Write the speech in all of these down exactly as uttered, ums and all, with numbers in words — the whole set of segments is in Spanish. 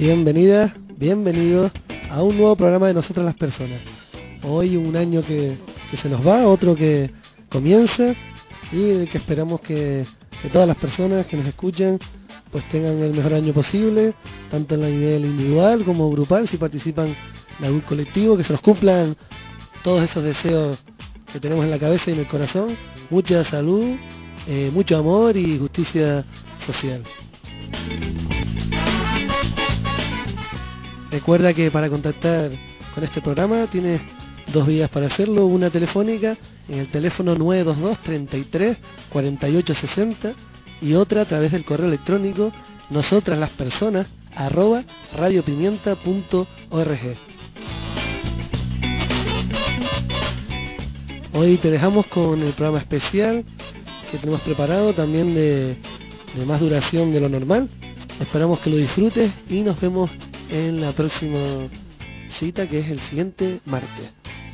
Bienvenidas, bienvenidos a un nuevo programa de Nosotras las Personas. Hoy un año que, que se nos va, otro que comienza y que esperamos que, que todas las personas que nos escuchan pues tengan el mejor año posible, tanto en el nivel individual como grupal, si participan en algún colectivo, que se nos cumplan todos esos deseos que tenemos en la cabeza y en el corazón, mucha salud, eh, mucho amor y justicia social. Recuerda que para contactar con este programa tienes dos vías para hacerlo, una telefónica en el teléfono nueve dos dos, treinta y tres, cuarenta y ocho sesenta y otra a través del correo electrónico nosotras las personas arroba radiopimienta punto org. Hoy te dejamos con el programa especial que tenemos preparado, también de, de más duración de lo normal. Esperamos que lo disfrutes y nos vemos en la próxima cita, que es el siguiente martes.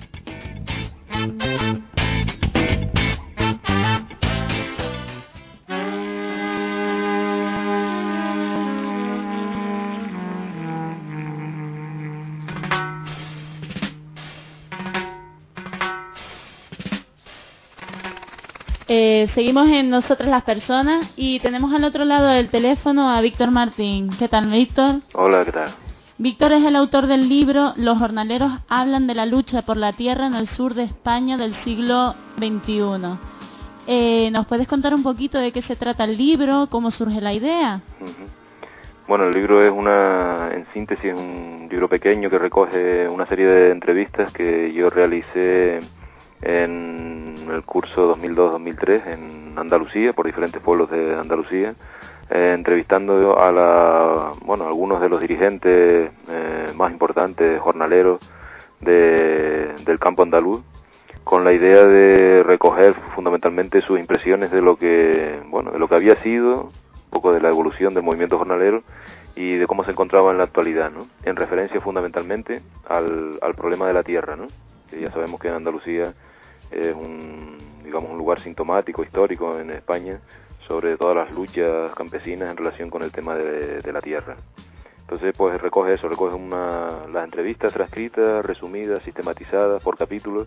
Eh, seguimos en Nosotras las Personas y tenemos al otro lado del teléfono a Víctor Martín. ¿Qué tal, Víctor? Hola, ¿qué tal? Víctor es el autor del libro Los jornaleros hablan de la lucha por la tierra en el sur de España del siglo veintiuno. Eh, ¿Nos puedes contar un poquito de qué se trata el libro, cómo surge la idea? Uh-huh. Bueno, el libro es una, en síntesis, un libro pequeño que recoge una serie de entrevistas que yo realicé en el curso dos mil dos dos mil tres en Andalucía, por diferentes pueblos de Andalucía, eh, entrevistando a la, bueno, algunos de los dirigentes eh, más importantes, jornaleros de, del campo andaluz, con la idea de recoger fundamentalmente sus impresiones de lo que, bueno, de lo que había sido, un poco de la evolución del movimiento jornalero y de cómo se encontraba en la actualidad, ¿no? En referencia fundamentalmente al, al problema de la tierra, ¿no? Que ya sabemos que en Andalucía es un, digamos, un lugar sintomático, histórico en España, sobre todas las luchas campesinas en relación con el tema de, de la tierra. Entonces, pues recoge eso, recoge una, las entrevistas transcritas, resumidas, sistematizadas por capítulos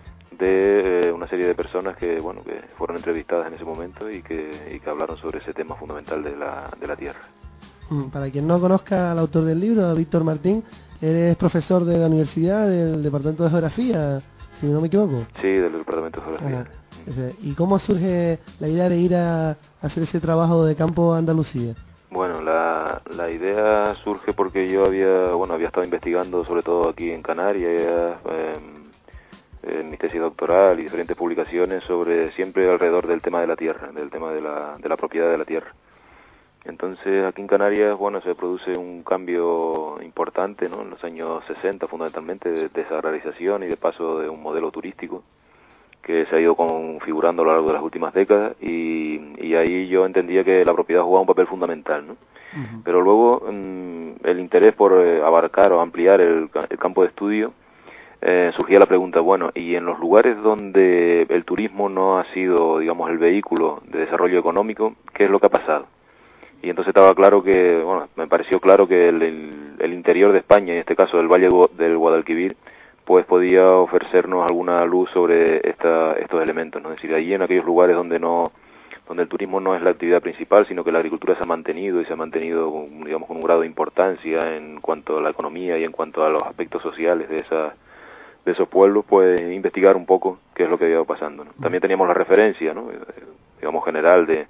de eh, una serie de personas que, bueno, que fueron entrevistadas en ese momento y que, y que hablaron sobre ese tema fundamental de la, de la tierra. Para quien no conozca al autor del libro, a Víctor Martín, eres profesor de la universidad del Departamento de Geografía, si no me equivoco. Sí, del Departamento de Geografía. Ajá. ¿Y cómo surge la idea de ir a hacer ese trabajo de campo a Andalucía? Bueno, la, la idea surge porque yo había, bueno, había estado investigando, sobre todo aquí en Canarias, eh, en mi tesis doctoral y diferentes publicaciones sobre, siempre alrededor del tema de la tierra, del tema de la, de la propiedad de la tierra. Entonces, aquí en Canarias, bueno, se produce un cambio importante, ¿no? En los años sesenta, fundamentalmente, de desagrarización y de paso de un modelo turístico que se ha ido configurando a lo largo de las últimas décadas y, y ahí yo entendía que la propiedad jugaba un papel fundamental, ¿no? Uh-huh. Pero luego mmm, el interés por eh, abarcar o ampliar el, el campo de estudio, eh, surgía la pregunta, bueno, y en los lugares donde el turismo no ha sido, digamos, el vehículo de desarrollo económico, ¿qué es lo que ha pasado? Y entonces estaba claro que, bueno, me pareció claro que el, el, el interior de España, en este caso el Valle del Guadalquivir, pues podía ofrecernos alguna luz sobre esta, estos elementos, ¿no? Es decir, allí en aquellos lugares donde no, donde el turismo no es la actividad principal, sino que la agricultura se ha mantenido y se ha mantenido, digamos, con un grado de importancia en cuanto a la economía y en cuanto a los aspectos sociales de esa, de esos pueblos, pues investigar un poco qué es lo que había ido pasando, ¿no? También teníamos la referencia, ¿no? Digamos, general de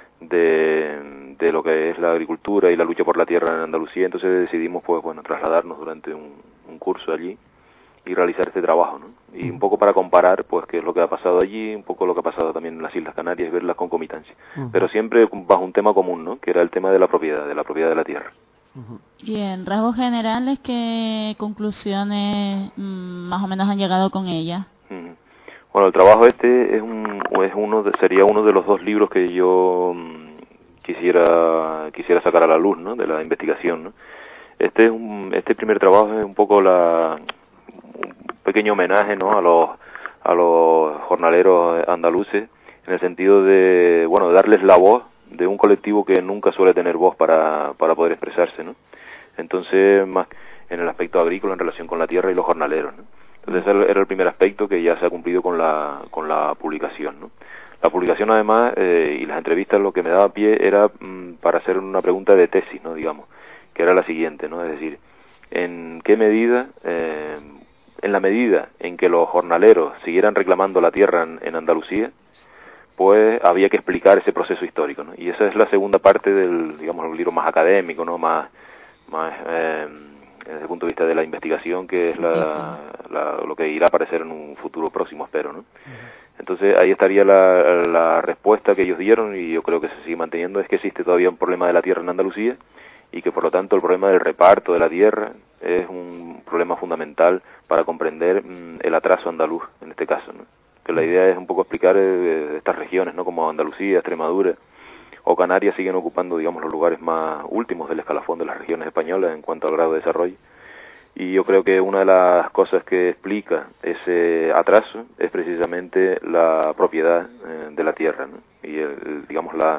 de, de lo que es la agricultura y la lucha por la tierra en Andalucía, entonces decidimos, pues bueno, trasladarnos durante un, un curso allí y realizar este trabajo, ¿no? Y un poco para comparar, pues, qué es lo que ha pasado allí, un poco lo que ha pasado también en las Islas Canarias, ver las concomitancias, uh-huh. Pero siempre bajo un tema común, ¿no? Que era el tema de la propiedad, de la propiedad de la tierra. Uh-huh. Y en rasgos generales, ¿qué conclusiones mmm, más o menos han llegado con ella? Uh-huh. Bueno, el trabajo este es un, es uno de, sería uno de los dos libros que yo mmm, quisiera quisiera sacar a la luz, ¿no? De la investigación, ¿no? Este es un, este primer trabajo es un poco la un pequeño homenaje, ¿no? a los a los jornaleros andaluces, en el sentido de, bueno, darles la voz de un colectivo que nunca suele tener voz para para poder expresarse, ¿no? Entonces, más en el aspecto agrícola en relación con la tierra y los jornaleros, ¿no? Entonces, ese era el primer aspecto que ya se ha cumplido con la, con la publicación, ¿no? La publicación, además, eh, y las entrevistas, lo que me daba pie era mmm, para hacer una pregunta de tesis, ¿no? Digamos, que era la siguiente, ¿no? Es decir, ¿en qué medida, eh, en la medida en que los jornaleros siguieran reclamando la tierra en, en Andalucía, pues había que explicar ese proceso histórico, ¿no? Y esa es la segunda parte del, digamos, el libro más académico, ¿no? Más, más eh, desde el punto de vista de la investigación, que es la, la, lo que irá a aparecer en un futuro próximo, espero, ¿no? Entonces ahí estaría la, la respuesta que ellos dieron, y yo creo que se sigue manteniendo, es que existe todavía un problema de la tierra en Andalucía, y que por lo tanto el problema del reparto de la tierra es un problema fundamental para comprender mmm, el atraso andaluz, en este caso, ¿no? Que la idea es un poco explicar eh, estas regiones, ¿no? Como Andalucía, Extremadura o Canarias siguen ocupando, digamos, los lugares más últimos del escalafón de las regiones españolas en cuanto al grado de desarrollo. Y yo creo que una de las cosas que explica ese atraso es precisamente la propiedad eh, de la tierra, ¿no? Y el, digamos la,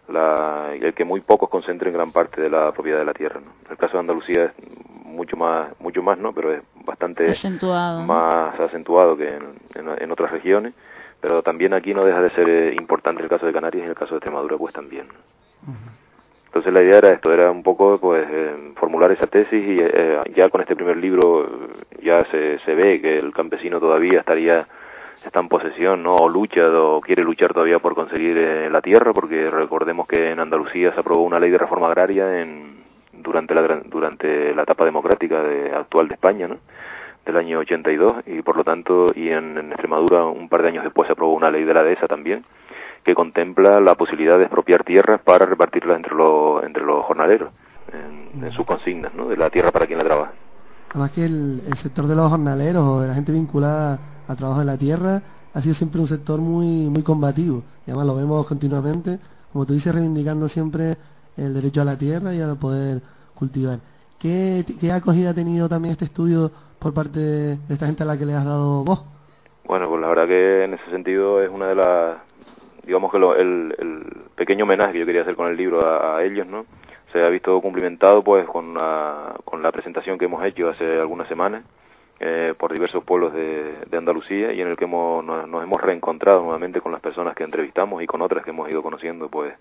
la el que muy pocos concentren gran parte de la propiedad de la tierra, ¿no? El caso de Andalucía es mucho más, mucho más, ¿no? Pero es bastante acentuado, más acentuado que en, en, en otras regiones. Pero también aquí no deja de ser eh, importante el caso de Canarias, y el caso de Extremadura pues también, ¿no? Uh-huh. Entonces la idea era esto, era un poco pues eh, formular esa tesis, y eh, ya con este primer libro ya se, se ve que el campesino todavía estaría está en posesión, ¿no? O lucha, o quiere luchar todavía por conseguir eh, la tierra, porque recordemos que en Andalucía se aprobó una ley de reforma agraria en durante la durante la etapa democrática de, actual de España, ¿no? Del año ochenta y dos, y por lo tanto, y en, en Extremadura un par de años después se aprobó una ley de la dehesa también, que contempla la posibilidad de expropiar tierras para repartirlas entre los entre los jornaleros en, en sus consignas, ¿no? De la tierra para quien la trabaja. Además que el, el sector de los jornaleros o de la gente vinculada al trabajo de la tierra ha sido siempre un sector muy muy combativo, y además lo vemos continuamente, como tú dices, reivindicando siempre el derecho a la tierra y a poder cultivar. ¿Qué, qué acogida ha tenido también este estudio por parte de esta gente a la que le has dado voz? Bueno, pues la verdad que en ese sentido es una de las, digamos que lo, el, el pequeño homenaje que yo quería hacer con el libro a, a ellos, ¿no? Se ha visto cumplimentado pues con la, con la presentación que hemos hecho hace algunas semanas eh, por diversos pueblos de, de Andalucía, y en el que hemos, nos, nos hemos reencontrado nuevamente con las personas que entrevistamos y con otras que hemos ido conociendo pues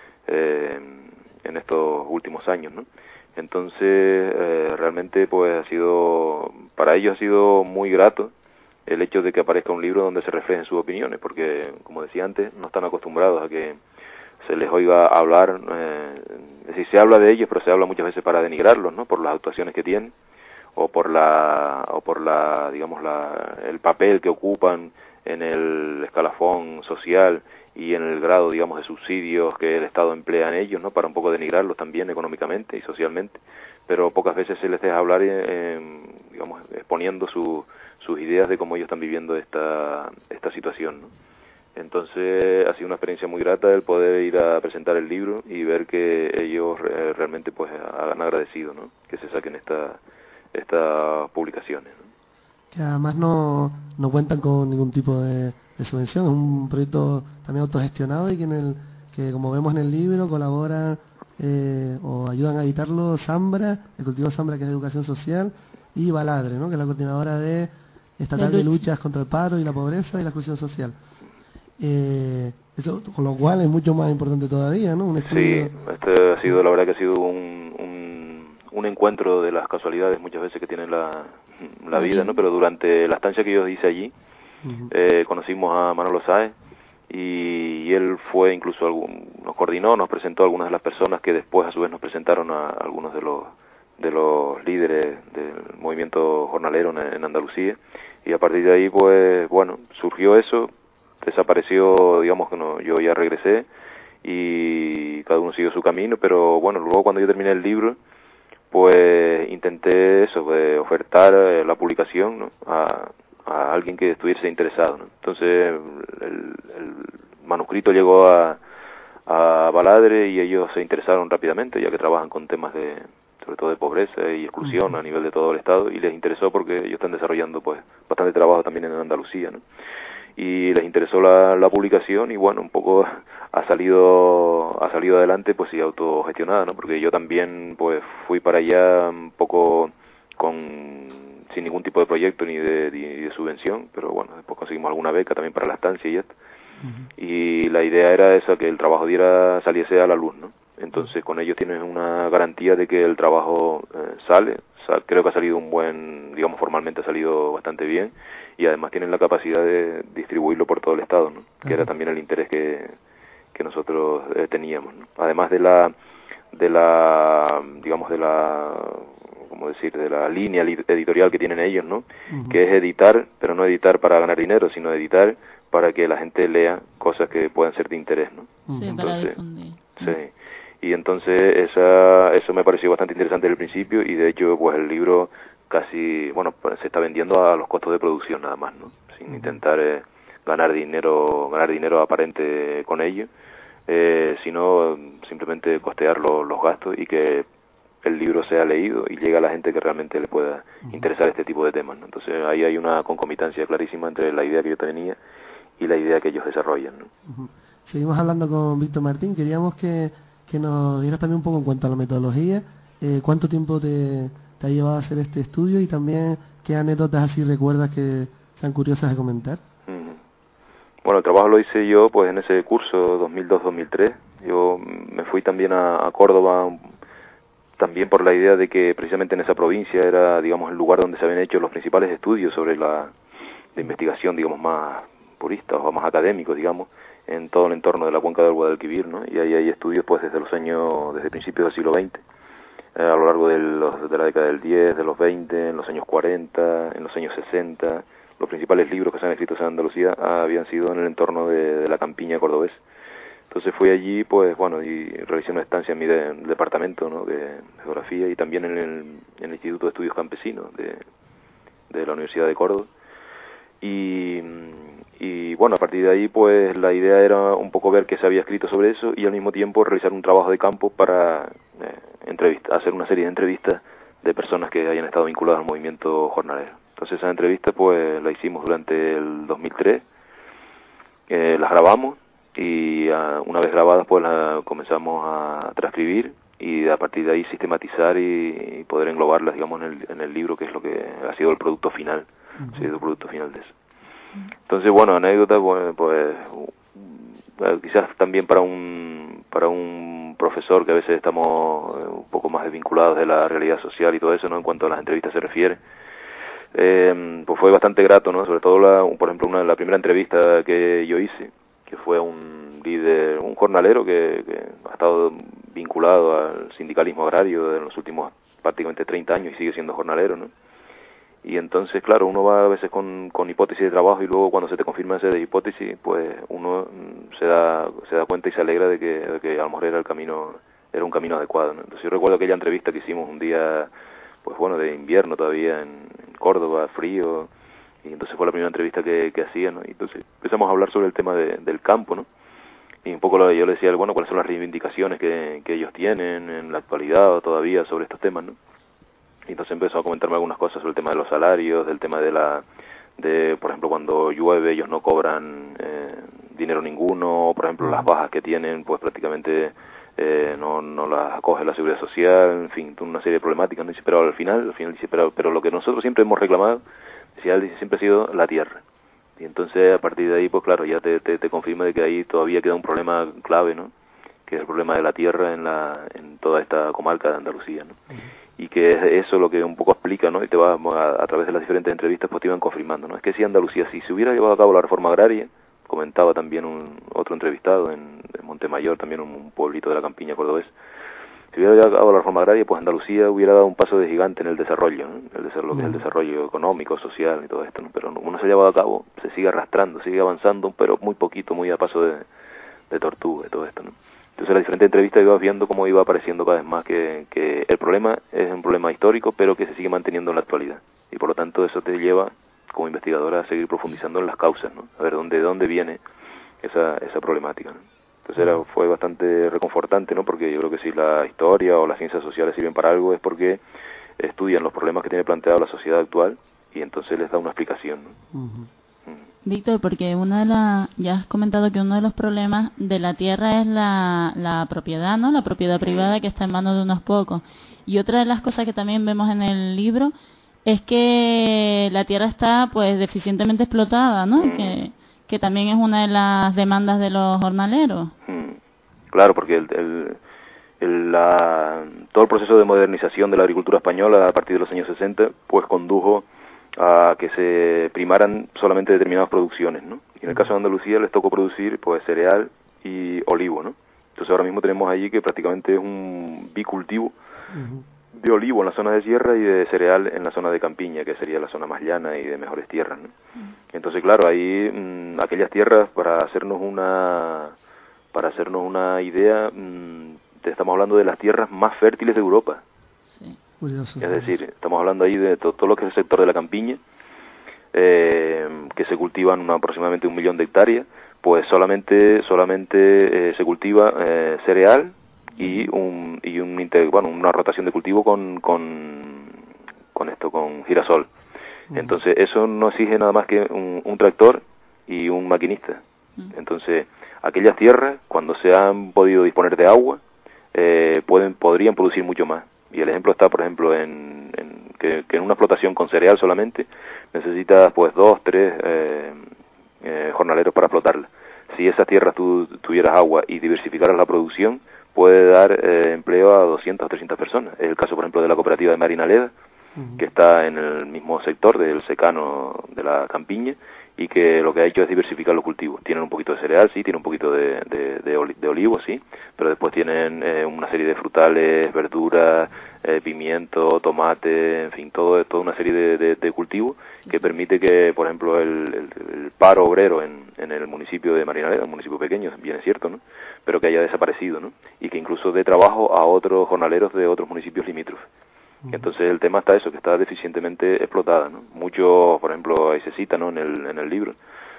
eh, en estos últimos años, ¿no? Entonces eh, realmente pues ha sido, para ellos ha sido muy grato el hecho de que aparezca un libro donde se reflejen sus opiniones, porque, como decía antes, no están acostumbrados a que se les oiga hablar, eh, es decir, se habla de ellos, pero se habla muchas veces para denigrarlos, ¿no? Por las actuaciones que tienen, o por la, o por la, digamos, la, el papel que ocupan en el escalafón social y en el grado, digamos, de subsidios que el Estado emplea en ellos, ¿no? Para un poco denigrarlos también económicamente y socialmente, pero pocas veces se les deja hablar, eh, digamos, exponiendo su sus ideas de cómo ellos están viviendo esta esta situación, ¿no? Entonces ha sido una experiencia muy grata el poder ir a presentar el libro y ver que ellos eh, realmente pues han agradecido, ¿no? Que se saquen esta estas publicaciones, ¿no? Que además no, no cuentan con ningún tipo de, de subvención, es un proyecto también autogestionado, y que en el que, como vemos en el libro, colabora eh, o ayudan a editarlo Zambra, el colectivo Zambra, que es de educación social, y Baladre, ¿no? Que es la coordinadora de estatal de luchas contra el paro y la pobreza y la exclusión social. Eh, eso, con lo cual es mucho más importante todavía, ¿no? Un estudio... Sí, este ha sido, la verdad que ha sido un, un, un encuentro de las casualidades muchas veces que tiene la, la vida, ¿no? Pero durante la estancia que yo hice allí, uh-huh. eh, conocimos a Manolo Sáez, y, y él fue incluso, algún, nos coordinó, nos presentó a algunas de las personas que después a su vez nos presentaron a algunos de los de los líderes del movimiento jornalero en, en Andalucía, y a partir de ahí pues bueno, surgió eso, desapareció, digamos que no, yo ya regresé y cada uno siguió su camino, pero bueno, luego cuando yo terminé el libro pues intenté eso, pues, ofertar eh, la publicación, ¿no? a, a alguien que estuviese interesado, ¿no? Entonces el, el manuscrito llegó a, a Baladre, y ellos se interesaron rápidamente, ya que trabajan con temas de sobre todo de pobreza y exclusión a nivel de todo el Estado, y les interesó porque ellos están desarrollando pues bastante trabajo también en Andalucía, ¿no? y les interesó la, la publicación y bueno, un poco ha salido ha salido adelante pues sí, autogestionada, ¿no? Porque yo también pues fui para allá un poco con sin ningún tipo de proyecto ni de, ni de subvención, pero bueno, después conseguimos alguna beca también para la estancia y esto. Uh-huh. Y la idea era esa, que el trabajo diera saliese a la luz, ¿no? Entonces con ellos tienes una garantía de que el trabajo eh, sale, sal, creo que ha salido un buen, digamos formalmente ha salido bastante bien, y además tienen la capacidad de distribuirlo por todo el estado, ¿no? Uh-huh. Que era también el interés que, que nosotros eh, teníamos, ¿no? Además de la, de la, digamos de la, como decir, de la línea editorial que tienen ellos, ¿no? Uh-huh. Que es editar, pero no editar para ganar dinero, sino editar para que la gente lea cosas que puedan ser de interés, ¿no? Sí, entonces, para difundir. Sí. Y entonces esa, eso me pareció bastante interesante desde el principio, y de hecho pues el libro casi, bueno, se está vendiendo a los costos de producción nada más, ¿no? Sin uh-huh. intentar eh, ganar dinero, ganar dinero aparente con ello, eh, sino simplemente costear lo, los gastos y que el libro sea leído y llegue a la gente que realmente le pueda uh-huh. interesar este tipo de temas, ¿no? Entonces ahí hay una concomitancia clarísima entre la idea que yo tenía y la idea que ellos desarrollan, ¿no? Uh-huh. Seguimos hablando con Víctor Martín. Queríamos que, que nos dieras también un poco en cuanto a la metodología, eh, cuánto tiempo te, te ha llevado a hacer este estudio y también qué anécdotas así recuerdas que sean curiosas de comentar. Uh-huh. Bueno, el trabajo lo hice yo pues en ese curso dos mil dos dos mil tres. Yo me fui también a, a Córdoba, también por la idea de que precisamente en esa provincia era, digamos, el lugar donde se habían hecho los principales estudios sobre la, la investigación, digamos, más puristas o más académicos, digamos, en todo el entorno de la cuenca del Guadalquivir, ¿no? Y ahí hay estudios pues desde los años, desde principios del siglo veinte, eh, a lo largo de, los, de la década del diez, de los veinte, en los años cuarenta, en los años sesenta. Los principales libros que se han escrito en Andalucía habían sido en el entorno de, de la campiña cordobesa. Entonces fui allí, pues bueno, y realicé una estancia en mi de, departamento, ¿no? de, de geografía, y también en el, en el Instituto de Estudios Campesinos de, de la Universidad de Córdoba. Y, y bueno, a partir de ahí pues la idea era un poco ver qué se había escrito sobre eso y al mismo tiempo realizar un trabajo de campo para eh, entrevista, hacer una serie de entrevistas de personas que hayan estado vinculadas al movimiento jornalero. Entonces esas entrevistas pues las hicimos durante el dos mil tres, eh, las grabamos y uh, una vez grabadas pues las comenzamos a transcribir y a partir de ahí sistematizar y, y poder englobarlas, digamos, en el, en el libro, que es lo que ha sido el producto final. Uh-huh. Ha sido el producto final de eso. Entonces, bueno, anécdotas, pues, pues uh, quizás también para un para un profesor que a veces estamos uh, un poco más desvinculados de la realidad social y todo eso, ¿no? En cuanto a las entrevistas se refiere, eh, pues fue bastante grato, ¿no? Sobre todo, la, por ejemplo, una la primera entrevista que yo hice, que fue a un líder, un jornalero que, que ha estado vinculado al sindicalismo agrario en los últimos prácticamente treinta años y sigue siendo jornalero, ¿no? Y entonces, claro, uno va a veces con, con hipótesis de trabajo y luego cuando se te confirma esa hipótesis, pues uno se da se da cuenta y se alegra de que, de que a lo mejor era el camino, era un camino adecuado, ¿no? Entonces yo recuerdo aquella entrevista que hicimos un día, pues bueno, de invierno todavía en, en Córdoba, frío, y entonces fue la primera entrevista que, que hacía, ¿no? Y entonces empezamos a hablar sobre el tema de, del campo, ¿no? Y un poco lo, yo le decía, bueno, cuáles son las reivindicaciones que, que ellos tienen en la actualidad o todavía sobre estos temas, ¿no? Y entonces empezó a comentarme algunas cosas sobre el tema de los salarios, del tema de la, de, por ejemplo, cuando llueve ellos no cobran eh, dinero ninguno, o por ejemplo las bajas que tienen, pues prácticamente eh, no, no las acoge la seguridad social, en fin, una serie de problemáticas, ¿no? Dice, pero al final, al final dice, pero, pero lo que nosotros siempre hemos reclamado, decía, dice, siempre ha sido la tierra. Y entonces a partir de ahí, pues claro, ya te, te, te confirma de que ahí todavía queda un problema clave, ¿no? Que es el problema de la tierra en la en toda esta comarca de Andalucía, ¿no? Uh-huh. Y que es eso lo que un poco explica, ¿no? Y te va a, a través de las diferentes entrevistas pues te iban confirmando, ¿no? Es que si Andalucía, si se hubiera llevado a cabo la reforma agraria, comentaba también un otro entrevistado en, en Montemayor, también un, un pueblito de la campiña cordobés, si hubiera llevado a cabo la reforma agraria, pues Andalucía hubiera dado un paso de gigante en el desarrollo, ¿no? El desarrollo, lo que es el desarrollo económico, social y todo esto, ¿no? Pero no se ha llevado a cabo, se sigue arrastrando, sigue avanzando, pero muy poquito, muy a paso de, de tortuga y todo esto, ¿no? Entonces en las diferentes entrevistas ibas viendo cómo iba apareciendo cada vez más que, que el problema es un problema histórico, pero que se sigue manteniendo en la actualidad. Y por lo tanto eso te lleva, como investigadora, a seguir profundizando en las causas, ¿no? A ver dónde, de dónde viene esa, esa problemática, ¿no? Entonces era, fue bastante reconfortante, ¿no? Porque yo creo que si la historia o las ciencias sociales sirven para algo es porque estudian los problemas que tiene planteado la sociedad actual y entonces les da una explicación, ¿no? Uh-huh. Uh-huh. Víctor, porque una de las, ya has comentado que uno de los problemas de la tierra es la, la propiedad, ¿no? La propiedad privada que está en manos de unos pocos. Y otra de las cosas que también vemos en el libro es que la tierra está, pues, deficientemente explotada, ¿no? Que, que también es una de las demandas de los jornaleros. Claro, porque el, el, el, la, todo el proceso de modernización de la agricultura española a partir de los años sesenta, pues condujo a que se primaran solamente determinadas producciones, ¿no? Y en el caso de Andalucía les tocó producir, pues, cereal y olivo, ¿no? Entonces ahora mismo tenemos allí que prácticamente es un bicultivo uh-huh. de olivo en la zona de sierra y de cereal en la zona de campiña, que sería la zona más llana y de mejores tierras, ¿no? Uh-huh. Entonces, claro, ahí mmm, aquellas tierras, para hacernos una para hacernos una idea, mmm, te estamos hablando de las tierras más fértiles de Europa. Sí. Curioso, es decir, estamos hablando ahí de to todo lo que es el sector de la campiña, eh, que se cultivan una, aproximadamente un millón de hectáreas, pues solamente solamente eh, se cultiva eh, cereal y un y un bueno una rotación de cultivo con con con esto con girasol. Uh-huh. Entonces eso no exige nada más que un, un tractor y un maquinista. Uh-huh. Entonces aquellas tierras, cuando se han podido disponer de agua, eh, pueden podrían producir mucho más. Y el ejemplo está, por ejemplo, en, en que, que en una explotación con cereal solamente necesitas pues dos, tres eh, eh, jornaleros para explotarla. Si esas tierras tú tuvieras agua y diversificaras la producción, puede dar eh, empleo a doscientas o trescientas personas. Es el caso, por ejemplo, de la cooperativa de Marinaleda, uh-huh. que está en el mismo sector del secano de la campiña, y que lo que ha hecho es diversificar los cultivos. Tienen un poquito de cereal, sí, tienen un poquito de, de, de, oli de olivo, sí, pero después tienen eh, una serie de frutales, verduras, eh, pimiento, tomate, en fin, todo, toda una serie de, de, de cultivos que permite que, por ejemplo, el, el, el paro obrero en, en el municipio de Marinaleda, un municipio pequeño, bien es cierto, ¿no?, pero que haya desaparecido, ¿no?, y que incluso dé trabajo a otros jornaleros de otros municipios limítrofes. Entonces el tema está eso, que está deficientemente explotada, ¿no? Muchos, por ejemplo, ahí se cita, ¿no?, en el, en el libro,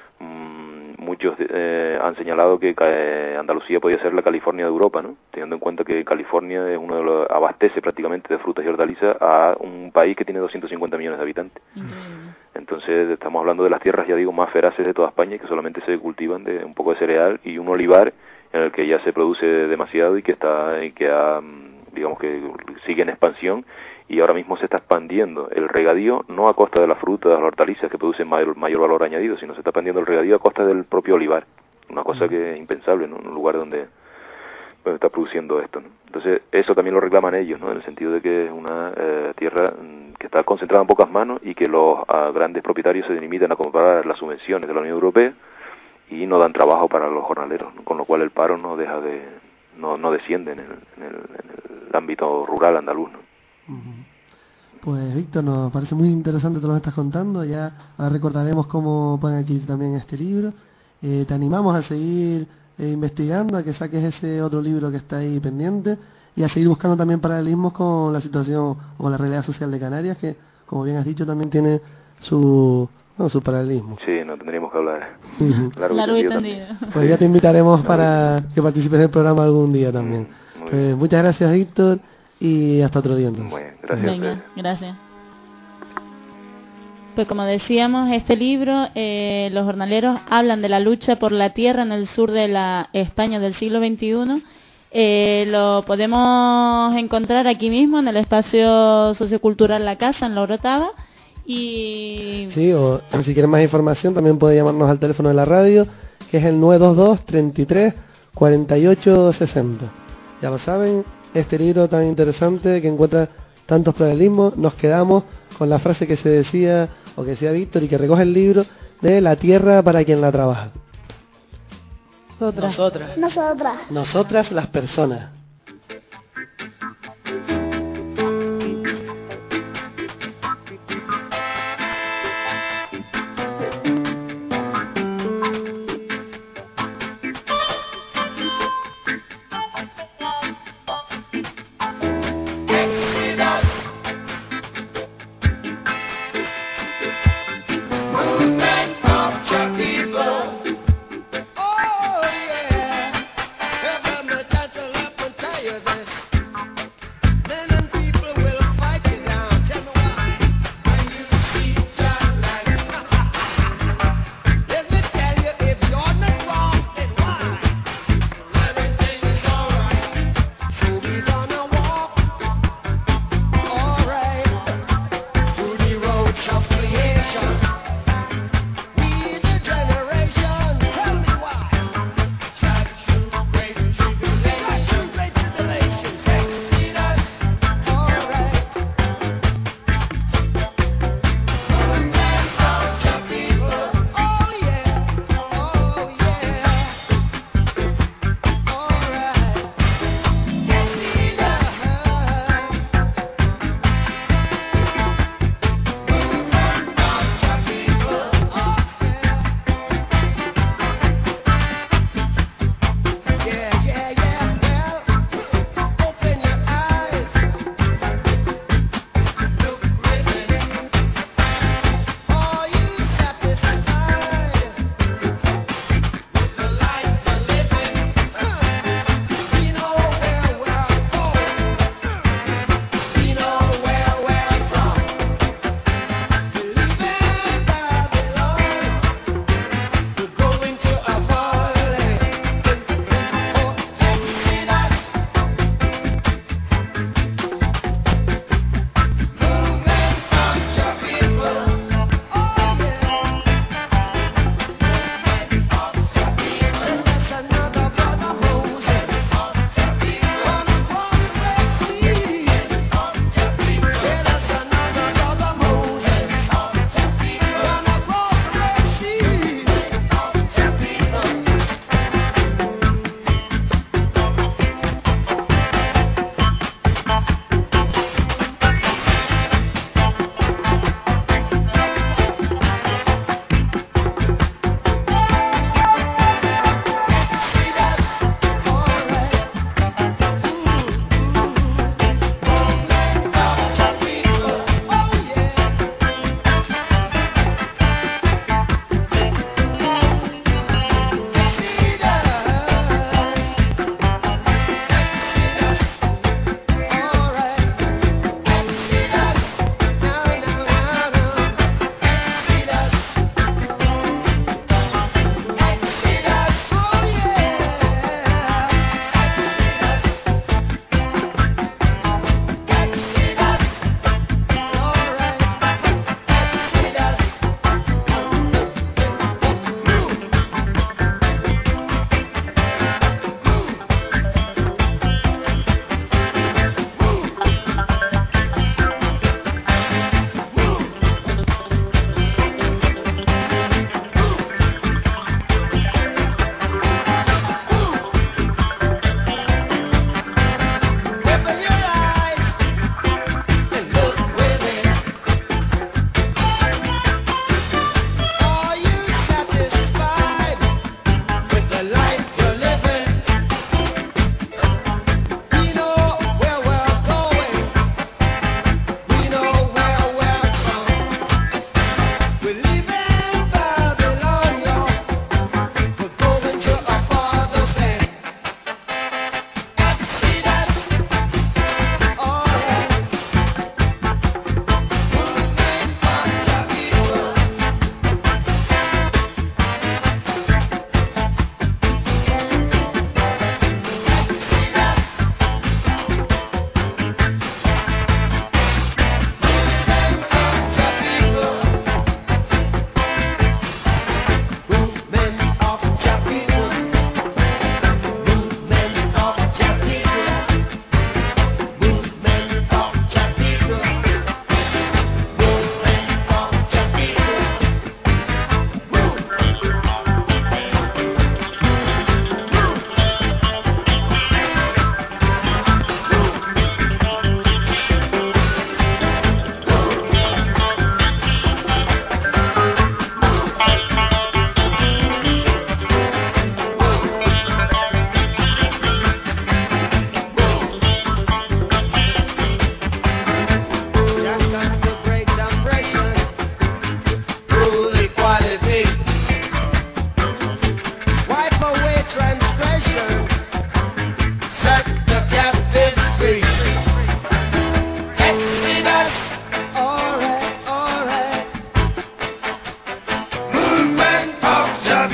mmm, muchos eh, han señalado que eh, Andalucía podía ser la California de Europa, ¿no?, teniendo en cuenta que California es uno de los, abastece prácticamente de frutas y hortalizas a un país que tiene doscientos cincuenta millones de habitantes. Mm. Entonces estamos hablando de las tierras, ya digo, más feraces de toda España, que solamente se cultivan de un poco de cereal y un olivar en el que ya se produce demasiado y que está y que ha, digamos que sigue en expansión. Y ahora mismo se está expandiendo el regadío, no a costa de las frutas, de las hortalizas que producen mayor, mayor valor añadido, sino se está expandiendo el regadío a costa del propio olivar. Una cosa que es impensable, ¿no?, en un lugar donde, donde está produciendo esto, ¿no? Entonces, eso también lo reclaman ellos, ¿no?, en el sentido de que es una eh, tierra que está concentrada en pocas manos y que los uh, grandes propietarios se limitan a comprar las subvenciones de la Unión Europea y no dan trabajo para los jornaleros, ¿no?, con lo cual el paro no deja de no, no desciende en el, en, el, en el ámbito rural andaluz, ¿no? Pues Víctor, nos parece muy interesante todo lo que estás contando. Ya recordaremos cómo pueden adquirir también este libro. Eh, te animamos a seguir eh, investigando, a que saques ese otro libro que está ahí pendiente y a seguir buscando también paralelismos con la situación o con la realidad social de Canarias, que, como bien has dicho, también tiene su, no, su paralelismo. Sí, no tendríamos que hablar. Uh-huh. Largo Largo y tendido. Pues ya te invitaremos para que participes en el programa algún día también. Mm, pues muchas gracias, Víctor. Y hasta otro día entonces. Bueno, gracias. Venga, gracias. Pues como decíamos, este libro, eh, los jornaleros hablan de la lucha por la tierra en el sur de la España del siglo veintiuno. Eh, lo podemos encontrar aquí mismo en el espacio sociocultural La Casa, en La Orotava. Y... sí, o si quieren más información también puede llamarnos al teléfono de la radio, que es el nueve dos dos, treinta y tres, cuarenta y ocho, sesenta. Ya lo saben, este libro tan interesante que encuentra tantos paralelismos. Nos quedamos con la frase que se decía, o que decía Víctor, y que recoge el libro, de la tierra para quien la trabaja. Nosotras. Nosotras. Nosotras. Nosotras las personas. Oh, yeah.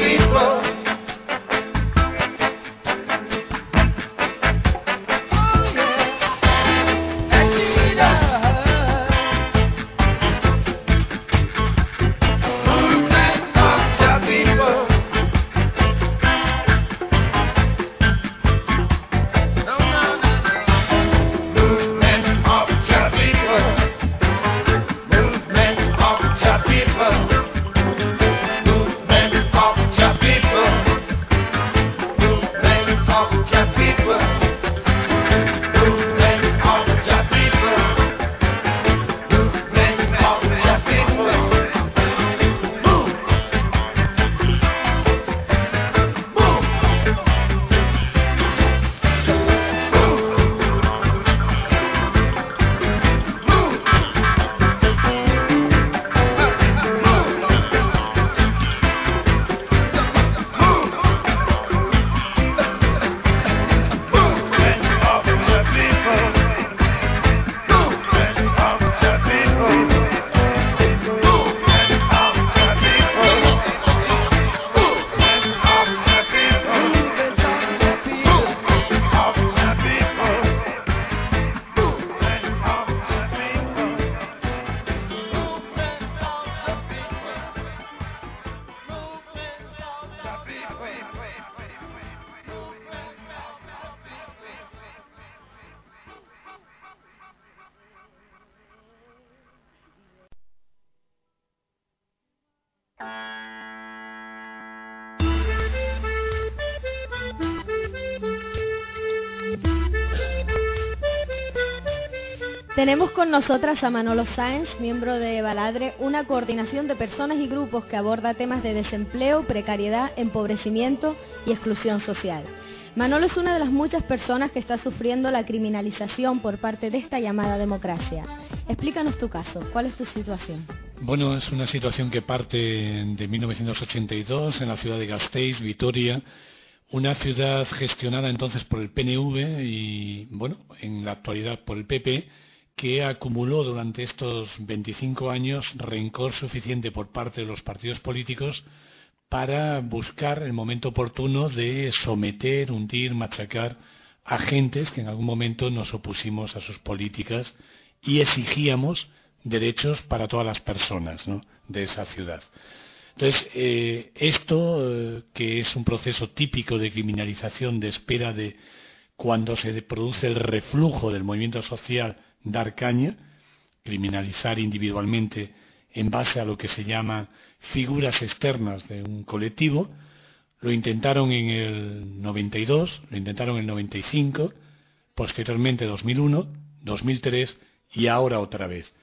Tenemos con nosotras a Manolo Sáenz, miembro de Baladre, una coordinación de personas y grupos que aborda temas de desempleo, precariedad, empobrecimiento y exclusión social. Manolo es una de las muchas personas que está sufriendo la criminalización por parte de esta llamada democracia. Explícanos tu caso, ¿cuál es tu situación? Bueno, es una situación que parte de mil novecientos ochenta y dos en la ciudad de Gasteiz, Vitoria, una ciudad gestionada entonces por el P N V y, bueno, en la actualidad por el P P, que acumuló durante estos veinticinco años rencor suficiente por parte de los partidos políticos para buscar el momento oportuno de someter, hundir, machacar a agentes que en algún momento nos opusimos a sus políticas y exigíamos derechos para todas las personas, ¿no?, de esa ciudad. Entonces, eh, esto, eh, que es un proceso típico de criminalización de espera de cuando se produce el reflujo del movimiento social, dar caña, criminalizar individualmente en base a lo que se llama figuras externas de un colectivo, lo intentaron en el noventa y dos, lo intentaron en el noventa y cinco, posteriormente dos mil uno, dos mil tres y ahora otra vez.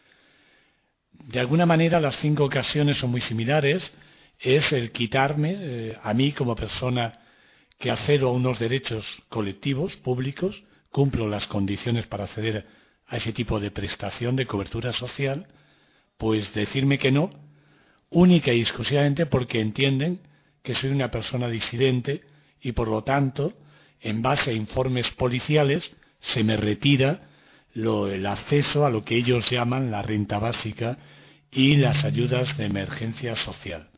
De alguna manera las cinco ocasiones son muy similares, es el quitarme eh, a mí como persona que accedo a unos derechos colectivos, públicos, cumplo las condiciones para acceder a ese tipo de prestación de cobertura social, pues decirme que no, única y exclusivamente porque entienden que soy una persona disidente y por lo tanto, en base a informes policiales, se me retira lo, el acceso a lo que ellos llaman la renta básica y las ayudas de emergencia social.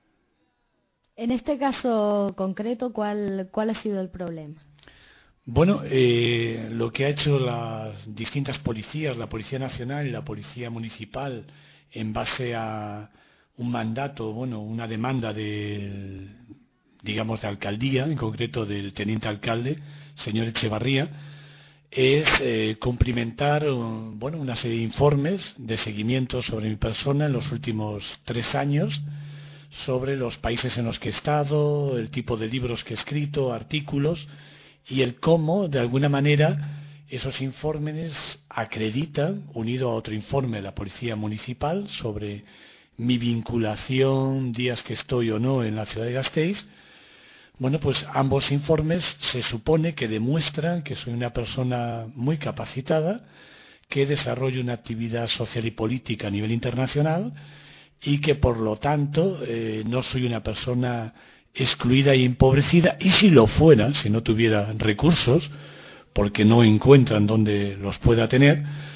En este caso concreto, ¿cuál, cuál ha sido el problema? Bueno, eh, lo que ha hecho las distintas policías, la Policía Nacional y la Policía Municipal, en base a un mandato, bueno, una demanda de, digamos, de alcaldía, en concreto del teniente alcalde, señor Echevarría, es eh, cumplimentar, bueno, una serie de informes de seguimiento sobre mi persona en los últimos tres años, sobre los países en los que he estado, el tipo de libros que he escrito, artículos, y el cómo, de alguna manera, esos informes acreditan, unido a otro informe de la Policía Municipal sobre mi vinculación, días que estoy o no en la ciudad de Gasteiz. Bueno, pues ambos informes se supone que demuestran que soy una persona muy capacitada, que desarrollo una actividad social y política a nivel internacional y que, por lo tanto, eh, no soy una persona excluida y empobrecida, y si lo fuera, si no tuviera recursos, porque no encuentran dónde los pueda tener,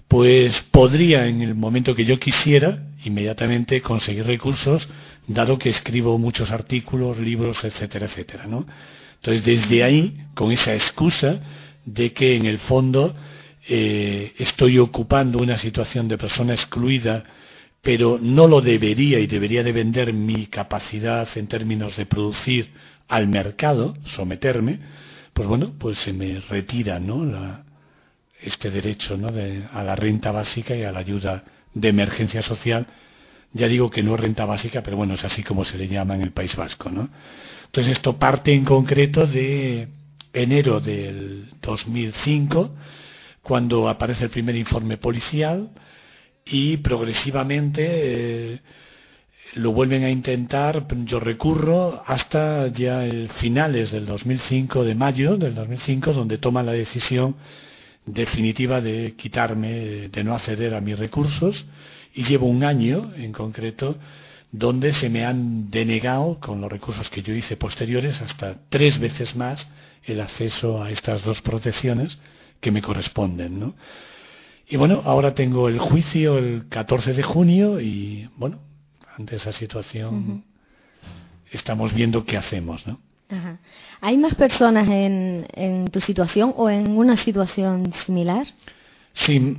pues podría en el momento que yo quisiera inmediatamente conseguir recursos, dado que escribo muchos artículos, libros, etcétera, etcétera, ¿no? Entonces, desde ahí, con esa excusa de que en el fondo eh, estoy ocupando una situación de persona excluida, pero no lo debería y debería de vender mi capacidad en términos de producir al mercado, someterme, pues bueno, pues se me retira, ¿no?, la, este derecho, ¿no?, de, a la renta básica y a la ayuda de emergencia social. Ya digo que no es renta básica, pero bueno, es así como se le llama en el País Vasco, ¿no? Entonces esto parte en concreto de enero del dos mil cinco, cuando aparece el primer informe policial, y progresivamente eh, lo vuelven a intentar. Yo recurro hasta ya el finales del dos mil cinco, de mayo del dos mil cinco, donde toman la decisión definitiva de quitarme, de no acceder a mis recursos, y llevo un año en concreto donde se me han denegado, con los recursos que yo hice posteriores, hasta tres veces más el acceso a estas dos protecciones que me corresponden, ¿no? Y bueno, ahora tengo el juicio el catorce de junio y bueno, ante esa situación uh-huh. estamos viendo qué hacemos, ¿no? Ajá. ¿Hay más personas en, en tu situación o en una situación similar? Sí,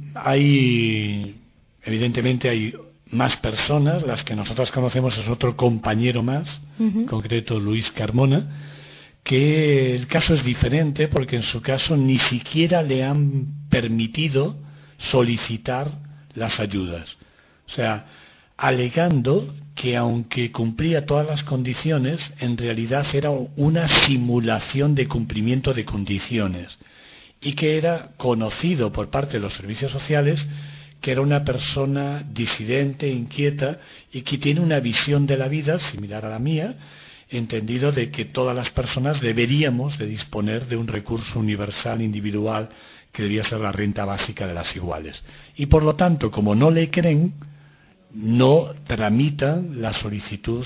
hay, evidentemente hay más personas. Las que nosotros conocemos es otro compañero más, uh-huh. en concreto Luis Carmona, que el caso es diferente porque en su caso ni siquiera le han permitido solicitar las ayudas. O sea, alegando que aunque cumplía todas las condiciones, en realidad era una simulación de cumplimiento de condiciones y que era conocido por parte de los servicios sociales que era una persona disidente, inquieta y que tiene una visión de la vida similar a la mía, entendido de que todas las personas deberíamos de disponer de un recurso universal individual que debía ser la renta básica de las iguales. Y por lo tanto, como no le creen, no tramitan la solicitud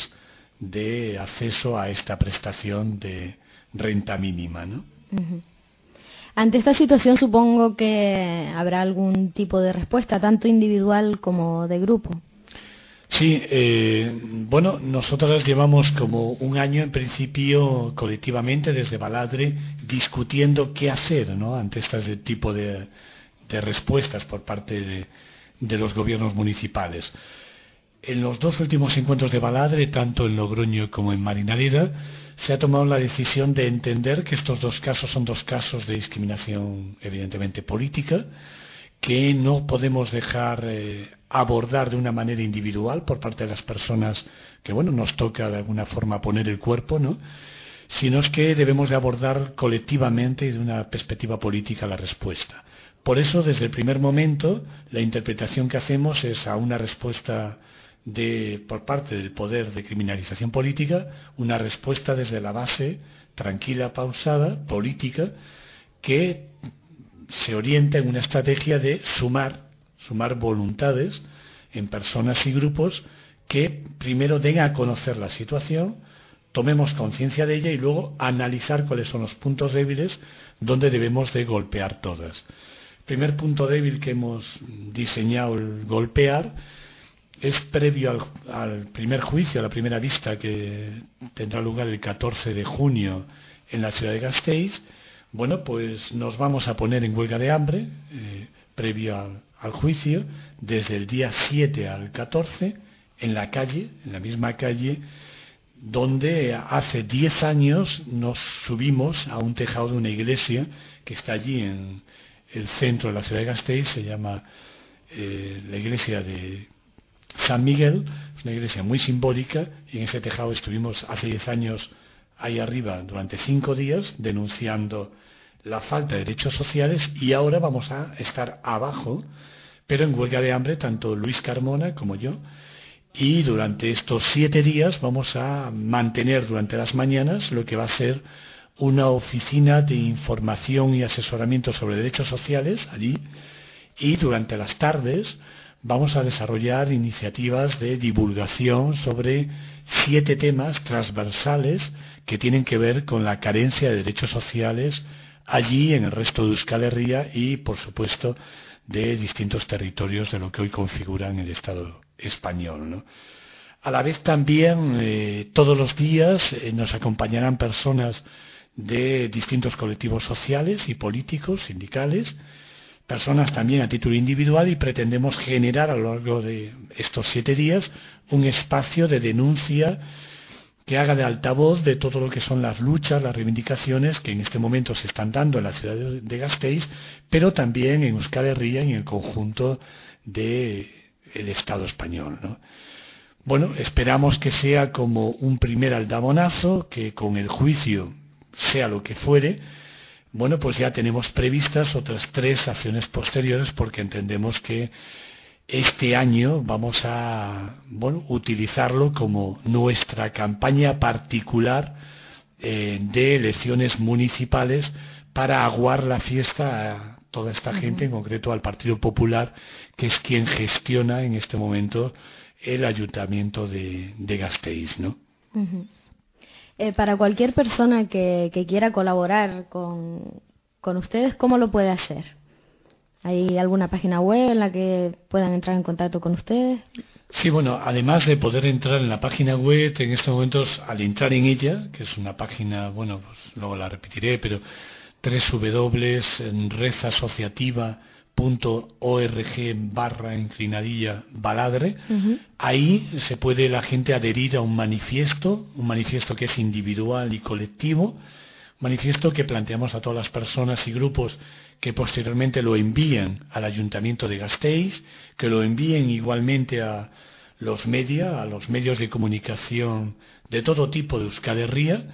de acceso a esta prestación de renta mínima, ¿no? Uh-huh. Ante esta situación supongo que habrá algún tipo de respuesta, tanto individual como de grupo. Sí, eh, bueno, nosotros llevamos como un año en principio colectivamente desde Baladre discutiendo qué hacer, ¿no?, ante este tipo de, de respuestas por parte de, de los gobiernos municipales. En los dos últimos encuentros de Baladre, tanto en Logroño como en Marinaleda, se ha tomado la decisión de entender que estos dos casos son dos casos de discriminación evidentemente política, que no podemos dejar eh, abordar de una manera individual por parte de las personas que, bueno, nos toca de alguna forma poner el cuerpo, ¿no?, sino es que debemos de abordar colectivamente y de una perspectiva política la respuesta. Por eso, desde el primer momento, la interpretación que hacemos es a una respuesta de, por parte del poder de criminalización política, una respuesta desde la base, tranquila, pausada, política, que se orienta en una estrategia de sumar, sumar voluntades en personas y grupos que primero den a conocer la situación, tomemos conciencia de ella y luego analizar cuáles son los puntos débiles donde debemos de golpear todas. El primer punto débil que hemos diseñado el golpear es previo al, al primer juicio, a la primera vista que tendrá lugar el catorce de junio en la ciudad de Gasteiz. Bueno, pues nos vamos a poner en huelga de hambre, eh, previo al, al juicio, desde el día siete al catorce, en la calle, en la misma calle, donde hace diez años nos subimos a un tejado de una iglesia que está allí en el centro de la ciudad de Gasteiz, se llama eh, la iglesia de San Miguel, es una iglesia muy simbólica, y en ese tejado estuvimos hace diez años ahí arriba durante cinco días denunciando la falta de derechos sociales, y ahora vamos a estar abajo, pero en huelga de hambre, tanto Luis Carmona como yo, y durante estos siete días vamos a mantener durante las mañanas lo que va a ser una oficina de información y asesoramiento sobre derechos sociales allí, y durante las tardes vamos a desarrollar iniciativas de divulgación sobre siete temas transversales que tienen que ver con la carencia de derechos sociales allí en el resto de Euskal Herria y, por supuesto, de distintos territorios de lo que hoy configuran el Estado español, ¿no? A la vez también eh, todos los días eh, nos acompañarán personas de distintos colectivos sociales y políticos, sindicales, personas también a título individual, y pretendemos generar a lo largo de estos siete días un espacio de denuncia que haga de altavoz de todo lo que son las luchas, las reivindicaciones que en este momento se están dando en la ciudad de Gasteiz, pero también en Euskal Herria y en el conjunto del Estado español, ¿no? Bueno, esperamos que sea como un primer aldabonazo, que con el juicio, sea lo que fuere, bueno, pues ya tenemos previstas otras tres acciones posteriores, porque entendemos que este año vamos a, bueno, utilizarlo como nuestra campaña particular eh, de elecciones municipales para aguar la fiesta a toda esta uh-huh. gente, en concreto al Partido Popular, que es quien gestiona en este momento el Ayuntamiento de, de Gasteiz, ¿no? Uh-huh. Eh, para cualquier persona que, que quiera colaborar con, con ustedes, ¿cómo lo puede hacer? ¿Hay alguna página web en la que puedan entrar en contacto con ustedes? Sí, bueno, además de poder entrar en la página web, en estos momentos, al entrar en ella, que es una página, bueno, pues luego la repetiré, pero doble u doble u doble u punto red asociativa punto org barra inclinadilla baladre, uh-huh. ahí se puede la gente adherir a un manifiesto, un manifiesto que es individual y colectivo, manifiesto que planteamos a todas las personas y grupos que posteriormente lo envían al Ayuntamiento de Gasteiz, que lo envíen igualmente a los media, a los medios de comunicación de todo tipo de Euskal Herria,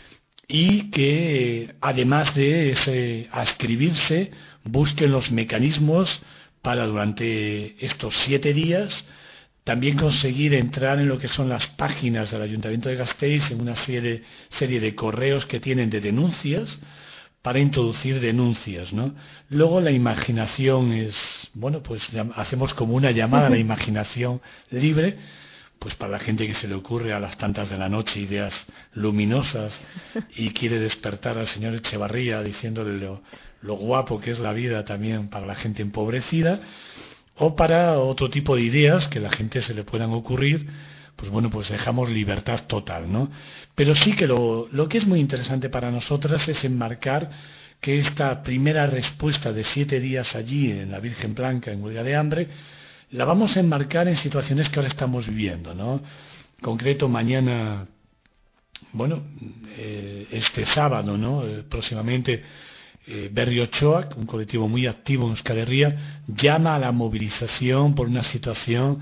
y que además de ese ascribirse, busquen los mecanismos para durante estos siete días también conseguir entrar en lo que son las páginas del Ayuntamiento de Gasteiz, en una serie, serie de correos que tienen de denuncias, para introducir denuncias, ¿no? Luego la imaginación es, bueno, pues hacemos como una llamada a la imaginación libre, pues para la gente que se le ocurre a las tantas de la noche ideas luminosas y quiere despertar al señor Echevarría diciéndole lo, lo guapo que es la vida también para la gente empobrecida, o para otro tipo de ideas que a la gente se le puedan ocurrir, pues bueno, pues dejamos libertad total, ¿no? Pero sí que lo, lo que es muy interesante para nosotras es enmarcar que esta primera respuesta de siete días allí en la Virgen Blanca, en huelga de hambre, la vamos a enmarcar en situaciones que ahora estamos viviendo, ¿no? En concreto, mañana, bueno, eh, este sábado, ¿no? Eh, próximamente, eh, Berri Ochoa, un colectivo muy activo en Euskal Herria, llama a la movilización por una situación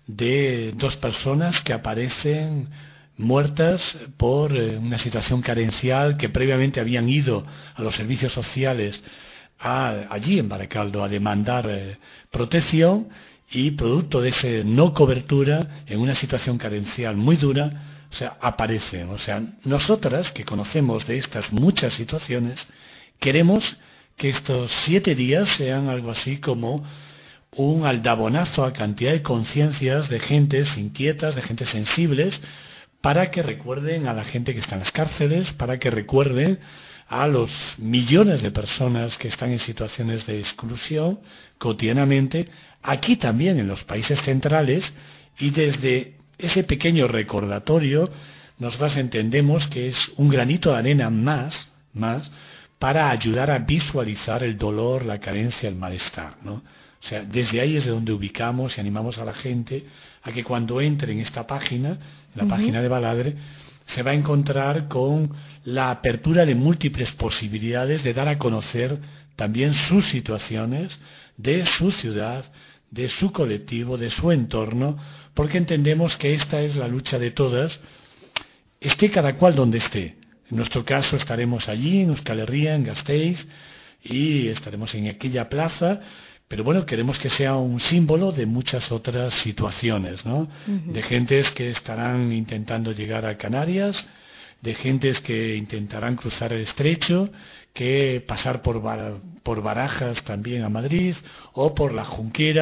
de dos personas que aparecen muertas por eh, una situación carencial, que previamente habían ido a los servicios sociales a, allí en Baracaldo a demandar eh, protección, y producto de esa no cobertura, en una situación carencial muy dura, o sea, aparecen. O sea, nosotras, que conocemos de estas muchas situaciones, queremos que estos siete días sean algo así como un aldabonazo a cantidad de conciencias de gentes inquietas, de gentes sensibles, para que recuerden a la gente que está en las cárceles, para que recuerden a los millones de personas que están en situaciones de exclusión cotidianamente, aquí también en los países centrales, y desde ese pequeño recordatorio nosotros entendemos que es un granito de arena más, más para ayudar a visualizar el dolor, la carencia, el malestar, ¿no? O sea, desde ahí es de donde ubicamos y animamos a la gente a que cuando entre en esta página, en la uh-huh. página de Baladre, se va a encontrar con la apertura de múltiples posibilidades de dar a conocer también sus situaciones, de su ciudad, de su colectivo, de su entorno, porque entendemos que esta es la lucha de todas, esté cada cual donde esté. En nuestro caso estaremos allí, en Euskal Herria, en Gasteiz, y estaremos en aquella plaza, pero bueno, queremos que sea un símbolo de muchas otras situaciones, ¿no? Uh-huh. De gentes que estarán intentando llegar a Canarias, de gentes que intentarán cruzar el estrecho, que pasar por, Bar- por Barajas también a Madrid, o por la Junquera,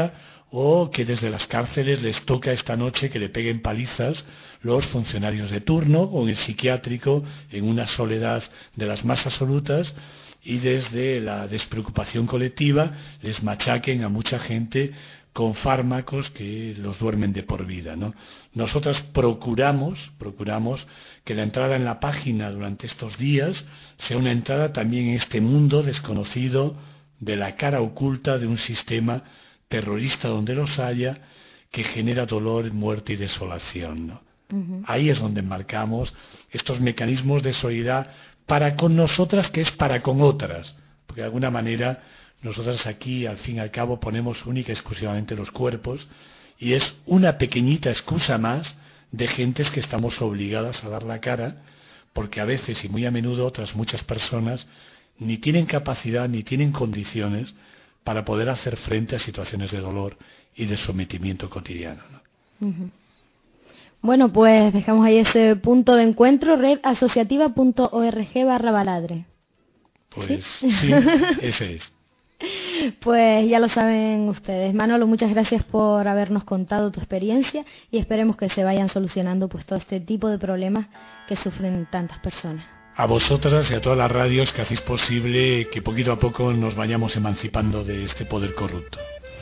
o que desde las cárceles les toca esta noche que le peguen palizas los funcionarios de turno, o en el psiquiátrico, en una soledad de las más absolutas, y desde la despreocupación colectiva les machaquen a mucha gente con fármacos que los duermen de por vida, ¿no? Nosotras procuramos, procuramos que la entrada en la página durante estos días sea una entrada también en este mundo desconocido de la cara oculta de un sistema terrorista donde los haya, que genera dolor, muerte y desolación, ¿no? Uh-huh. Ahí es donde marcamos estos mecanismos de solidaridad para con nosotras, que es para con otras, porque de alguna manera nosotras aquí al fin y al cabo ponemos única y exclusivamente los cuerpos, y es una pequeñita excusa más de gentes que estamos obligadas a dar la cara, porque a veces y muy a menudo otras muchas personas ni tienen capacidad ni tienen condiciones para poder hacer frente a situaciones de dolor y de sometimiento cotidiano, ¿no? Uh-huh. Bueno, pues dejamos ahí ese punto de encuentro, redasociativa.org barra baladre. Pues sí, sí, ese es. Pues ya lo saben ustedes. Manolo, muchas gracias por habernos contado tu experiencia y esperemos que se vayan solucionando pues todo este tipo de problemas que sufren tantas personas. A vosotras y a todas las radios que hacéis posible que poquito a poco nos vayamos emancipando de este poder corrupto.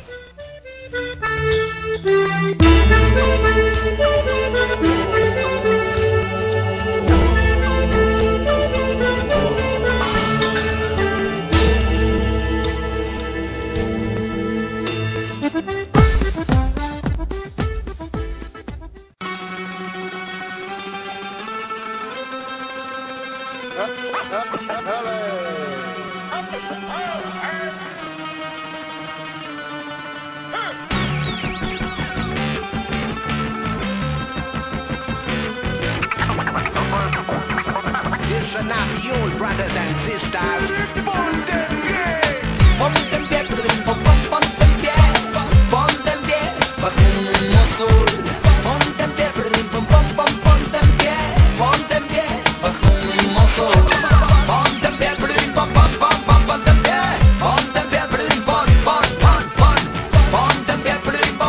Listen, brothers and sisters, ponte en pie, ponte en pie, ponte en pie, ponte en pie, bajo un mismo sol, ponte en pie, ponte en pie, ponte en pie, bajo un mismo sol, ponte en pie, ponte en pie, ponte en pie, ponte en pie, ponte en pie,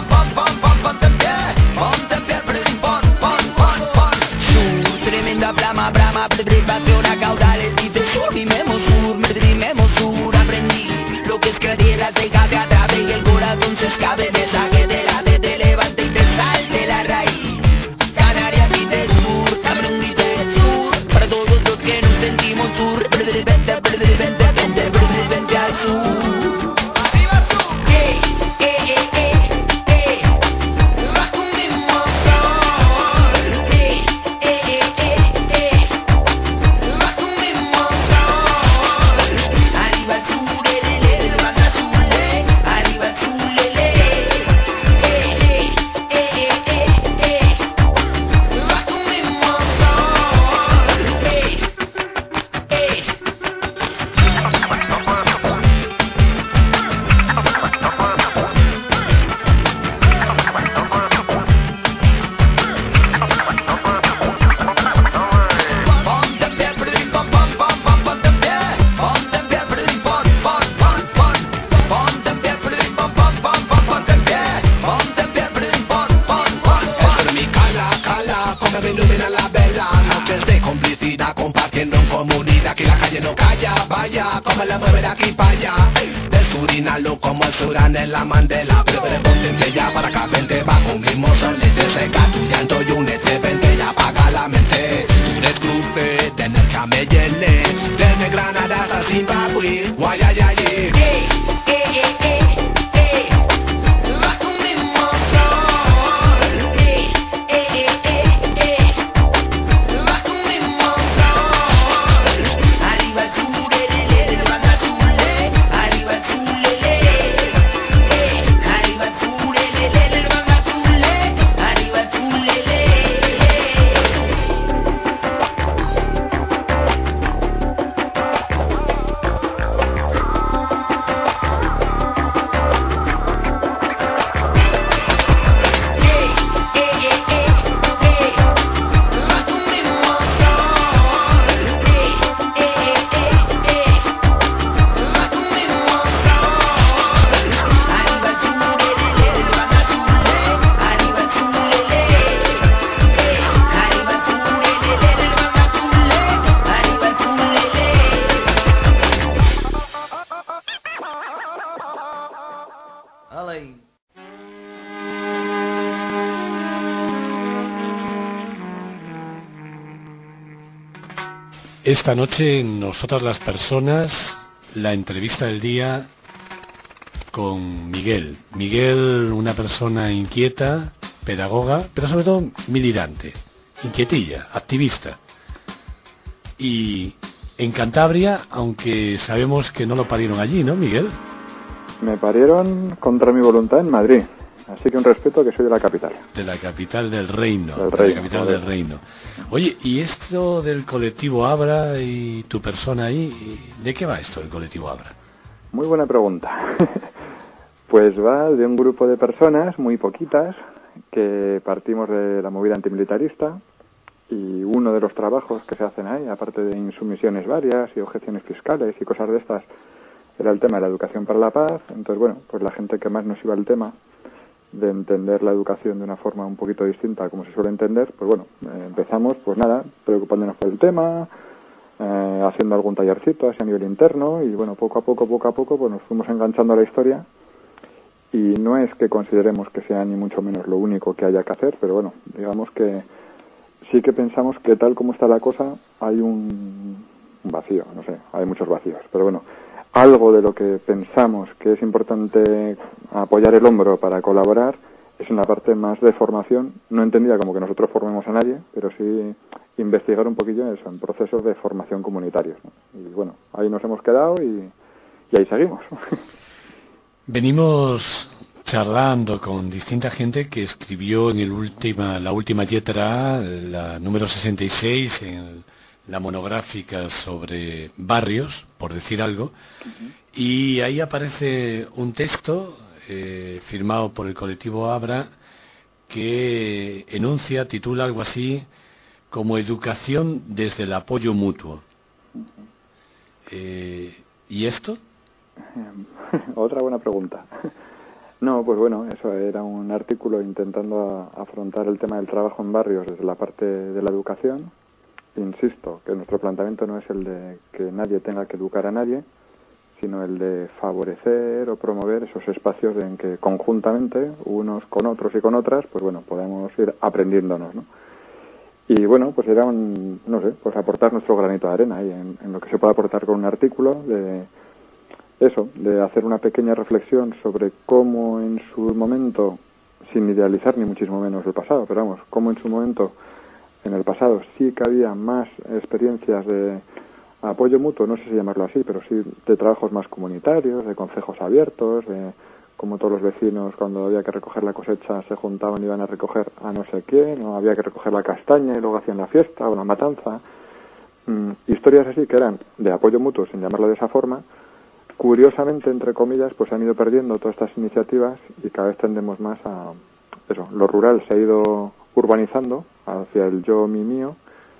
su tremenda brama, brama, privación a caudales y te subimos sur, me trimemos sur, aprendí lo que es querer acercarte a través y el corazón se escape, te saque de la te, te levante y te salte la raíz, Canarias y del sur, aprendí del sur, para todos los que nos sentimos sur, vente, vente, vente, vente, vente al sur, arriba sur, eh, eh, eh, eh, eh, bajo un mismo sol, eh, eh, eh, eh, eh, bajo un mismo sol, arriba el sur, le, le, le, bajo el sur, le, arriba el sur, le, le, eh, eh, eh, eh, eh, bajo un mismo sol, eh, eh. Ponte en pie, perdín, pon, pon, pon, pon, ponte en pie, ponte en pie, perdín, pon, pon, pon, pon, ponte en pie, perdín, pon, pon, pon, pon, ponte en pie, ponte en pie, perdín, pon, pon, pon, pon. Mi cala, cala, como me ilumina la vela, noches de complicidad compartiendo en comunidad, que la calle no calla, vaya, como la mueve de aquí para allá, del sur inhalo como el surán en la Mandela, pero pero ponte en pie ya para acá, vente bajo un mismo sol, y te seca tu llanto y únete, vente ya apaga la mente, tú eres cruce, de energía me llene, desde Granada hasta Zimbabue, guayayayí, eh, eh, eh, eh, eh, bajo un mismo sol, eh, eh, eh, eh, eh, bajo un mismo sol, arriba el sur, le, le, le, bajo el sur, le, arriba el sur, le, le, eh, arriba el sur, le, le, le, le, bajo el sur, le, arriba Esta noche, nosotras las personas, la entrevista del día con Miguel. Miguel, una persona inquieta, pedagoga, pero sobre todo militante, inquietilla, activista. Y en Cantabria, aunque sabemos que no lo parieron allí, ¿no, Miguel? Me parieron contra mi voluntad en Madrid. Así que un respeto, que soy de la capital. De la capital del reino. Del de reino, la capital joder. del reino. Oye, ¿y esto del colectivo Abra y tu persona ahí? ¿De qué va esto, el colectivo Abra? Muy buena pregunta. Pues va de un grupo de personas, muy poquitas, que partimos de la movida antimilitarista, y uno de los trabajos que se hacen ahí, aparte de insumisiones varias y objeciones fiscales y cosas de estas, era el tema de la educación para la paz. Entonces, bueno, pues la gente que más nos iba al tema de entender la educación de una forma un poquito distinta a como se suele entender, pues bueno, eh, empezamos, pues nada, preocupándonos por el tema, eh, haciendo algún tallercito así a nivel interno, y bueno, poco a poco, poco a poco, pues nos fuimos enganchando a la historia, y no es que consideremos que sea ni mucho menos lo único que haya que hacer, pero bueno, digamos que sí que pensamos que tal como está la cosa, hay un, un vacío, no sé, hay muchos vacíos, pero bueno, algo de lo que pensamos que es importante apoyar el hombro para colaborar es una parte más de formación, no entendida como que nosotros formemos a nadie, pero sí investigar un poquillo eso, en procesos de formación comunitarios, ¿no? Y bueno, ahí nos hemos quedado y, y ahí seguimos. Venimos charlando con distinta gente que escribió en el última, la última letra, la número sesenta y seis, en la monográfica sobre barrios, por decir algo, uh-huh. Y ahí aparece un texto eh, firmado por el colectivo Abra que enuncia, titula algo así como Educación desde el apoyo mutuo. Uh-huh. Eh, ¿Y esto? Otra buena pregunta. No, pues bueno, eso era un artículo intentando a, afrontar el tema del trabajo en barrios desde la parte de la educación. Insisto, que nuestro planteamiento no es el de que nadie tenga que educar a nadie, sino el de favorecer o promover esos espacios en que conjuntamente, unos con otros y con otras, pues bueno, podemos ir aprendiéndonos, ¿no? Y bueno, pues era un, no sé, pues aportar nuestro granito de arena ahí en, en lo que se puede aportar con un artículo de eso, de hacer una pequeña reflexión sobre cómo en su momento, sin idealizar ni muchísimo menos el pasado, pero vamos, cómo en su momento, en el pasado, sí que había más experiencias de apoyo mutuo, no sé si llamarlo así, pero sí de trabajos más comunitarios, de concejos abiertos, de cómo todos los vecinos cuando había que recoger la cosecha se juntaban y iban a recoger a no sé quién, o había que recoger la castaña y luego hacían la fiesta o la matanza. Mm, historias así que eran de apoyo mutuo, sin llamarlo de esa forma. Curiosamente, entre comillas, pues se han ido perdiendo todas estas iniciativas y cada vez tendemos más a eso. Lo rural se ha ido urbanizando hacia el yo, mi, mío,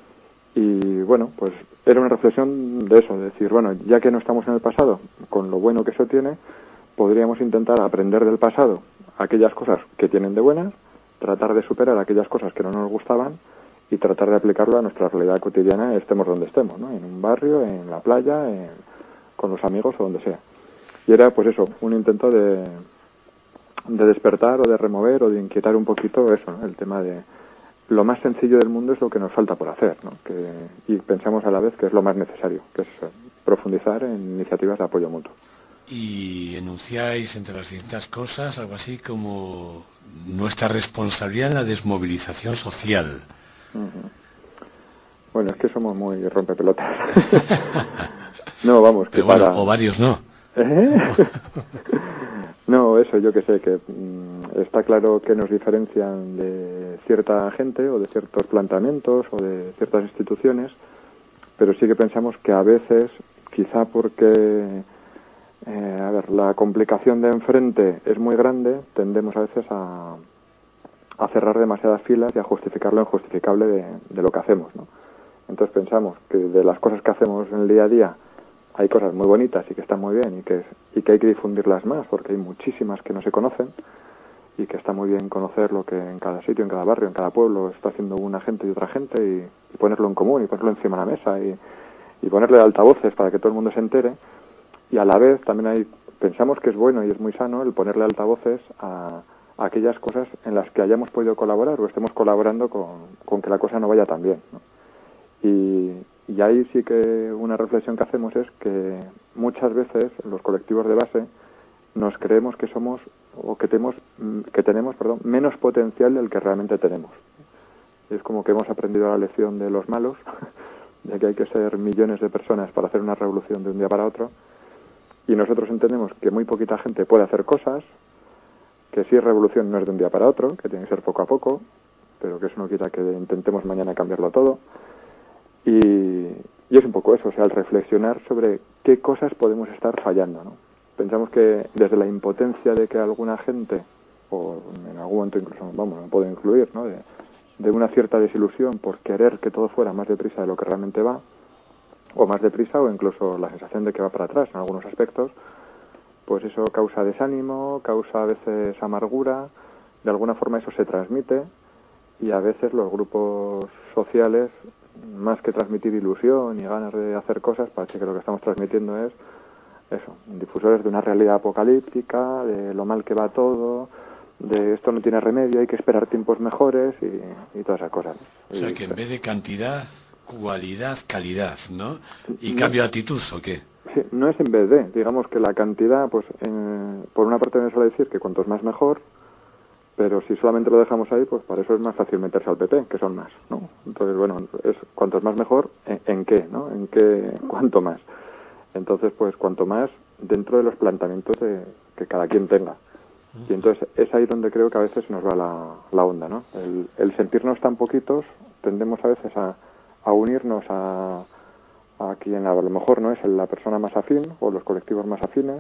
y bueno, pues era una reflexión de eso, de decir, bueno, ya que no estamos en el pasado, con lo bueno que eso tiene, podríamos intentar aprender del pasado aquellas cosas que tienen de buenas, tratar de superar aquellas cosas que no nos gustaban y tratar de aplicarlo a nuestra realidad cotidiana, estemos donde estemos, ¿no? En un barrio, en la playa, en, con los amigos o donde sea. Y era, pues eso, un intento de, de despertar o de remover o de inquietar un poquito eso, ¿no? El tema de lo más sencillo del mundo es lo que nos falta por hacer, ¿no? Que, y pensamos a la vez que es lo más necesario, que es profundizar en iniciativas de apoyo mutuo. Y enunciáis entre las distintas cosas algo así como nuestra responsabilidad en la desmovilización social. Uh-huh. Bueno, es que somos muy rompepelotas. No, vamos, que pero bueno, para... o varios no. ¿Eh? No, eso yo que sé, que mmm, está claro que nos diferencian de cierta gente o de ciertos planteamientos o de ciertas instituciones, pero sí que pensamos que a veces, quizá porque, eh, a ver, la complicación de enfrente es muy grande, tendemos a veces a, a cerrar demasiadas filas y a justificar lo injustificable de, de lo que hacemos, ¿no? Entonces pensamos que de las cosas que hacemos en el día a día hay cosas muy bonitas y que están muy bien y que, y que hay que difundirlas más porque hay muchísimas que no se conocen y que está muy bien conocer lo que en cada sitio, en cada barrio, en cada pueblo está haciendo una gente y otra gente y, y ponerlo en común y ponerlo encima de la mesa y, y ponerle altavoces para que todo el mundo se entere. Y a la vez también hay, pensamos que es bueno y es muy sano el ponerle altavoces a, a aquellas cosas en las que hayamos podido colaborar o estemos colaborando con, con que la cosa no vaya tan bien, ¿no? Y, Y ahí sí que una reflexión que hacemos es que muchas veces los colectivos de base nos creemos que somos o que tenemos, que tenemos perdón, menos potencial del que realmente tenemos. Es como que hemos aprendido la lección de los malos, de que hay que ser millones de personas para hacer una revolución de un día para otro, y nosotros entendemos que muy poquita gente puede hacer cosas, que si es revolución no es de un día para otro, que tiene que ser poco a poco, pero que eso no quita que intentemos mañana cambiarlo todo. Y, y es un poco eso, o sea, el reflexionar sobre qué cosas podemos estar fallando, ¿no? Pensamos que desde la impotencia de que alguna gente, o en algún momento incluso, vamos, me puedo incluir, ¿no?, de, de una cierta desilusión por querer que todo fuera más deprisa de lo que realmente va, o más deprisa, o incluso la sensación de que va para atrás en algunos aspectos, pues eso causa desánimo, causa a veces amargura, de alguna forma eso se transmite, y a veces los grupos sociales, más que transmitir ilusión y ganas de hacer cosas, parece que lo que estamos transmitiendo es eso, difusores de una realidad apocalíptica, de lo mal que va todo, de esto no tiene remedio, hay que esperar tiempos mejores y, y todas esas cosas. O sea, que en vez de cantidad, cualidad, calidad, ¿no? ¿Y cambio de actitud o qué? Sí, no es en vez de, digamos que la cantidad, pues eh, por una parte me suele decir que cuantos más mejor, pero si solamente lo dejamos ahí, pues para eso es más fácil meterse al P P, que son más, ¿no? Entonces, bueno, es cuantos más mejor, ¿en, en qué, no? ¿En qué, cuánto más? Entonces, pues cuanto más dentro de los planteamientos de, que cada quien tenga. Y entonces es ahí donde creo que a veces nos va la, la onda, ¿no? El, el sentirnos tan poquitos, tendemos a veces a, a unirnos a, a quien a lo mejor no es la persona más afín o los colectivos más afines.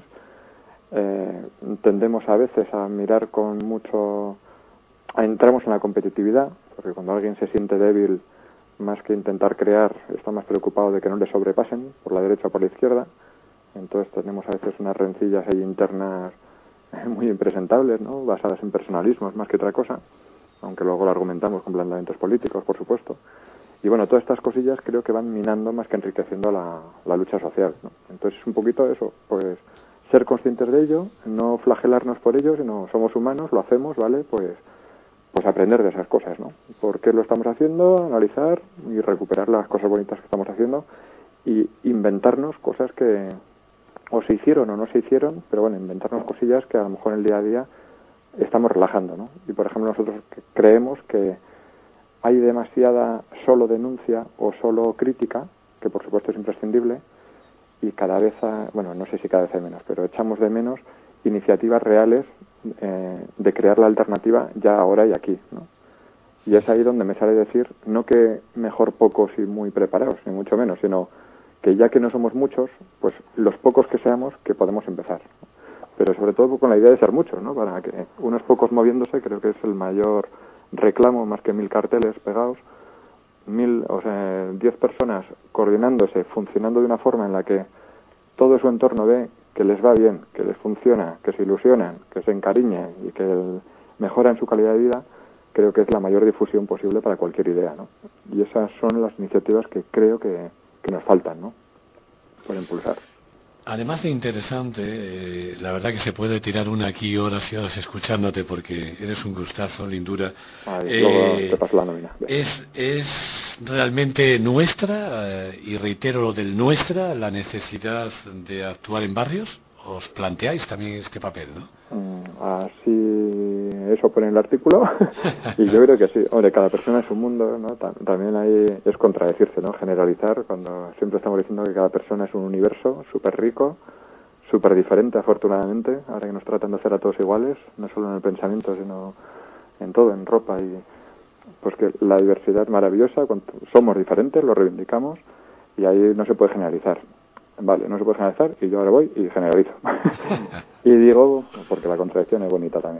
Eh, tendemos a veces a mirar con mucho, a entramos en la competitividad, porque cuando alguien se siente débil, más que intentar crear, está más preocupado de que no le sobrepasen por la derecha o por la izquierda. Entonces tenemos a veces unas rencillas ahí internas muy impresentables, ¿no?, basadas en personalismos más que otra cosa, aunque luego lo argumentamos con planteamientos políticos, por supuesto. Y bueno, todas estas cosillas creo que van minando más que enriqueciendo la, la lucha social, ¿no? Entonces es un poquito eso, pues ser conscientes de ello, no flagelarnos por ello, sino somos humanos, lo hacemos, ¿vale? Pues pues aprender de esas cosas, ¿no? ¿Por qué lo estamos haciendo? Analizar y recuperar las cosas bonitas que estamos haciendo y inventarnos cosas que o se hicieron o no se hicieron, pero bueno, inventarnos cosillas que a lo mejor en el día a día estamos relajando, ¿no? Y por ejemplo nosotros creemos que hay demasiada solo denuncia o solo crítica, que por supuesto es imprescindible, y cada vez, ha, bueno, no sé si cada vez hay menos, pero echamos de menos iniciativas reales eh, de crear la alternativa ya ahora y aquí, ¿no? Y es ahí donde me sale decir, no que mejor pocos y muy preparados, ni mucho menos, sino que ya que no somos muchos, pues los pocos que seamos, que podemos empezar. Pero sobre todo con la idea de ser muchos, ¿no? Para que unos pocos moviéndose, creo que es el mayor reclamo, más que mil carteles pegados, mil, o sea, diez personas coordinándose, funcionando de una forma en la que todo su entorno ve que les va bien, que les funciona, que se ilusionan, que se encariñen y que el, mejoran su calidad de vida, creo que es la mayor difusión posible para cualquier idea, ¿no? Y esas son las iniciativas que creo que, que nos faltan, ¿no?, por impulsar. Además de interesante, eh, la verdad que se puede tirar una aquí horas y horas escuchándote porque eres un gustazo, lindura. Ay, eh, luego te paso la nómina. Es, es realmente nuestra, eh, y reitero lo del nuestra, la necesidad de actuar en barrios. ¿Os planteáis también este papel, no? Mm, así, eso pone en el artículo. Y yo creo que sí. Hombre, cada persona es un mundo, ¿no? También ahí es contradecirse, ¿no? Generalizar, cuando siempre estamos diciendo que cada persona es un universo súper rico, súper diferente, afortunadamente, ahora que nos tratan de hacer a todos iguales, no solo en el pensamiento, sino en todo, en ropa. Y pues que la diversidad es maravillosa, somos diferentes, lo reivindicamos, y ahí no se puede generalizar. Vale, no se puede generalizar y yo ahora voy y generalizo. Y digo, porque la contradicción es bonita también.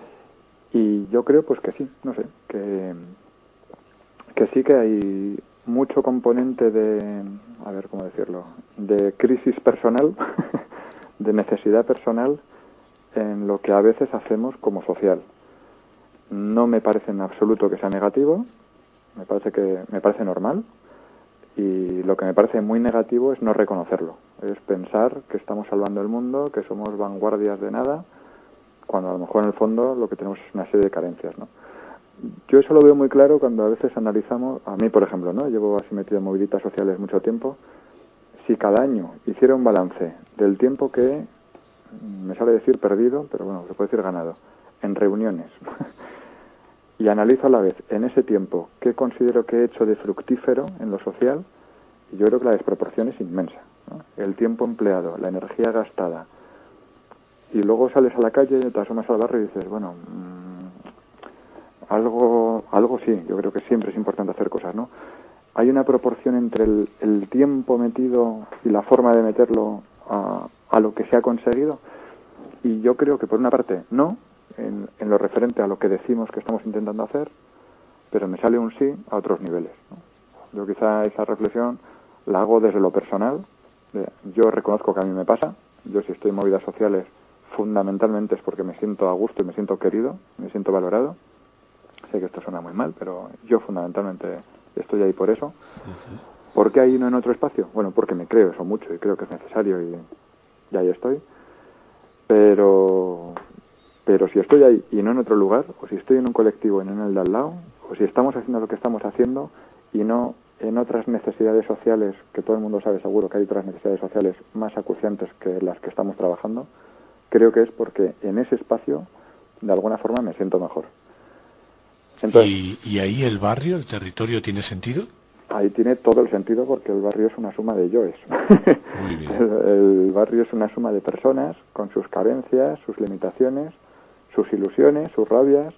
Y yo creo pues que sí, no sé, que, que sí que hay mucho componente de, a ver cómo decirlo, de crisis personal, de necesidad personal en lo que a veces hacemos como social. No me parece en absoluto que sea negativo, me parece que me parece normal. Y lo que me parece muy negativo es no reconocerlo, es pensar que estamos salvando el mundo, que somos vanguardias de nada, cuando a lo mejor en el fondo lo que tenemos es una serie de carencias, ¿no? yo eso lo veo muy claro cuando a veces analizamos, a mí por ejemplo, ¿no? Llevo así metido en movilitas sociales mucho tiempo. Si cada año hiciera un balance del tiempo que, me sale decir perdido, pero bueno, se puede decir ganado, en reuniones, y analizo a la vez en ese tiempo qué considero que he hecho de fructífero en lo social, y yo creo que la desproporción es inmensa, ¿no? El tiempo empleado, la energía gastada, y luego sales a la calle, te asomas al barrio y dices, bueno, mmm, algo, algo sí, yo creo que siempre es importante hacer cosas, ¿no? Hay una proporción entre el, el tiempo metido y la forma de meterlo a, a lo que se ha conseguido, y yo creo que por una parte no, en, en lo referente a lo que decimos que estamos intentando hacer, pero me sale un sí a otros niveles, ¿no? Yo quizá esa reflexión la hago desde lo personal. Yo reconozco que a mí me pasa, yo si estoy en movidas sociales fundamentalmente es porque me siento a gusto y me siento querido, me siento valorado. Sé que esto suena muy mal, pero yo fundamentalmente estoy ahí por eso. Uh-huh. ¿Por qué ahí no en otro espacio? Bueno, porque me creo eso mucho y creo que es necesario y, y ahí estoy. Pero, pero si estoy ahí y no en otro lugar, o si estoy en un colectivo y no en el de al lado, o si estamos haciendo lo que estamos haciendo y no en otras necesidades sociales, que todo el mundo sabe seguro que hay otras necesidades sociales más acuciantes que las que estamos trabajando, creo que es porque en ese espacio, de alguna forma, me siento mejor. Entonces, ¿Y, ¿Y ahí el barrio, el territorio, tiene sentido? Ahí tiene todo el sentido porque el barrio es una suma de yoes. Muy bien. el, el barrio es una suma de personas con sus carencias, sus limitaciones, sus ilusiones, sus rabias,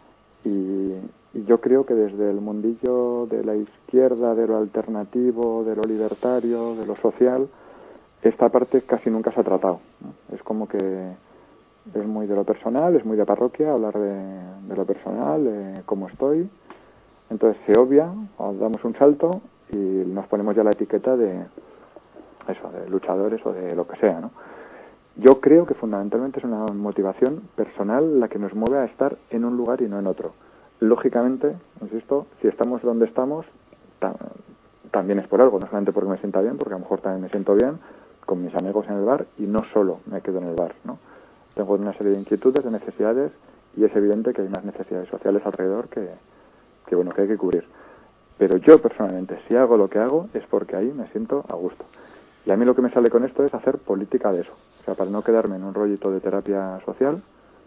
y, y yo creo que desde el mundillo de la izquierda, de lo alternativo, de lo libertario, de lo social, esta parte casi nunca se ha tratado, ¿no? Es como que es muy de lo personal, es muy de parroquia hablar de, de lo personal, de cómo estoy. Entonces se obvia, damos un salto y nos ponemos ya la etiqueta de eso, de luchadores o de lo que sea, ¿no? Yo creo que fundamentalmente es una motivación personal la que nos mueve a estar en un lugar y no en otro. Lógicamente, insisto, si estamos donde estamos, ta- también es por algo, no solamente porque me sienta bien, porque a lo mejor también me siento bien con mis amigos en el bar y no solo me quedo en el bar, ¿no? Tengo una serie de inquietudes, de necesidades, y es evidente que hay unas necesidades sociales alrededor que, que bueno, que hay que cubrir. Pero yo personalmente, si hago lo que hago, es porque ahí me siento a gusto. Y a mí lo que me sale con esto es hacer política de eso. O sea, para no quedarme en un rollito de terapia social,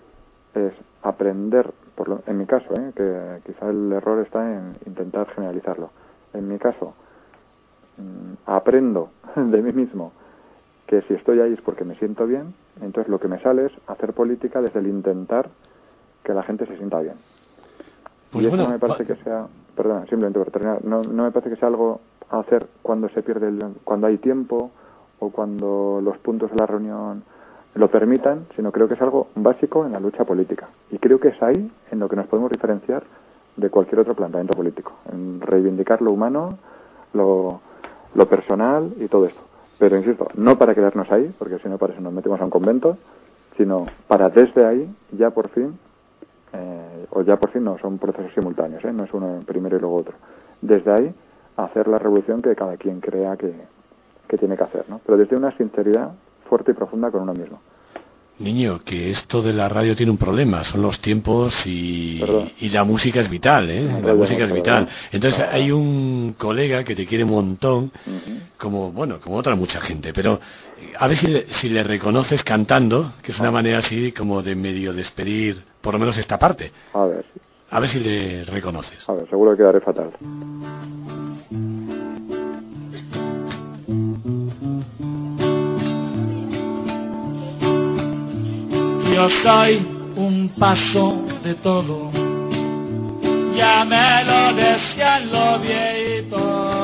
es aprender, por lo, en mi caso, ¿eh? Que quizá el error está en intentar generalizarlo. En mi caso, mmm, aprendo de mí mismo que si estoy ahí es porque me siento bien, entonces lo que me sale es hacer política desde el intentar que la gente se sienta bien. Pues y eso bueno, no me parece va... que sea, perdón, simplemente por terminar, no, no me parece que sea algo a hacer cuando se pierde, el, cuando hay tiempo o cuando los puntos de la reunión lo permitan, sino creo que es algo básico en la lucha política. Y creo que es ahí en lo que nos podemos diferenciar de cualquier otro planteamiento político, en reivindicar lo humano, lo, lo personal y todo esto. Pero insisto, no para quedarnos ahí, porque si no para eso nos metemos a un convento, sino para desde ahí ya por fin, eh, o ya por fin no, son procesos simultáneos, ¿eh? No es uno primero y luego otro. Desde ahí hacer la revolución que cada quien crea que, que tiene que hacer, ¿no? Pero desde una sinceridad fuerte y profunda con uno mismo. Niño, que esto de la radio tiene un problema, son los tiempos y, y la música es vital, ¿eh? La Perdón, música es vital. Entonces Perdón. hay un colega que te quiere un montón, Uh-huh. como bueno, como otra mucha gente, pero a ver si le, si le reconoces cantando, que es una manera así como de medio despedir, por lo menos esta parte. A ver. A ver si le reconoces. A ver, seguro que quedaré fatal. Yo soy un paso de todo, ya me lo decían los viejitos.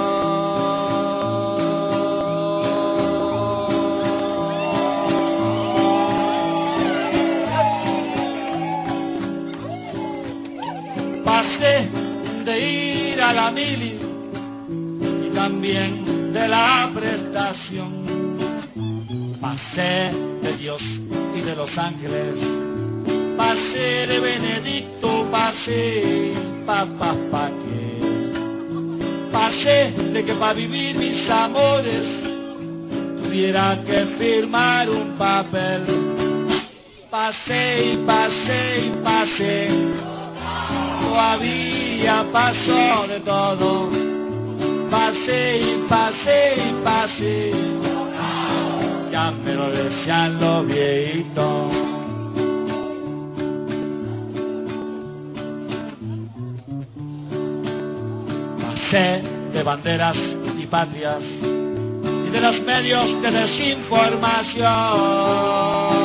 Pasé de ir a la mili y también de la prestación. Pasé de Dios y de los ángeles, pasé de Benedicto, pasé pa pa pa que, pasé de que para vivir mis amores tuviera que firmar un papel, pasé y pasé y pasé todavía pasó de todo. Pasé y pasé y pasé, ya me lo decían los viejitos. Pasé de banderas y patrias y de los medios de desinformación.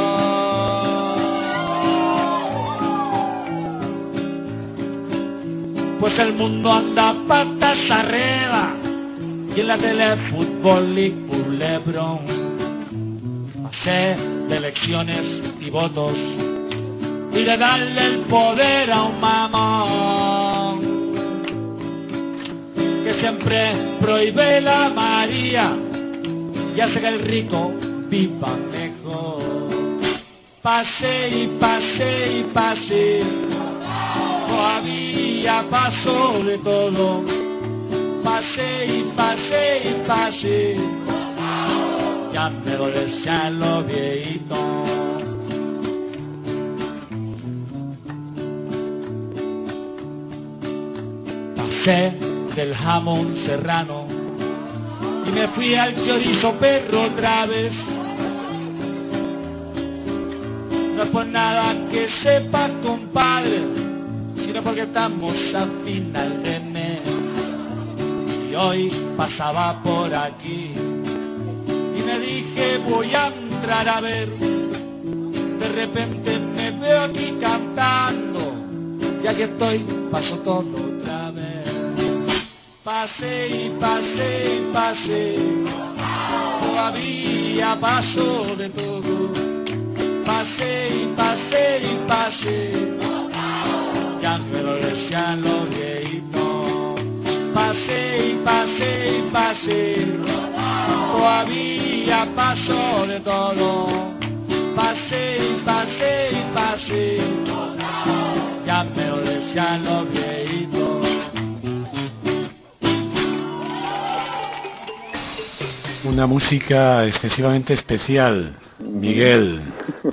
Pues el mundo anda patas arriba y en la tele fútbol y culebrón. Pasé de elecciones y votos y de darle el poder a un mamón que siempre prohíbe la María y hace que el rico viva mejor. Pasé y pasé y pasé, todavía paso de todo. Pasé y pasé y pasé, ya me lo decían los viejitos. Pasé del jamón serrano y me fui al chorizo perro otra vez. No es por nada que sepa, compadre, sino porque estamos a final de mes. Y hoy pasaba por aquí y me dije voy a entrar a ver. De repente me veo aquí cantando y aquí estoy, paso todo otra vez. Pasé y pasé y pasé, todavía paso de todo. Pasé y pasé y pasé, ya me lo decían los viejitos. Pasé y pasé y pasé, todavía paso de todo. Pasé y pasé y pasé, ya me lo decían los viejitos. Una música excesivamente especial, Miguel.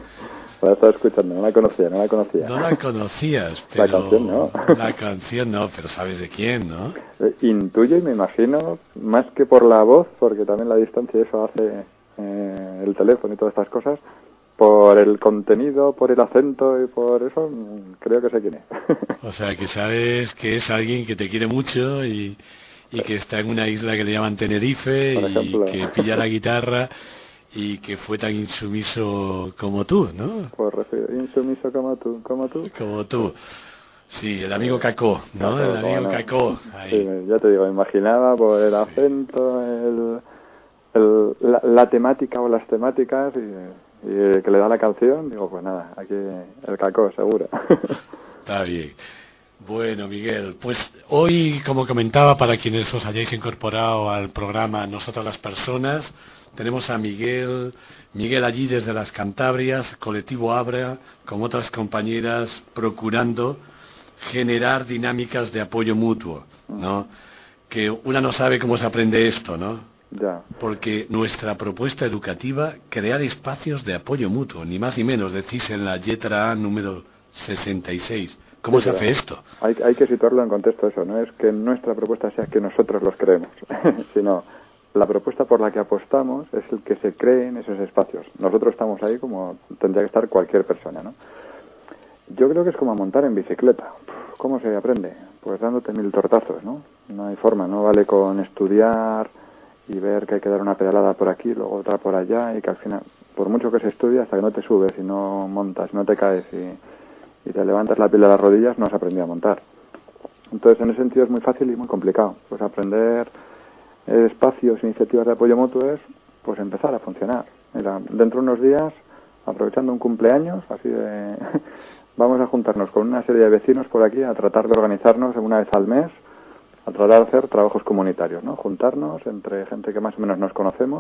La estaba escuchando, no la conocía, no la conocía. No la conocías, pero... La canción no. La canción no, pero sabes de quién, ¿no? Eh, Intuyo y me imagino, más que por la voz, porque también la distancia eso hace eh, el teléfono y todas estas cosas, por el contenido, por el acento y por eso, creo que sé quién es. O sea, que sabes que es alguien que te quiere mucho y, y que está en una isla que le llaman Tenerife Por ejemplo. y que pilla la guitarra y que fue tan insumiso como tú, ¿no? Por recibir, insumiso como tú, como tú. Como tú. Sí, el amigo Cacó, ¿no? Cacó, El amigo no. Cacó. Ahí. Sí, ya te digo, me imaginaba por el acento, el, el, la, la temática o las temáticas y, y que le da la canción, digo, pues nada, aquí el Cacó, seguro. Está bien. Bueno, Miguel, pues hoy, como comentaba, para quienes os hayáis incorporado al programa Nosotras las Personas, tenemos a Miguel, Miguel allí desde las Cantabrias, colectivo Abra, con otras compañeras, procurando generar dinámicas de apoyo mutuo, ¿no? Que una no sabe cómo se aprende esto, ¿no? Ya. Porque nuestra propuesta educativa, crear espacios de apoyo mutuo, ni más ni menos, decís en la letra A número sesenta y seis. ¿Cómo Sí, se hace esto? Hay, hay que situarlo en contexto eso, no es que nuestra propuesta sea que nosotros los creemos, sino la propuesta por la que apostamos es el que se creen esos espacios. Nosotros estamos ahí como tendría que estar cualquier persona, ¿no? Yo creo que es como montar en bicicleta. ¿Cómo se aprende? Pues dándote mil tortazos, ¿no? No hay forma, no vale con estudiar y ver que hay que dar una pedalada por aquí, luego otra por allá y que al final, por mucho que se estudie, hasta que no te subes y no montas, no te caes y... y te levantas la piel de las rodillas, no has aprendido a montar. Entonces, en ese sentido es muy fácil y muy complicado. Pues aprender espacios, iniciativas de apoyo mutuo es, pues empezar a funcionar. Mira, dentro de unos días, aprovechando un cumpleaños, así de... vamos a juntarnos con una serie de vecinos por aquí a tratar de organizarnos una vez al mes, a tratar de hacer trabajos comunitarios, ¿no? Juntarnos entre gente que más o menos nos conocemos.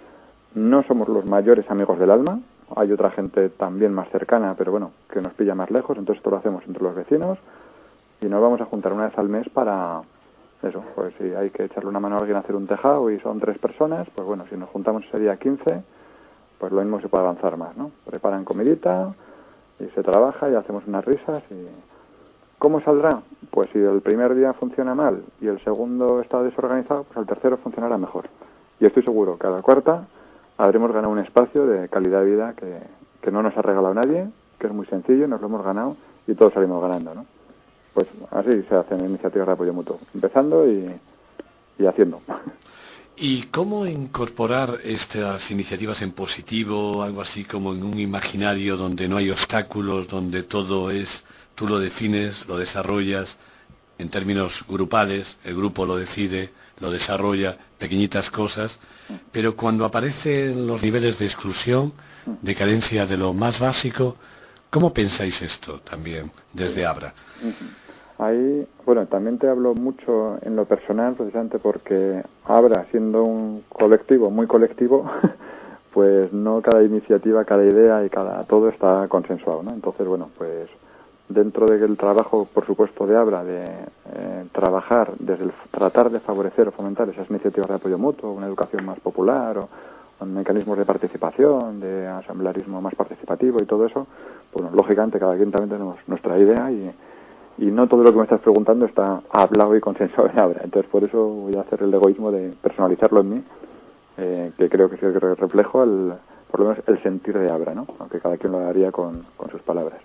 No somos los mayores amigos del alma, hay otra gente también más cercana, pero bueno, que nos pilla más lejos, entonces esto lo hacemos entre los vecinos y nos vamos a juntar una vez al mes para eso, pues si hay que echarle una mano a alguien a hacer un tejado y son tres personas, pues bueno, si nos juntamos ese día quince, pues lo mismo se puede avanzar más, ¿no? Preparan comidita y se trabaja y hacemos unas risas y, ¿Cómo saldrá? Pues si el primer día funciona mal y el segundo está desorganizado, pues el tercero funcionará mejor. Y estoy seguro que a la cuarta habremos ganado un espacio de calidad de vida que, que no nos ha regalado nadie, que es muy sencillo, nos lo hemos ganado y todos salimos ganando, ¿no? Pues así se hacen iniciativas de apoyo mutuo, empezando y, y haciendo. ¿Y cómo incorporar estas iniciativas en positivo, algo así como en un imaginario donde no hay obstáculos, donde todo es, tú lo defines, lo desarrollas en términos grupales, el grupo lo decide, lo desarrolla, pequeñitas cosas, pero cuando aparecen los niveles de exclusión, de carencia de lo más básico, ¿cómo pensáis esto también desde Abra? Ahí, bueno, también te hablo mucho en lo personal, precisamente porque Abra, siendo un colectivo muy colectivo, pues no cada iniciativa, cada idea y cada todo está consensuado, ¿no? Entonces, bueno, pues dentro del trabajo, por supuesto, de Abra, de eh, trabajar desde el tratar de favorecer o fomentar esas iniciativas de apoyo mutuo, una educación más popular o, o mecanismos de participación, de asamblearismo más participativo y todo eso, pues bueno, lógicamente cada quien también tenemos nuestra idea y Y no todo lo que me estás preguntando está hablado y consensuado en Abra. Entonces, por eso voy a hacer el egoísmo de personalizarlo en mí, eh, que creo que es el que reflejo el, por lo menos el sentir de Abra, ¿no? Aunque cada quien lo haría con, con sus palabras.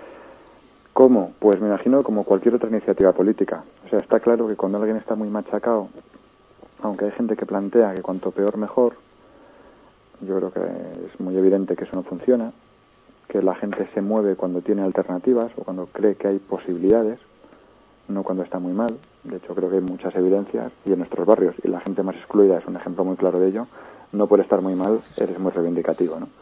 ¿Cómo? Pues me imagino como cualquier otra iniciativa política. O sea, está claro que cuando alguien está muy machacado, aunque hay gente que plantea que cuanto peor mejor, yo creo que es muy evidente que eso no funciona, que la gente se mueve cuando tiene alternativas o cuando cree que hay posibilidades, no cuando está muy mal. De hecho, creo que hay muchas evidencias, y en nuestros barrios, y la gente más excluida es un ejemplo muy claro de ello, no por estar muy mal eres muy reivindicativo, ¿no?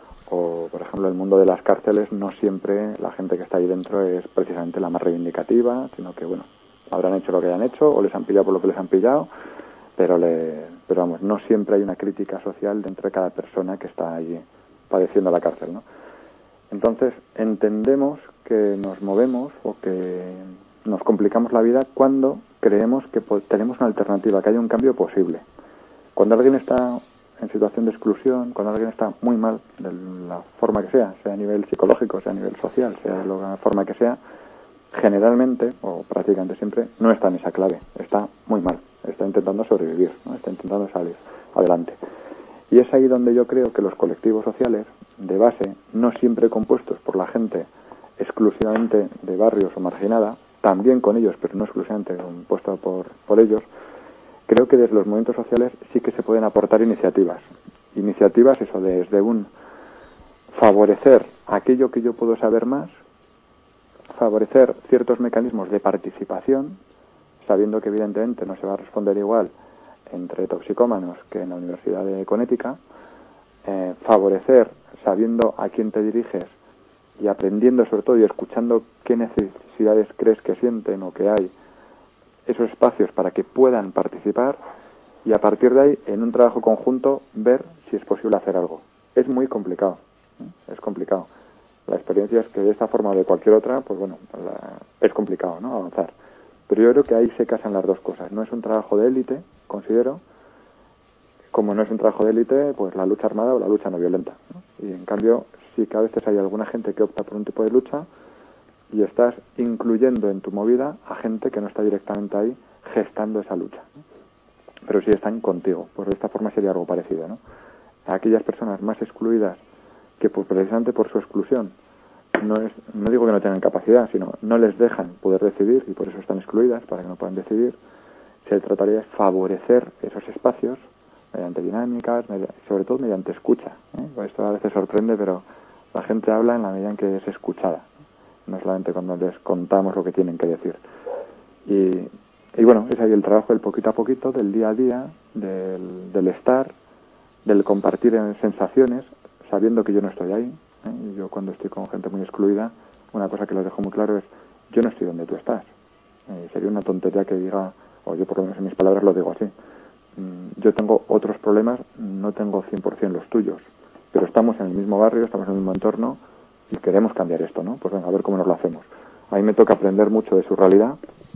O, por ejemplo, el mundo de las cárceles, no siempre la gente que está ahí dentro es precisamente la más reivindicativa, sino que, bueno, habrán hecho lo que hayan hecho o les han pillado por lo que les han pillado, pero, le, pero vamos, no siempre hay una crítica social dentro de cada persona que está allí padeciendo la cárcel, ¿no? Entonces, entendemos que nos movemos o que nos complicamos la vida cuando creemos que tenemos una alternativa, que hay un cambio posible. Cuando alguien está en situación de exclusión, cuando alguien está muy mal, de la forma que sea, sea a nivel psicológico, sea a nivel social, sea de la forma que sea, generalmente, o prácticamente siempre, no está en esa clave, está muy mal, está intentando sobrevivir, ¿no? Está intentando salir adelante. Y es ahí donde yo creo que los colectivos sociales, de base, no siempre compuestos por la gente exclusivamente de barrios o marginada, también con ellos, pero no exclusivamente compuesta por, por ellos, creo que desde los movimientos sociales sí que se pueden aportar iniciativas. Iniciativas, eso, desde un favorecer aquello que yo puedo saber más, favorecer ciertos mecanismos de participación, sabiendo que evidentemente no se va a responder igual entre toxicómanos que en la Universidad de Connecticut, eh, favorecer sabiendo a quién te diriges y aprendiendo sobre todo y escuchando qué necesidades crees que sienten o que hay, esos espacios para que puedan participar, y a partir de ahí, en un trabajo conjunto, ver si es posible hacer algo. Es muy complicado, ¿eh? Es complicado. La experiencia es que de esta forma o de cualquier otra, pues bueno, la, es complicado, ¿no?, avanzar. Pero yo creo que ahí se casan las dos cosas. No es un trabajo de élite, considero, como no es un trabajo de élite, pues la lucha armada o la lucha no violenta, ¿no? Y en cambio, sí que a veces hay alguna gente que opta por un tipo de lucha y estás incluyendo en tu movida a gente que no está directamente ahí gestando esa lucha, ¿no? Pero sí están contigo. Pues de esta forma sería algo parecido, ¿no? A aquellas personas más excluidas que pues, precisamente por su exclusión, no es, no digo que no tengan capacidad, sino no les dejan poder decidir y por eso están excluidas, para que no puedan decidir, se trataría de favorecer esos espacios mediante dinámicas, med- sobre todo mediante escucha, ¿eh? Esto a veces sorprende, pero la gente habla en la medida en que es escuchada, no solamente cuando les contamos lo que tienen que decir. Y, y bueno, es ahí el trabajo del poquito a poquito, del día a día, del, del estar, del compartir en sensaciones, sabiendo que yo no estoy ahí, ¿eh? Y yo cuando estoy con gente muy excluida, una cosa que les dejo muy claro es, yo no estoy donde tú estás. Eh, sería una tontería que diga, o yo por lo menos en mis palabras lo digo así, mm, yo tengo otros problemas, no tengo cien por ciento los tuyos, pero estamos en el mismo barrio, estamos en el mismo entorno y queremos cambiar esto, ¿no? Pues venga, a ver cómo nos lo hacemos. A mí me toca aprender mucho de su realidad.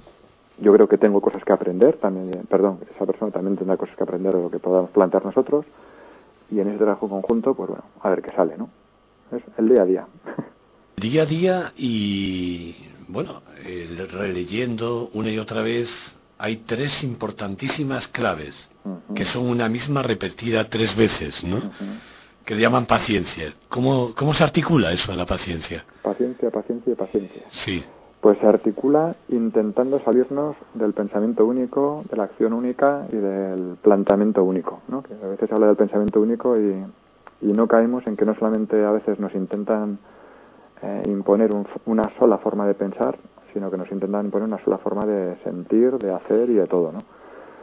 Yo creo que tengo cosas que aprender, también, perdón, esa persona también tendrá cosas que aprender de lo que podamos plantear nosotros, y en ese trabajo conjunto, pues bueno, a ver qué sale, ¿no? Es el día a día. Día a día y, bueno, eh, releyendo una y otra vez, hay tres importantísimas claves, uh-huh. que son una misma repetida tres veces, ¿no? Uh-huh. Que le llaman paciencia. ¿Cómo, cómo se articula eso de la paciencia? Paciencia, paciencia y paciencia. Sí. Pues se articula intentando salirnos del pensamiento único, de la acción única y del planteamiento único, ¿no? Que a veces se habla del pensamiento único y, y no caemos en que no solamente a veces nos intentan eh, imponer un, una sola forma de pensar, sino que nos intentan imponer una sola forma de sentir, de hacer y de todo, ¿no?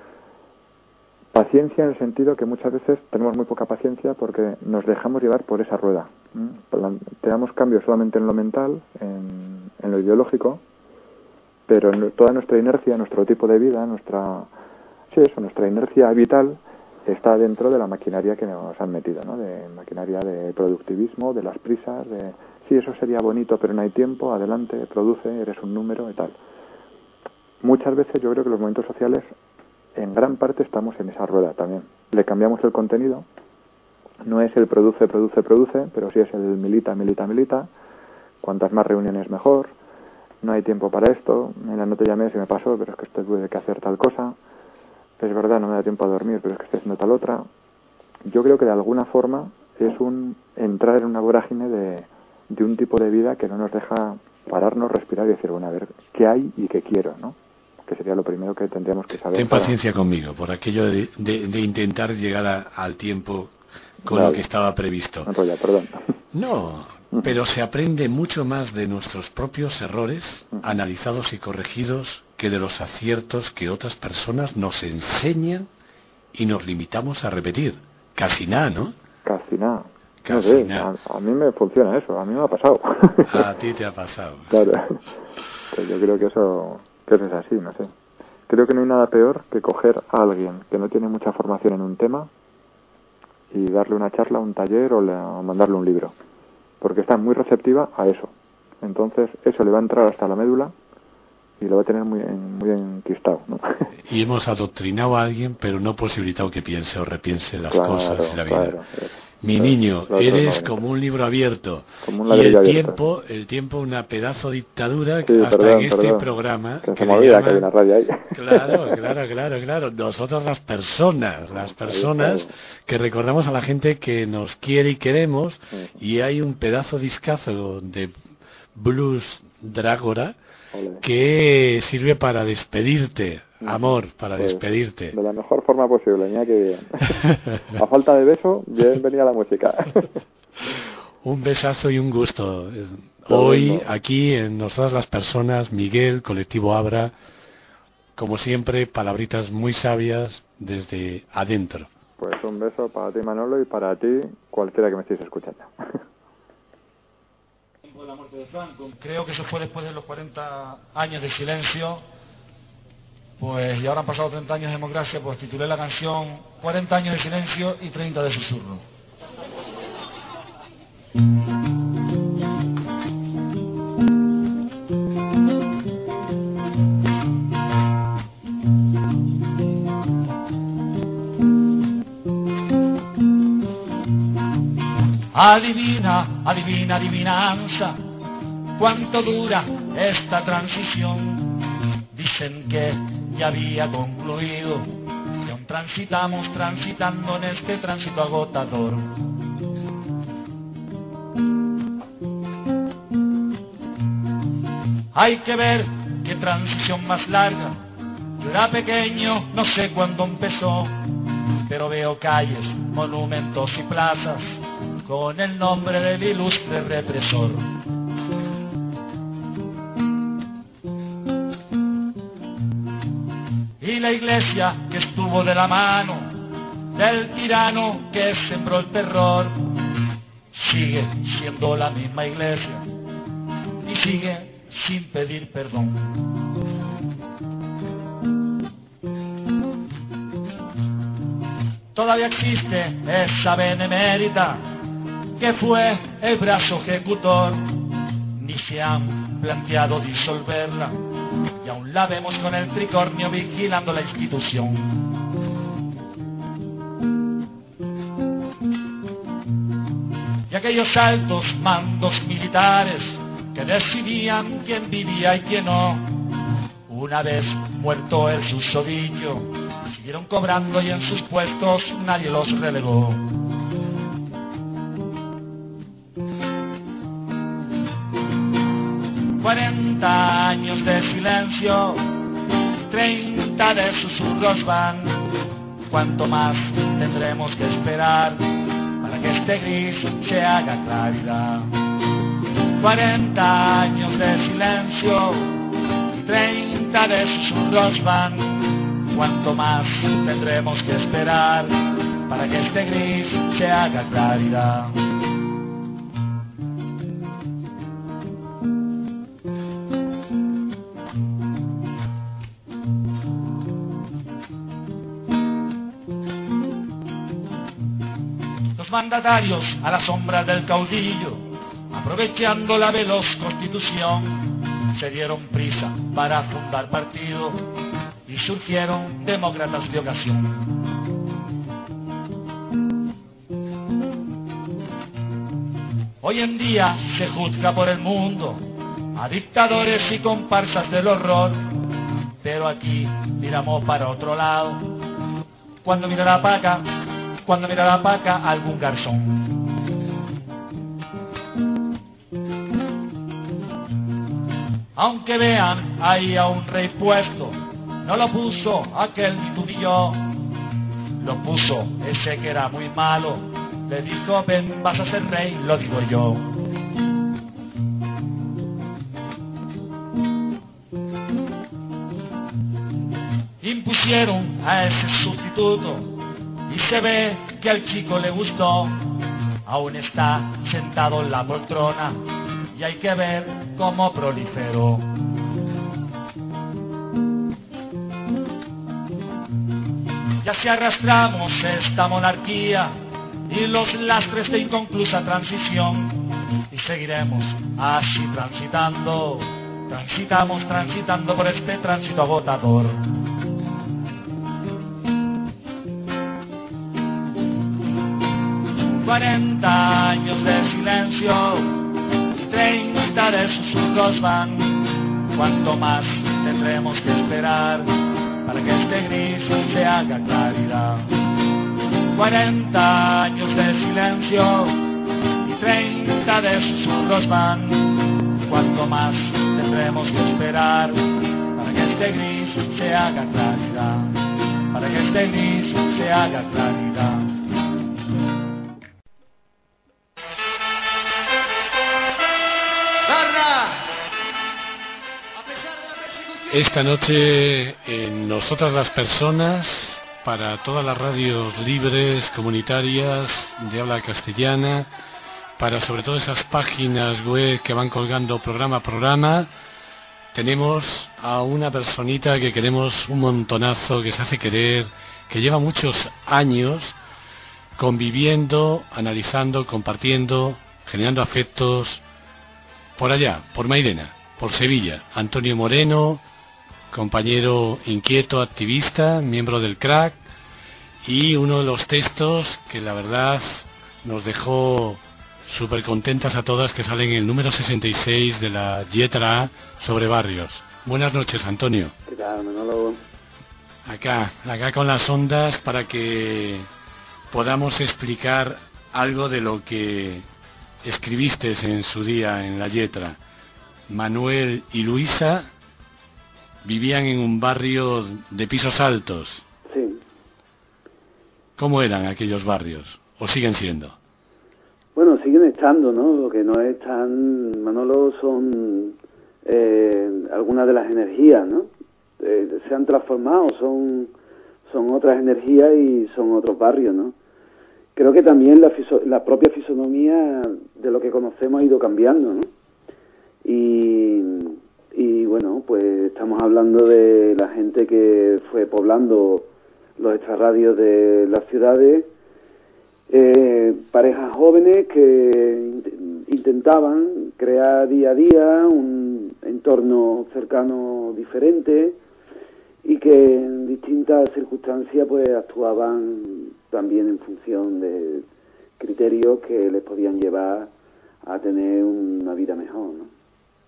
Paciencia en el sentido que muchas veces tenemos muy poca paciencia porque nos dejamos llevar por esa rueda. Planteamos cambios solamente en lo mental, en, en lo ideológico, pero en toda nuestra inercia, nuestro tipo de vida, nuestra sí eso, nuestra inercia vital está dentro de la maquinaria que nos han metido, ¿no? De maquinaria de productivismo, de las prisas, de sí, eso sería bonito, pero no hay tiempo, adelante, produce, eres un número y tal. Muchas veces yo creo que los movimientos sociales en gran parte estamos en esa rueda también. Le cambiamos el contenido, no es el produce, produce, produce, pero sí es el milita, milita, milita. Cuantas más reuniones mejor, no hay tiempo para esto, mira, no te llamé si me pasó, pero es que estoy tuve que hacer tal cosa, es verdad, no me da tiempo a dormir, pero es que estoy haciendo tal otra. Yo creo que de alguna forma es un entrar en una vorágine de, de un tipo de vida que no nos deja pararnos, respirar y decir, bueno, a ver, ¿qué hay y qué quiero, no? Que sería lo primero que tendríamos que saber. Ten paciencia para... conmigo, por aquello de, de, de intentar llegar a, al tiempo con vale. lo que estaba previsto. No, ya, perdón. No, pero se aprende mucho más de nuestros propios errores, analizados y corregidos, que de los aciertos que otras personas nos enseñan y nos limitamos a repetir. Casi nada, ¿no? Casi nada. Casi no sé, nada. A, a mí me funciona eso, a mí me ha pasado. A ti te ha pasado. Claro. Pues yo creo que eso... que eso es así, no sé. Creo que no hay nada peor que coger a alguien que no tiene mucha formación en un tema y darle una charla, un taller o, le, o mandarle un libro, porque está muy receptiva a eso. Entonces eso le va a entrar hasta la médula y lo va a tener muy, muy enquistado, ¿no? Y hemos adoctrinado a alguien, pero no posibilitado que piense o repiense las claro, cosas y la vida. Claro, Mi claro, niño, claro, eres no, como un libro abierto. Como un y el abierto. tiempo, el tiempo una pedazo dictadura sí, hasta perdón, en este perdón. programa. Que que se me olvida llama... que hay una radio ahí. Claro, claro, claro, claro. Nosotros las personas, las personas que recordamos a la gente que nos quiere y queremos, sí. Y hay un pedazo discazo de blues Drágora Olé. Que sirve para despedirte. Amor, para pues, despedirte. De la mejor forma posible, mira que bien. A falta de beso, bienvenida a la música. Un besazo y un gusto. Hoy, aquí, en Nosotras las Personas, Miguel, Colectivo Abra, como siempre, palabritas muy sabias desde adentro. Pues un beso para ti, Manolo, y para ti, cualquiera que me estéis escuchando. La muerte de Franco. Creo que eso fue después de los cuarenta años de silencio. Pues, y ahora han pasado treinta años de democracia, pues titulé la canción cuarenta años de silencio y treinta de susurro. Adivina, adivina, adivinanza, cuánto dura esta transición. Dicen que ya había concluido, que aún transitamos transitando en este tránsito agotador. Hay que ver qué transición más larga. Yo era pequeño, no sé cuándo empezó, pero veo calles, monumentos y plazas con el nombre del ilustre represor. Y la iglesia que estuvo de la mano del tirano que sembró el terror sigue siendo la misma iglesia y sigue sin pedir perdón. Todavía existe esa benemérita que fue el brazo ejecutor, ni se han planteado disolverla, y aún la vemos con el tricornio vigilando la institución. Y aquellos altos mandos militares que decidían quién vivía y quién no. Una vez muerto el susodicho, siguieron cobrando y en sus puestos nadie los relegó. Cuarenta años de silencio, treinta de susurros van. Cuánto más tendremos que esperar para que este gris se haga claridad. Cuarenta años de silencio, treinta de susurros van. Cuánto más tendremos que esperar para que este gris se haga claridad. Los mandatarios a la sombra del caudillo, aprovechando la veloz constitución, se dieron prisa para fundar partido y surgieron demócratas de ocasión. Hoy en día se juzga por el mundo a dictadores y comparsas del horror, pero aquí miramos para otro lado. Cuando mira la paca, cuando mira la paca algún garzón. Aunque vean ahí a un rey puesto, no lo puso aquel ni tú ni yo, lo puso ese que era muy malo, le dijo ven vas a ser rey, lo digo yo. Impusieron a ese sustituto y se ve que al chico le gustó, aún está sentado en la poltrona y hay que ver cómo proliferó. Ya si arrastramos esta monarquía y los lastres de inconclusa transición, y seguiremos así transitando, transitamos transitando por este tránsito agotador. Cuarenta años de silencio, treinta de susurros van. Cuánto más tendremos que esperar para que este gris se haga claridad. Cuarenta años de silencio y treinta de susurros van. Cuánto más tendremos que esperar para que este gris se haga claridad. Para que este gris se haga claridad. Esta noche en Nosotras las Personas, para todas las radios libres, comunitarias, de habla castellana, para sobre todo esas páginas web que van colgando programa a programa, tenemos a una personita que queremos un montonazo, que se hace querer, que lleva muchos años conviviendo, analizando, compartiendo, generando afectos, por allá, por Mairena, por Sevilla. Antonio Moreno, compañero inquieto, activista, miembro del crack, y uno de los textos que la verdad nos dejó súper contentas a todas, que salen en el número sesenta y seis de la Letra A sobre barrios. Buenas noches, Antonio. ¿Qué tal, Manolo? Acá, acá con las ondas para que podamos explicar algo de lo que escribiste en su día en la Letra. Manuel y Luisa vivían en un barrio de pisos altos. Sí. ¿Cómo eran aquellos barrios? ¿O siguen siendo? Bueno, siguen estando, ¿no? Lo que no es tan, Manolo, son eh, algunas de las energías, ¿no? Eh, se han transformado, son, son otras energías y son otros barrios, ¿no? Creo que también la, fiso, la propia fisonomía de lo que conocemos ha ido cambiando, ¿no? Y... Y bueno, pues estamos hablando de la gente que fue poblando los extrarradios de las ciudades, eh, parejas jóvenes que intentaban crear día a día un entorno cercano diferente y que en distintas circunstancias pues actuaban también en función de criterios que les podían llevar a tener una vida mejor, ¿no?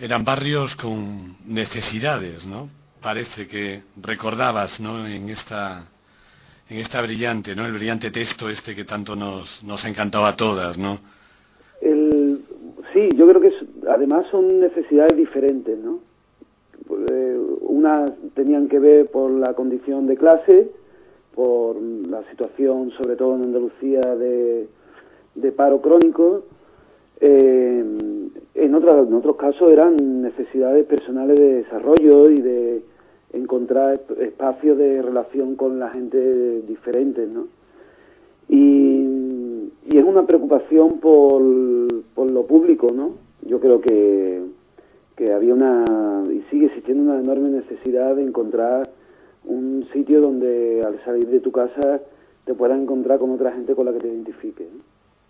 Eran barrios con necesidades, ¿no? Parece que recordabas, ¿no? En esta, en esta brillante, ¿no? El brillante texto este que tanto nos, nos ha encantado a todas, ¿no? El, sí, yo creo que es, además son necesidades diferentes, ¿no? Eh, unas tenían que ver por la condición de clase, por la situación, sobre todo en Andalucía, de, de paro crónico. Eh, en, otras, en otros casos eran necesidades personales de desarrollo y de encontrar espacios de relación con la gente diferentes, ¿no? Y, y es una preocupación por, por lo público, ¿no? Yo creo que, que había una, y sigue existiendo una enorme necesidad de encontrar un sitio donde al salir de tu casa te puedas encontrar con otra gente con la que te identifiques, ¿no?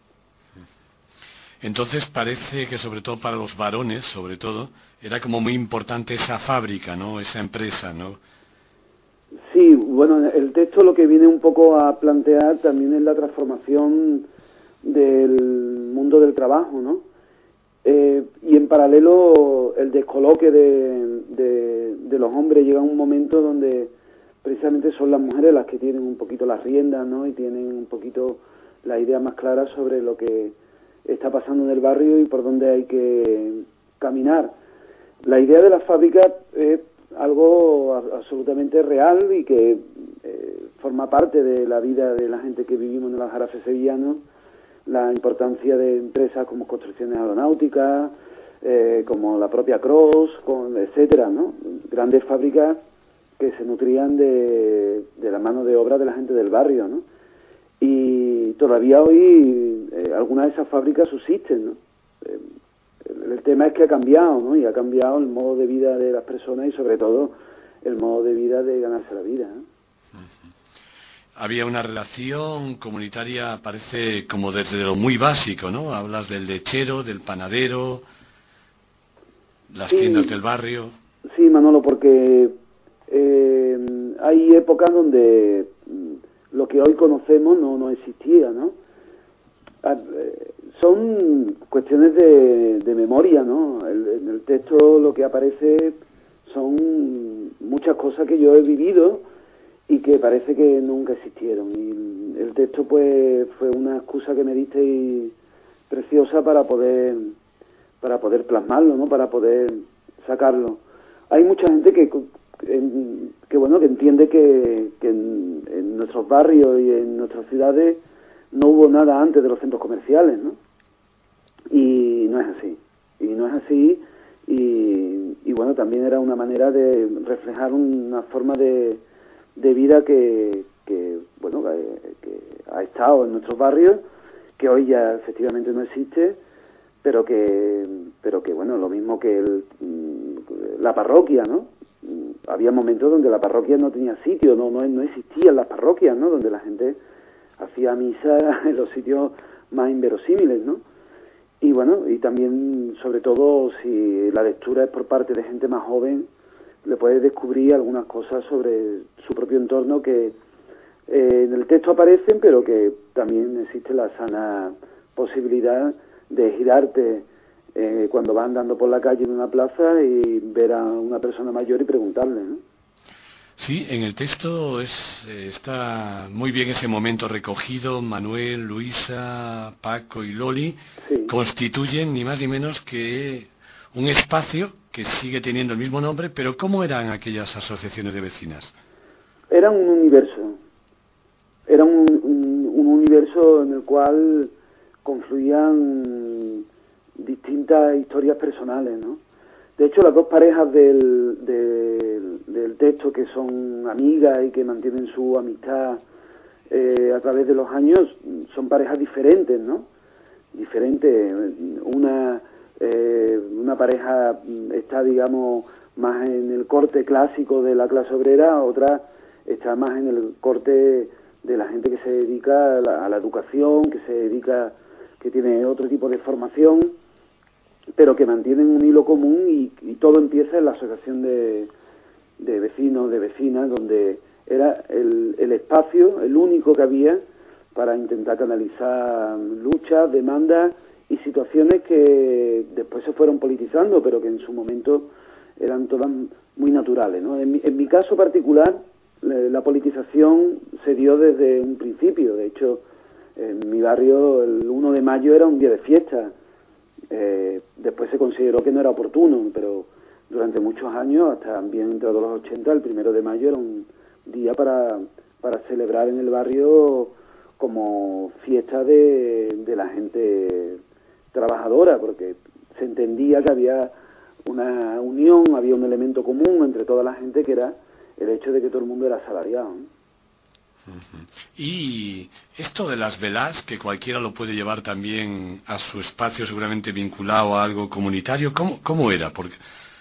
Entonces parece que sobre todo para los varones, sobre todo, era como muy importante esa fábrica, ¿no? Esa empresa, ¿no? Sí, bueno, el texto lo que viene un poco a plantear también es la transformación del mundo del trabajo, ¿no? Eh, y en paralelo el descoloque de, de, de los hombres. Llega un momento donde precisamente son las mujeres las que tienen un poquito las riendas, ¿no? Y tienen un poquito la idea más clara sobre lo que está pasando en el barrio y por dónde hay que caminar. La idea de la fábrica es algo a, absolutamente real y que eh, forma parte de la vida de la gente que vivimos en el Aljarafe sevillano. La importancia de empresas como Construcciones Aeronáuticas, eh, como la propia Cross, con, etcétera, ¿no? Grandes fábricas que se nutrían de, de la mano de obra de la gente del barrio, ¿no? Y todavía hoy eh, algunas de esas fábricas subsisten, ¿no? Eh, el, el tema es que ha cambiado, ¿no? Y ha cambiado el modo de vida de las personas y sobre todo el modo de vida de ganarse la vida, ¿no? Uh-huh. Había una relación comunitaria, parece, como desde lo muy básico, ¿no? Hablas del lechero, del panadero, las sí, tiendas del barrio. Sí, Manolo, porque eh, hay épocas donde lo que hoy conocemos no, no existía, ¿no? Son cuestiones de, de memoria, ¿no? El, en el texto lo que aparece son muchas cosas que yo he vivido y que parece que nunca existieron. Y el texto pues fue una excusa que me diste y preciosa para poder para poder plasmarlo, ¿no? Para poder sacarlo. Hay mucha gente que en, que bueno que entiende que, que en, en nuestros barrios y en nuestras ciudades no hubo nada antes de los centros comerciales, ¿no? Y no es así. Y no es así. Y, y bueno, también era una manera de reflejar una forma de, de vida que, que bueno que, que ha estado en nuestros barrios, que hoy ya efectivamente no existe, pero que pero que bueno, lo mismo que el, la parroquia, ¿no? Había momentos donde la parroquia no tenía sitio, no no no existían las parroquias, ¿no? Donde la gente hacía misa en los sitios más inverosímiles, ¿no? Y bueno, y también, sobre todo, si la lectura es por parte de gente más joven, le puedes descubrir algunas cosas sobre su propio entorno que eh, en el texto aparecen, pero que también existe la sana posibilidad de girarte eh, cuando vas andando por la calle en una plaza y ver a una persona mayor y preguntarle, ¿no? Sí, en el texto es, eh, está muy bien ese momento recogido. Manuel, Luisa, Paco y Loli sí. Constituyen ni más ni menos que un espacio que sigue teniendo el mismo nombre, pero ¿cómo eran aquellas asociaciones de vecinas? Era un universo, era un, un, un universo en el cual confluían distintas historias personales, ¿no? De hecho, las dos parejas del, del, del texto, que son amigas y que mantienen su amistad eh, a través de los años, son parejas diferentes, ¿no? Diferentes. Una, eh, una pareja está, digamos, más en el corte clásico de la clase obrera, otra está más en el corte de la gente que se dedica a la, a la educación, que se dedica, que tiene otro tipo de formación, pero que mantienen un hilo común y, y todo empieza en la asociación de, de vecinos, de vecinas, donde era el, el espacio, el único que había para intentar canalizar luchas, demandas y situaciones que después se fueron politizando, pero que en su momento eran todas muy naturales, ¿no? En mi, en mi caso particular, la politización se dio desde un principio. De hecho, en mi barrio el uno de mayo era un día de fiesta. Eh, después se consideró que no era oportuno, pero durante muchos años, hasta bien entrados los ochenta, el primero de mayo era un día para, para celebrar en el barrio como fiesta de, de la gente trabajadora, porque se entendía que había una unión, había un elemento común entre toda la gente, que era el hecho de que todo el mundo era asalariado, ¿no? Uh-huh. Y esto de las velas, que cualquiera lo puede llevar también a su espacio, seguramente vinculado a algo comunitario, ¿cómo, cómo era? Porque...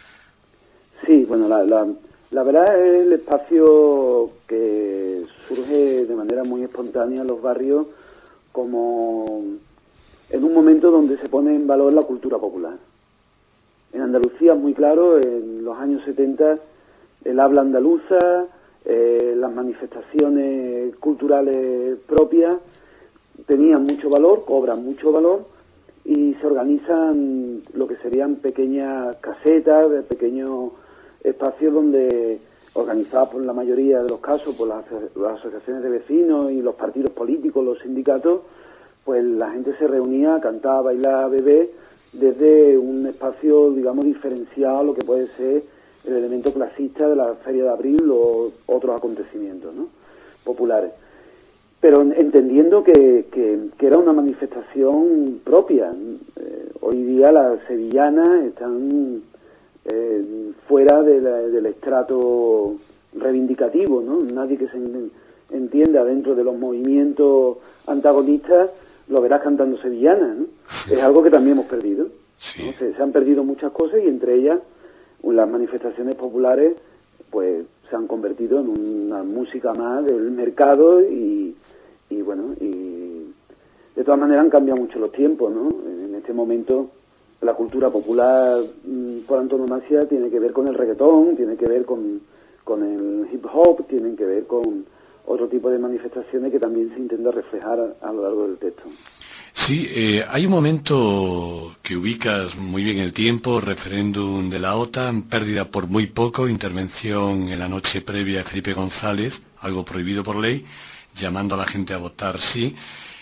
Sí, bueno, la, la, la vela es el espacio que surge de manera muy espontánea en los barrios, como en un momento donde se pone en valor la cultura popular. En Andalucía, muy claro, en los años setenta, el habla andaluza, eh, las manifestaciones culturales propias tenían mucho valor, cobran mucho valor, y se organizan lo que serían pequeñas casetas, de pequeños espacios donde, organizadas por la mayoría de los casos por las, las asociaciones de vecinos y los partidos políticos, los sindicatos, pues la gente se reunía a cantar, bailar, beber, desde un espacio, digamos, diferenciado a lo que puede ser el elemento clasista de la Feria de Abril o otros acontecimientos, ¿no?, populares. Pero entendiendo que, que, que era una manifestación propia. Eh, hoy día las sevillanas están eh, fuera de la, del estrato reivindicativo, ¿no? Nadie que se entienda dentro de los movimientos antagonistas lo verás cantando sevillanas, ¿no? Es algo que también hemos perdido, ¿no? Se, se han perdido muchas cosas, y entre ellas las manifestaciones populares pues se han convertido en una música más del mercado, y, y bueno, y de todas maneras han cambiado mucho los tiempos, ¿no? En este momento la cultura popular mmm, por antonomasia tiene que ver con el reggaetón, tiene que ver con, con el hip hop, tienen que ver con otro tipo de manifestaciones que también se intenta reflejar a, a lo largo del texto. Sí, eh, hay un momento que ubicas muy bien el tiempo: referéndum de la OTAN, pérdida por muy poco, intervención en la noche previa de Felipe González, algo prohibido por ley, llamando a la gente a votar sí,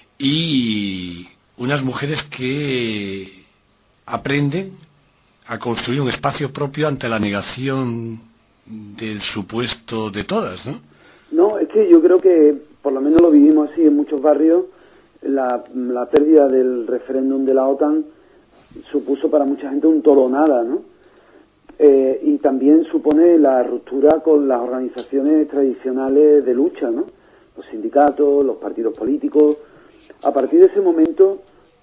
y unas mujeres que aprenden a construir un espacio propio ante la negación del supuesto de todas, ¿no? No, es que yo creo que, por lo menos lo vivimos así en muchos barrios, la, la pérdida del referéndum de la OTAN supuso para mucha gente un todo o nada, ¿no? Eh, y también supone la ruptura con las organizaciones tradicionales de lucha, ¿no? Los sindicatos, los partidos políticos. A partir de ese momento,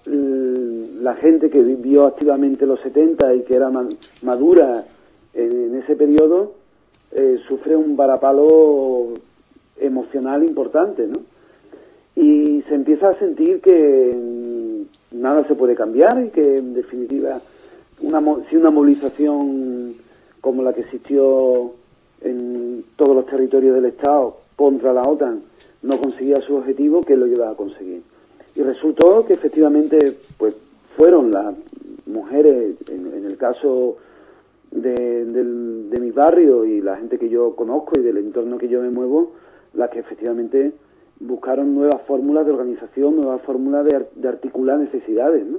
la gente que vivió activamente los setenta y que era madura en ese periodo, eh, sufre un varapalo emocional importante, ¿no? Y se empieza a sentir que nada se puede cambiar, y que en definitiva una, si una movilización como la que existió en todos los territorios del Estado contra la OTAN no conseguía su objetivo, ¿qué lo iba a conseguir? Y resultó que efectivamente pues fueron las mujeres, en, en el caso de, de, de mi barrio y la gente que yo conozco y del entorno que yo me muevo, las que efectivamente buscaron nuevas fórmulas de organización, nuevas fórmulas de, de articular necesidades, ¿no?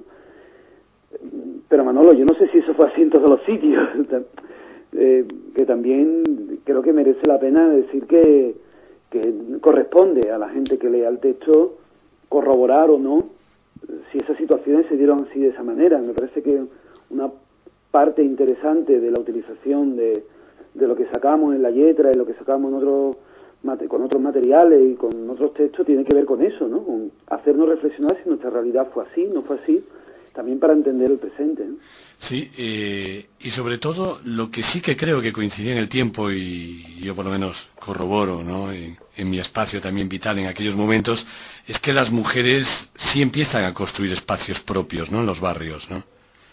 Pero Manolo, yo no sé si eso fue así en todos los sitios, eh, que también creo que merece la pena decir que, que corresponde a la gente que lea el texto corroborar o no si esas situaciones se dieron así de esa manera. Me parece que una parte interesante de la utilización de, de lo que sacamos en la letra y lo que sacamos en otros con otros materiales y con otros textos tiene que ver con eso, ¿no? Con hacernos reflexionar si nuestra realidad fue así, no fue así, también para entender el presente, ¿no? Sí, eh, y sobre todo lo que sí que creo que coincidía en el tiempo, y yo por lo menos corroboro, ¿no?, en, en mi espacio también vital en aquellos momentos, es que las mujeres sí empiezan a construir espacios propios, ¿no?, en los barrios, ¿no?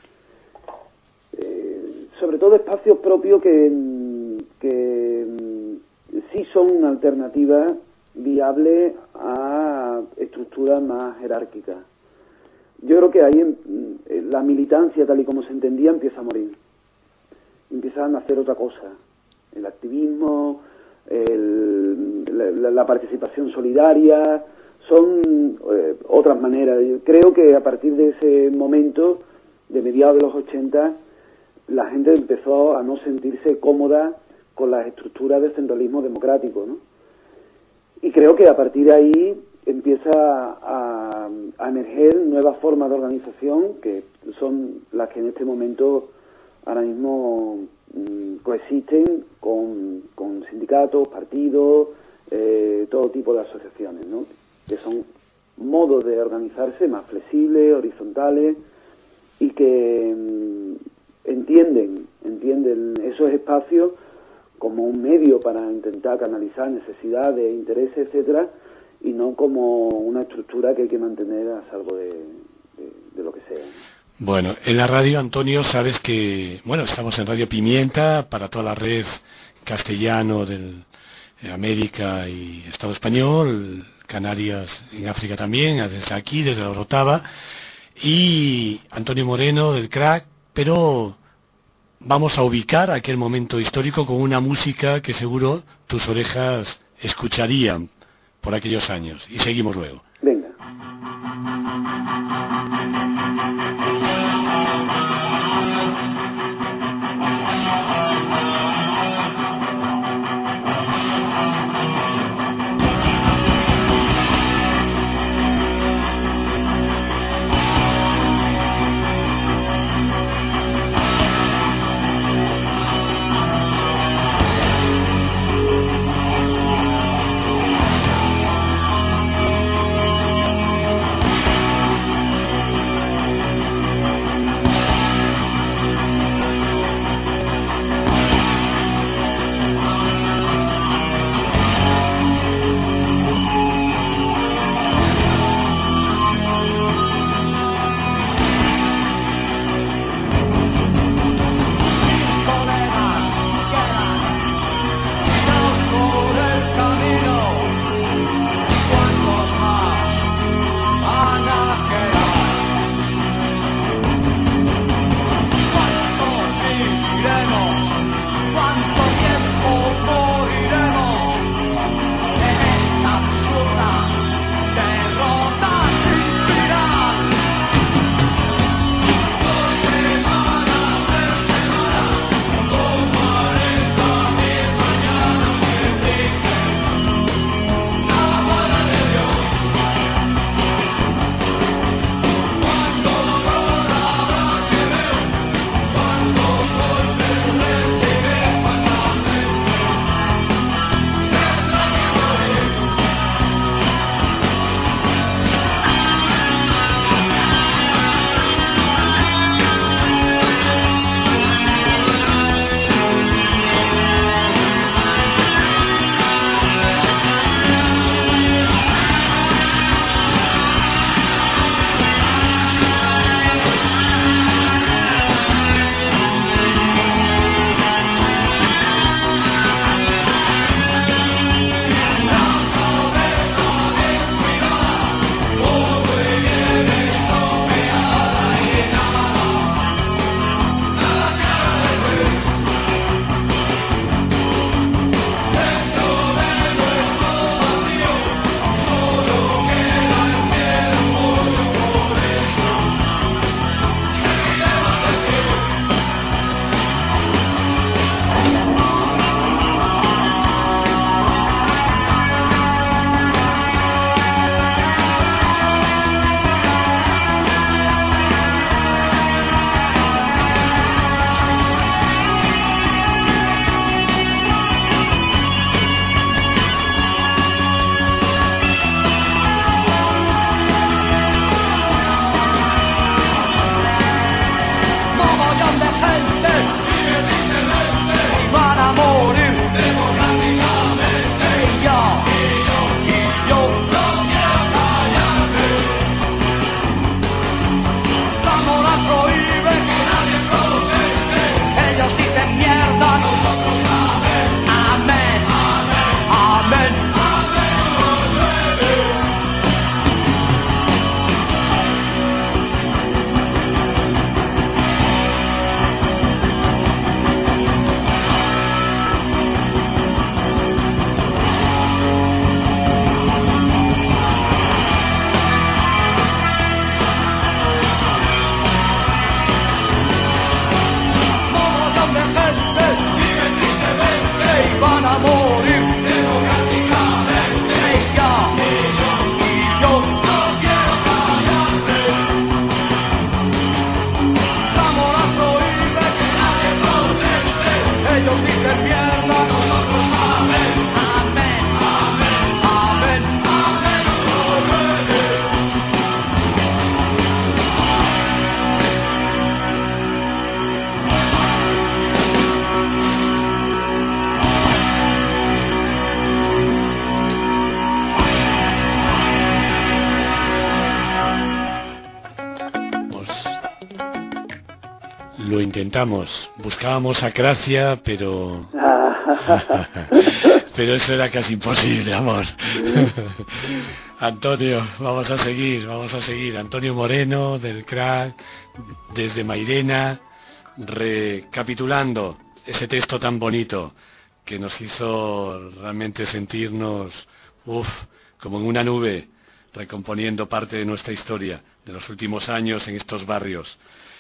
Eh, sobre todo espacios propios que, que sí son una alternativa viable a estructuras más jerárquicas. yo creo que ahí en, la militancia tal y como se entendía empieza a morir. Empiezan a hacer otra cosa. El activismo, el, la, la participación solidaria, son eh, otras maneras. Yo creo que a partir de ese momento, de mediados de los ochenta, la gente empezó a no sentirse cómoda con las estructuras del centralismo democrático, ¿no? Y creo que a partir de ahí empieza a, a emerger nuevas formas de organización que son las que en este momento ahora mismo mmm, coexisten con, con sindicatos, partidos, eh, todo tipo de asociaciones, ¿no? Que son modos de organizarse más flexibles, horizontales y que mmm, entienden, entienden esos espacios como un medio para intentar canalizar necesidades, intereses, etcétera, y no como una estructura que hay que mantener a salvo de, de, de lo que sea. Bueno, en la radio, Antonio, sabes que, bueno, estamos en Radio Pimienta para toda la red castellano del eh, América y Estado español, Canarias en África también, desde aquí, desde la Orotava, y Antonio Moreno del Crack, pero vamos a ubicar aquel momento histórico con una música que seguro tus orejas escucharían por aquellos años. Y seguimos luego. Venga. lo intentamos. Buscábamos a Gracia, pero... pero eso era casi imposible, amor. Antonio, vamos a seguir, vamos a seguir. Antonio Moreno, del Crack, desde Mairena, recapitulando ese texto tan bonito que nos hizo realmente sentirnos, uff, como en una nube, recomponiendo parte de nuestra historia de los últimos años en estos barrios.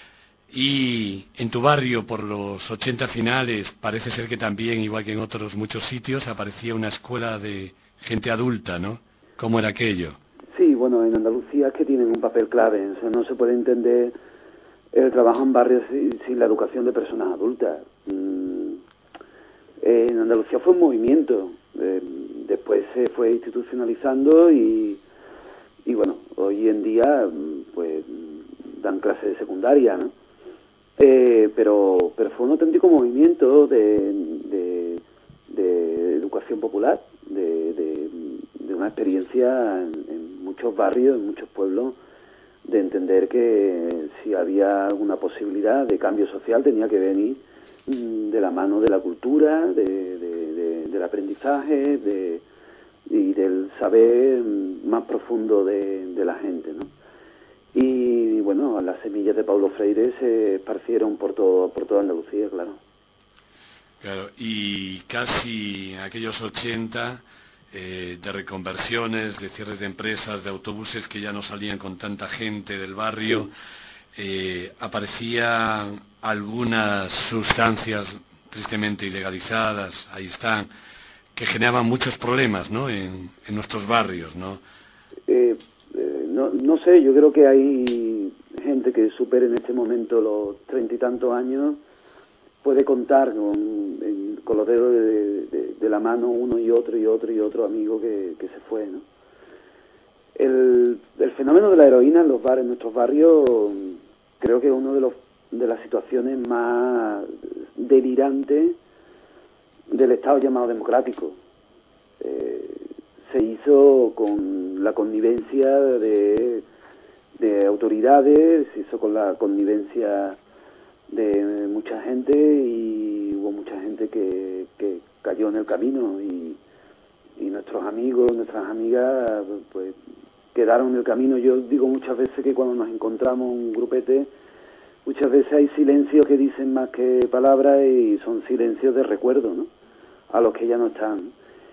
Y en tu barrio, por los ochenta finales, parece ser que también, igual que en otros muchos sitios, aparecía una escuela de gente adulta, ¿no? ¿Cómo era aquello? Sí, bueno, en Andalucía es que tienen un papel clave. O sea, no se puede entender el trabajo en barrios sin, sin la educación de personas adultas. Mm, en Andalucía fue un movimiento. Eh, después se fue institucionalizando y, y, bueno, hoy en día, pues, dan clases de secundaria, ¿no? Eh, pero pero fue un auténtico movimiento de, de, de educación popular, de, de, de una experiencia en, en muchos barrios, en muchos pueblos, de entender que si había alguna posibilidad de cambio social tenía que venir de la mano de la cultura, de, de, de, del aprendizaje de, y del saber más profundo de, de la gente, ¿no? Y bueno, las semillas de Paulo Freire se esparcieron por todo por toda Andalucía, claro. Claro, y casi en aquellos ochenta, eh, de reconversiones, de cierres de empresas, de autobuses que ya no salían con tanta gente del barrio, eh, aparecían algunas sustancias tristemente ilegalizadas, ahí están, que generaban muchos problemas, ¿no?, en, en nuestros barrios, ¿no? Eh, eh, no, no sé, yo creo que hay gente que supere en este momento los treinta y tantos años, puede contar con, en, con los dedos de, de, de la mano uno y otro y otro y otro amigo que, que se fue, ¿no? El, el fenómeno de la heroína en los bares, en nuestros barrios, creo que es uno de los de las situaciones más delirantes del Estado llamado democrático. Eh, se hizo con la connivencia de, de autoridades, se hizo con la connivencia de mucha gente y hubo mucha gente que, que cayó en el camino y, y nuestros amigos, nuestras amigas, pues quedaron en el camino. Yo digo muchas veces que cuando nos encontramos un grupete, muchas veces hay silencios que dicen más que palabras y son silencios de recuerdo, ¿no?, a los que ya no están.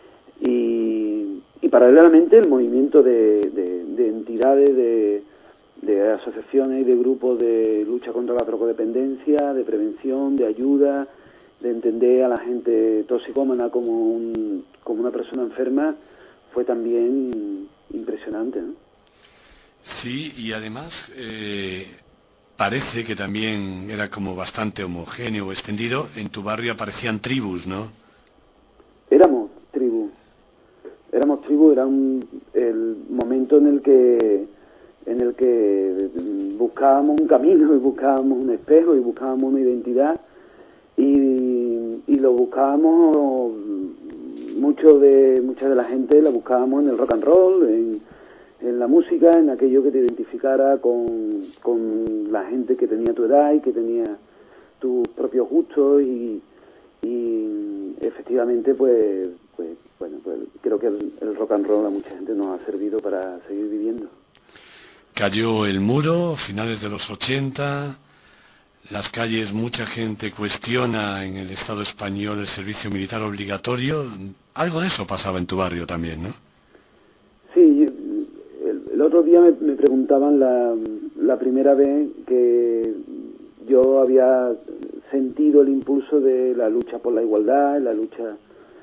Y, y paralelamente el movimiento de, de, de entidades, de, de asociaciones y de grupos de lucha contra la drogodependencia, de prevención, de ayuda, de entender a la gente toxicómana como, un, como una persona enferma, fue también impresionante, ¿no? Sí, y además eh, parece que también era como bastante homogéneo o extendido. En tu barrio aparecían tribus, ¿no? Éramos tribu, éramos tribu, era un, el momento en el que en el que buscábamos un camino y buscábamos un espejo y buscábamos una identidad y, y lo buscábamos, mucho de mucha de la gente la buscábamos en el rock and roll, en, en la música, en aquello que te identificara con, con la gente que tenía tu edad y que tenía tus propios gustos y, y efectivamente pues, pues bueno, pues creo que el, el rock and roll a mucha gente nos ha servido para seguir viviendo. Cayó el muro, finales de los ochenta, las calles, mucha gente cuestiona en el Estado español el servicio militar obligatorio. Algo de eso pasaba en tu barrio también, ¿no? Sí, el, el otro día me, me preguntaban la, la primera vez que yo había sentido el impulso de la lucha por la igualdad, la lucha...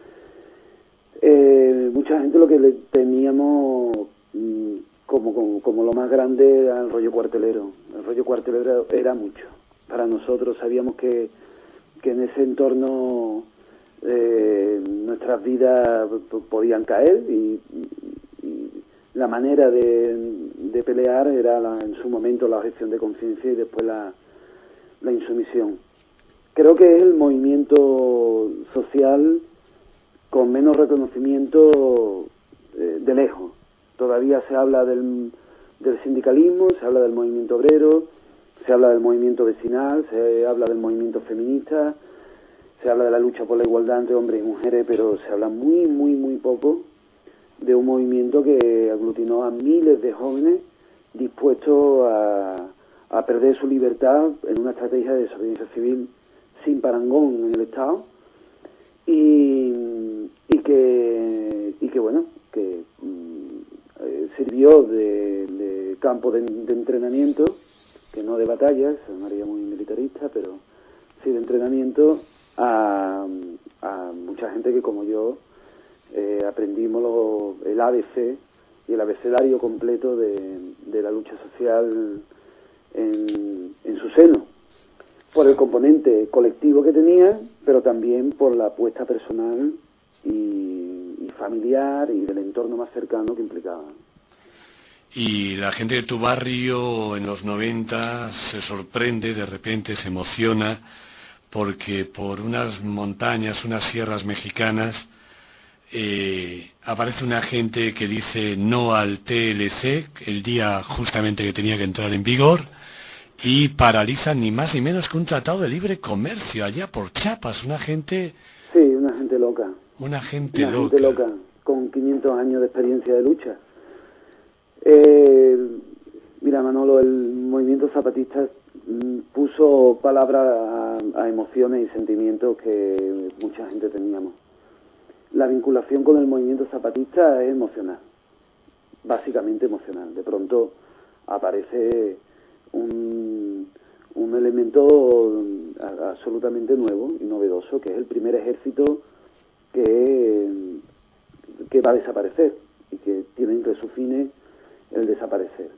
Eh, mucha gente lo que le teníamos... Mmm, Como, como, como lo más grande era el rollo cuartelero. El rollo cuartelero era mucho. Para nosotros sabíamos que, que en ese entorno eh, nuestras vidas podían caer y, y la manera de, de pelear era la, en su momento la objeción de conciencia y después la, la insumisión. Creo que es el movimiento social con menos reconocimiento eh, de lejos. Todavía se habla del, del sindicalismo, se habla del movimiento obrero, se habla del movimiento vecinal, se habla del movimiento feminista, se habla de la lucha por la igualdad entre hombres y mujeres, pero se habla muy, muy, muy poco de un movimiento que aglutinó a miles de jóvenes dispuestos a, a perder su libertad en una estrategia de desobediencia civil sin parangón en el Estado, y, y que y que bueno que mm, eh, sirvió de, de campo de, de entrenamiento, que no de batalla, se llamaría muy militarista, pero sí de entrenamiento a, a mucha gente que como yo eh, aprendimos lo, el A B C y el abecedario completo de, de la lucha social en, en su seno, por el componente colectivo que tenía, pero también por la apuesta personal y, y familiar y del entorno más cercano que implicaba. Y la gente de tu barrio en los noventa se sorprende, de repente se emociona, porque por unas montañas, unas sierras mexicanas, eh, aparece una gente que dice no al T L C, el día justamente que tenía que entrar en vigor, y paraliza ni más ni menos que un tratado de libre comercio allá por Chiapas. Una gente... Sí, una gente loca. Una gente una loca. gente loca, con quinientos años de experiencia de lucha. Eh, mira, Manolo, el movimiento zapatista mm, puso palabra a, a emociones y sentimientos que mucha gente teníamos. La vinculación con el movimiento zapatista es emocional, básicamente emocional. De pronto aparece un, un elemento absolutamente nuevo y novedoso, que es el primer ejército que, que va a desaparecer y que tiene entre sus fines el desaparecer.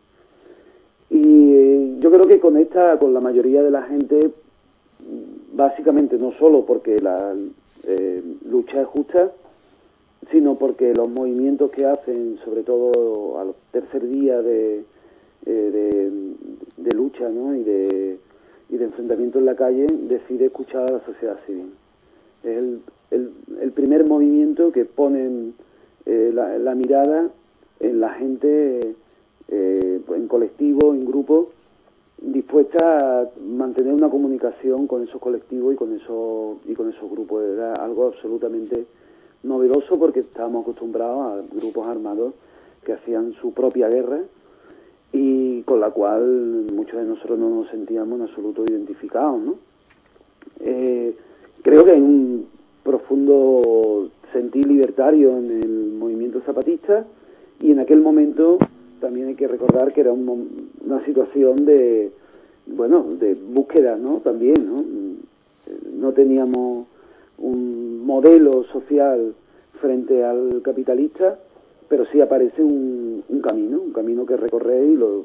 Y yo creo que conecta con la mayoría de la gente, básicamente no solo porque la eh, lucha es justa, sino porque los movimientos que hacen, sobre todo al tercer día de, eh, de, de lucha, ¿no? y de y de enfrentamiento en la calle, decide escuchar a la sociedad civil. Es el, el, el primer movimiento que pone eh, la, la mirada en la gente, eh, en colectivo, en grupo, dispuesta a mantener una comunicación con esos colectivos y con esos y con esos grupos. Era algo absolutamente novedoso, porque estábamos acostumbrados a grupos armados que hacían su propia guerra y con la cual muchos de nosotros no nos sentíamos en absoluto identificados, ¿no? Eh, creo que hay un profundo sentir libertario en el movimiento zapatista, y en aquel momento también hay que recordar que era un, una situación de, bueno, de búsqueda, ¿no? También, ¿no? No teníamos un modelo social frente al capitalista, pero sí aparece un, un camino, un camino que recorrer, y lo,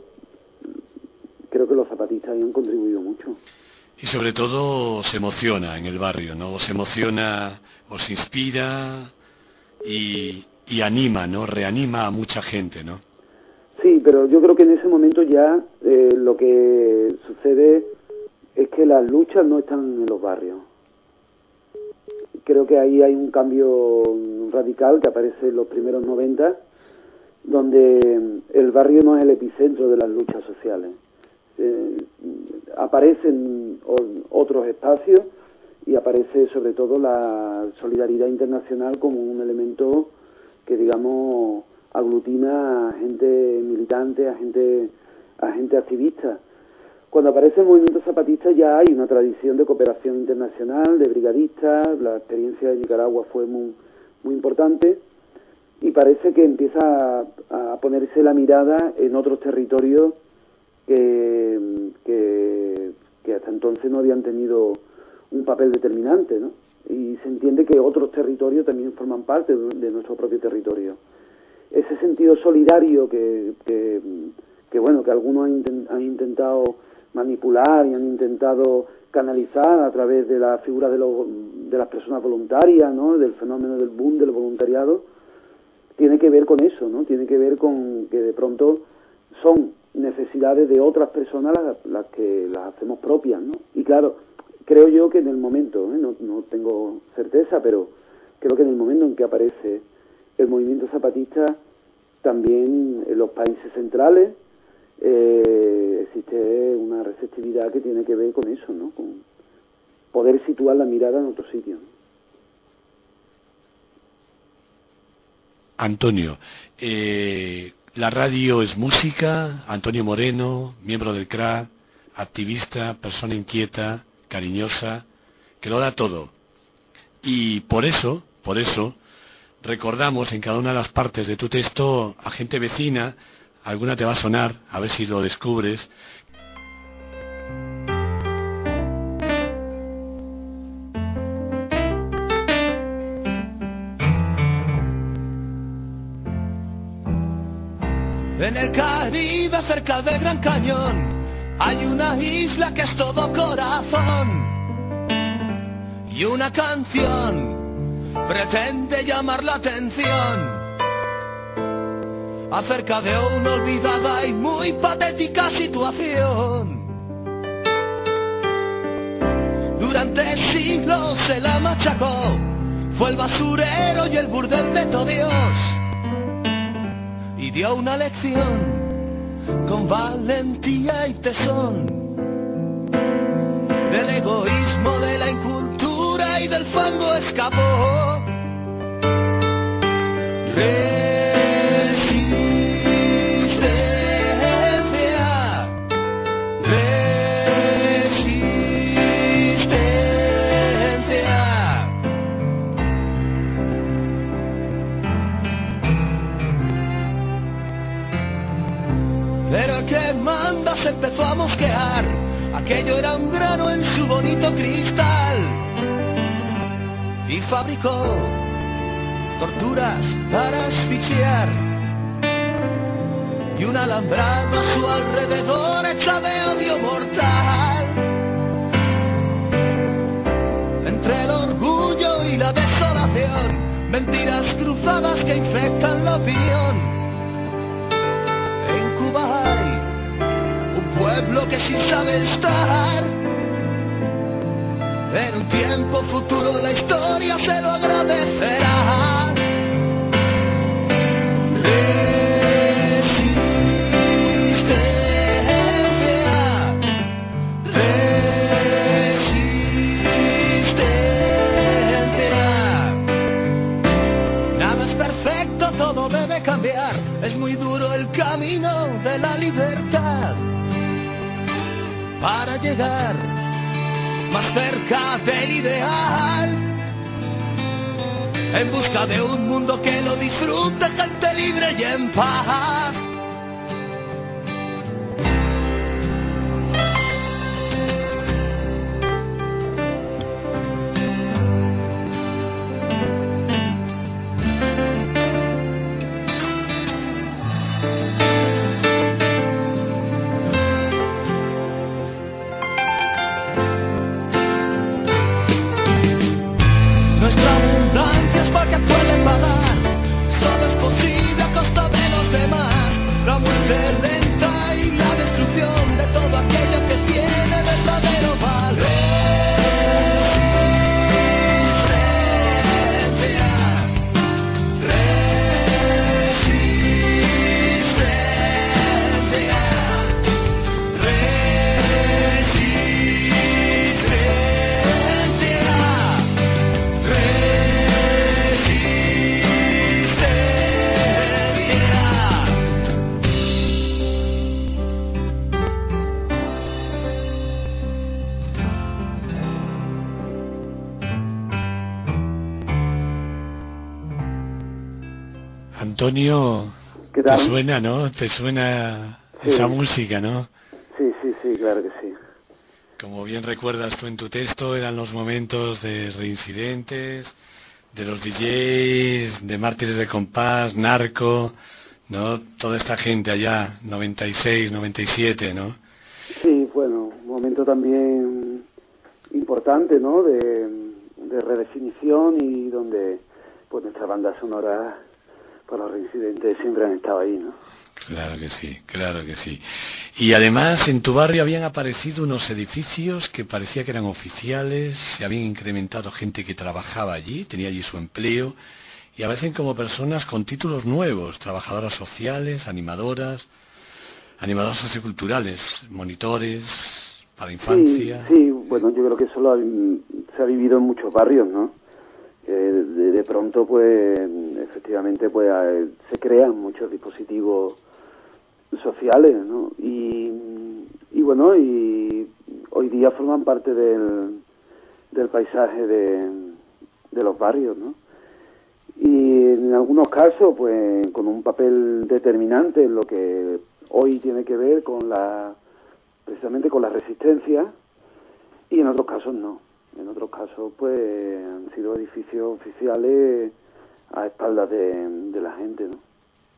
creo que los zapatistas ahí han contribuido mucho. Y sobre todo se emociona en el barrio, ¿no? Os emociona, os inspira y, y anima, ¿no? Reanima a mucha gente, ¿no? Sí, pero yo creo que en ese momento ya eh, lo que sucede es que las luchas no están en los barrios. Creo que ahí hay un cambio radical que aparece en los primeros noventa, donde el barrio no es el epicentro de las luchas sociales. Eh, aparecen otros espacios, y aparece sobre todo la solidaridad internacional como un elemento que, digamos, aglutina a gente militante, a gente, a gente activista. Cuando aparece el movimiento zapatista ya hay una tradición de cooperación internacional, de brigadistas. La experiencia de Nicaragua fue muy, muy importante, y parece que empieza a, a ponerse la mirada en otros territorios que, que, que hasta entonces no habían tenido un papel determinante, ¿no? Y se entiende que otros territorios también forman parte de, de nuestro propio territorio. Ese sentido solidario que, que, que bueno, que algunos han, intent, han intentado manipular y han intentado canalizar a través de la figura de, los, de las personas voluntarias, ¿no? Del fenómeno del boom del voluntariado, tiene que ver con eso, ¿no? Tiene que ver con que de pronto son necesidades de otras personas las, las que las hacemos propias, ¿no? Y claro, creo yo que en el momento, ¿eh? no, no tengo certeza, pero creo que en el momento en que aparece el movimiento zapatista, también en los países centrales, eh, existe una receptividad que tiene que ver con eso, ¿no? Con poder situar la mirada en otro sitio, ¿no? Antonio, eh, la radio es música. Antonio Moreno, miembro del C R A, activista, persona inquieta, cariñosa, que lo da todo. Y por eso, por eso, recordamos en cada una de las partes de tu texto a gente vecina. Alguna te va a sonar, a ver si lo descubres. En el Caribe, cerca del Gran Cañón, hay una isla que es todo corazón. Y una canción pretende llamar la atención acerca de una olvidada y muy patética situación. Durante siglos se la machacó, fue el basurero y el burdel de todo Dios. Y dio una lección con valentía y tesón del egoísmo, de la incultura y del fango escapó. Resistencia, resistencia. Pero el que manda se empezó a mosquear, aquello era un grano en su bonito cristal, y fabricó torturas para asfixiar, y un alambrado a su alrededor hecha de odio mortal. Entre el orgullo y la desolación, mentiras cruzadas que infectan la opinión. En Cuba hay un pueblo que sí sabe estar. En un tiempo futuro la historia se lo agradecerá. Resistencia, resistencia. Nada es perfecto, todo debe cambiar. Es muy duro el camino de la libertad para llegar más cerca del ideal, en busca de un mundo que lo disfrute, gente libre y en paz. Antonio, ¿qué tal? ¿te suena, no? ¿Te suena Sí. esa música, no? Sí, sí, sí, claro que sí. Como bien recuerdas tú en tu texto, eran los momentos de Reincidentes, de los D Js, de Mártires de Compás, Narco, ¿no? Toda esta gente allá, noventa y seis, noventa y siete, ¿no? Sí, bueno, un momento también importante, ¿no? De, de redefinición y donde pues nuestra banda sonora, pues los Reincidentes siempre han estado ahí, ¿no? Claro que sí, claro que sí. Y además en tu barrio habían aparecido unos edificios que parecía que eran oficiales, se habían incrementado gente que trabajaba allí, tenía allí su empleo, y aparecen como personas con títulos nuevos, trabajadoras sociales, animadoras. animadores socioculturales, monitores para infancia. Sí, sí, bueno, yo creo que eso lo ha, se ha vivido en muchos barrios, ¿no? Eh, de, de pronto, pues, efectivamente, pues, eh, se crean muchos dispositivos sociales, ¿no? Y, y bueno, y hoy día forman parte del, del paisaje de, de los barrios, ¿no? Y en algunos casos, pues, con un papel determinante en lo que hoy tiene que ver con la, precisamente con la resistencia, y en otros casos no. En otros casos, pues, han sido edificios oficiales a espaldas de, de la gente, ¿no?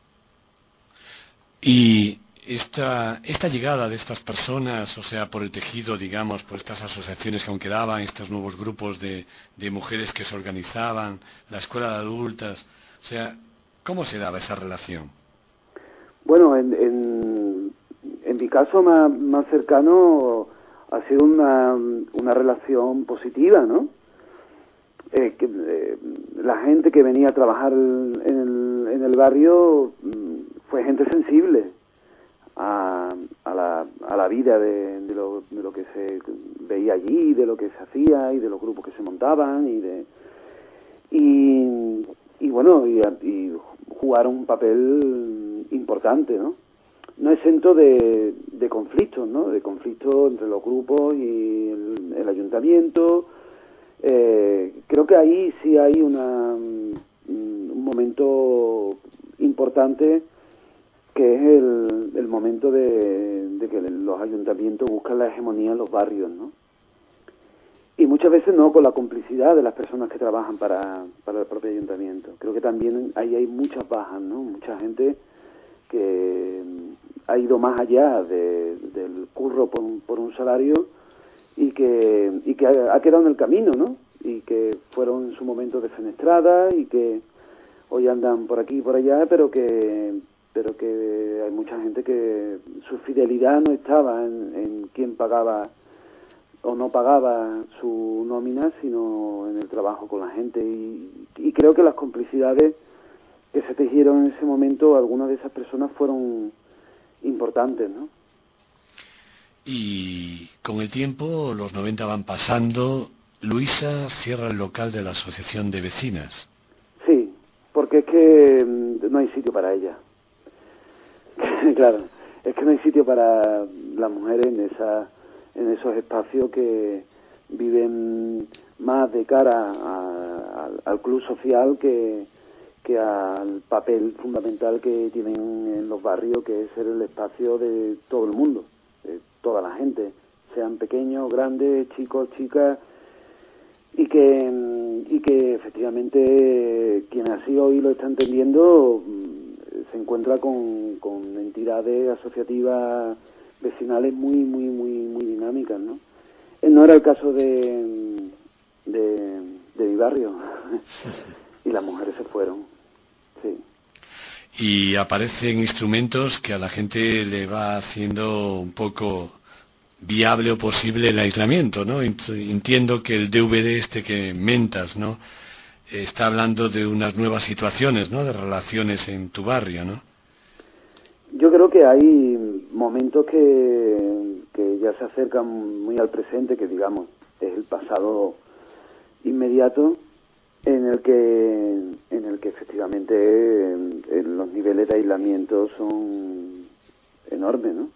Y esta, esta llegada de estas personas, o sea, por el tejido, digamos, por estas asociaciones que aún quedaban, estos nuevos grupos de, de mujeres que se organizaban, la escuela de adultas, o sea, ¿cómo se daba esa relación? Bueno, en, en, en mi caso más, más cercano ha sido una, una relación positiva, ¿no? Eh, que, eh, la gente que venía a trabajar en el, en el barrio fue gente sensible a, a, la, a la vida de, de, lo, de lo que se veía allí, de lo que se hacía y de los grupos que se montaban y de y, y bueno y, y jugaron un papel importante, ¿no? No exento de, de conflictos, ¿no? De conflictos entre los grupos y el, el ayuntamiento. Eh, creo que ahí sí hay una, un momento importante, que es el, el momento de, de que los ayuntamientos buscan la hegemonía en los barrios, ¿no? Y muchas veces no con la complicidad de las personas que trabajan para, para el propio ayuntamiento. Creo que también ahí hay muchas bajas, ¿no? Mucha gente que ha ido más allá de, del curro por un, por un salario y que y que ha, ha quedado en el camino, ¿no? Y que fueron en su momento defenestradas y que hoy andan por aquí y por allá, pero que pero que hay mucha gente que su fidelidad no estaba en, en quién pagaba o no pagaba su nómina, sino en el trabajo con la gente. Y, y creo que las complicidades que se tejieron en ese momento, algunas de esas personas fueron importantes, ¿no? Y con el tiempo, los noventa van pasando, Luisa cierra el local de la Asociación de Vecinas. Sí, porque es que no hay sitio para ella. Claro, es que no hay sitio para las mujeres en esa, en esos espacios que viven más de cara a, a, al club social que, que al papel fundamental que tienen en los barrios, que es ser el espacio de todo el mundo, de toda la gente, sean pequeños, grandes, chicos, chicas, y que y que efectivamente quien así hoy lo está entendiendo se encuentra con, con entidades asociativas vecinales muy muy muy muy dinámicas, ¿no? No era el caso de de, de mi barrio y las mujeres se fueron, sí. Y aparecen instrumentos que a la gente le va haciendo un poco viable o posible el aislamiento, ¿no? Entiendo que el D V D este que mentas, ¿no?, está hablando de unas nuevas situaciones, ¿no?, de relaciones en tu barrio, ¿no? Yo creo que hay momentos que, que ya se acercan muy al presente, que digamos es el pasado inmediato, en el que en el que efectivamente eh, los niveles de aislamiento son enormes, ¿no?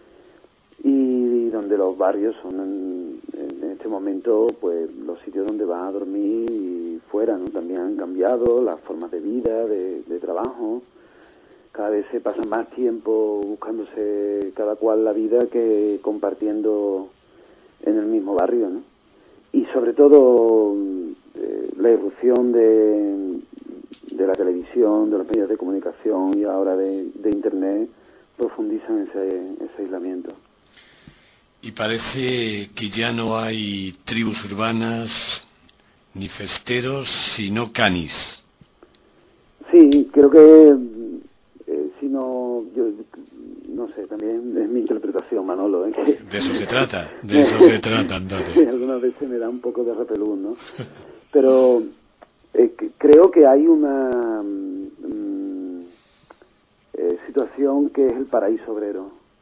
Y donde los barrios son en, en este momento pues los sitios donde van a dormir y fuera, ¿no? También han cambiado las formas de vida, de, de trabajo. Cada vez se pasa más tiempo buscándose cada cual la vida que compartiendo en el mismo barrio, ¿no? Y sobre todo eh, la irrupción de, de la televisión, de los medios de comunicación y ahora de, de internet profundizan ese, ese aislamiento. Y parece que ya no hay tribus urbanas ni festeros, sino canis. Sí, creo que eh, si no, yo no sé, también es mi interpretación, Manolo, ¿eh? Que, de eso se trata, de eso se trata, Antonio. Sí, algunas veces me da un poco de repelús, ¿no? Pero eh, que, creo que hay una mm, eh, situación que es el paraíso obrero.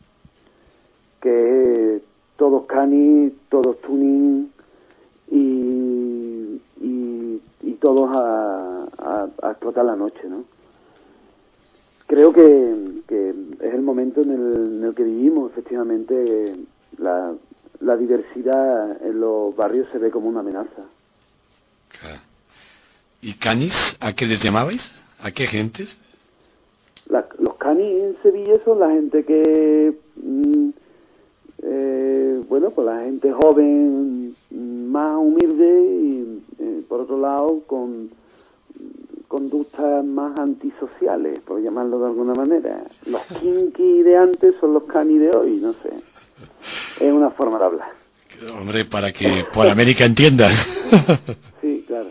que es todos canis, todos tuning y, y, y todos a, a, a explotar la noche, ¿no? Creo que, que es el momento en el, en el que vivimos. Efectivamente, la, la diversidad en los barrios se ve como una amenaza. Claro. ¿Y canis? ¿A qué les llamabais? ¿A qué gentes? La, los canis en Sevilla son la gente que, mm, eh, bueno, pues la gente joven, más humilde y, eh, por otro lado, con conductas más antisociales, por llamarlo de alguna manera. Los kinky de antes son los canis de hoy, no sé. Es una forma de hablar. Hombre, para que por América entiendas. Sí, claro.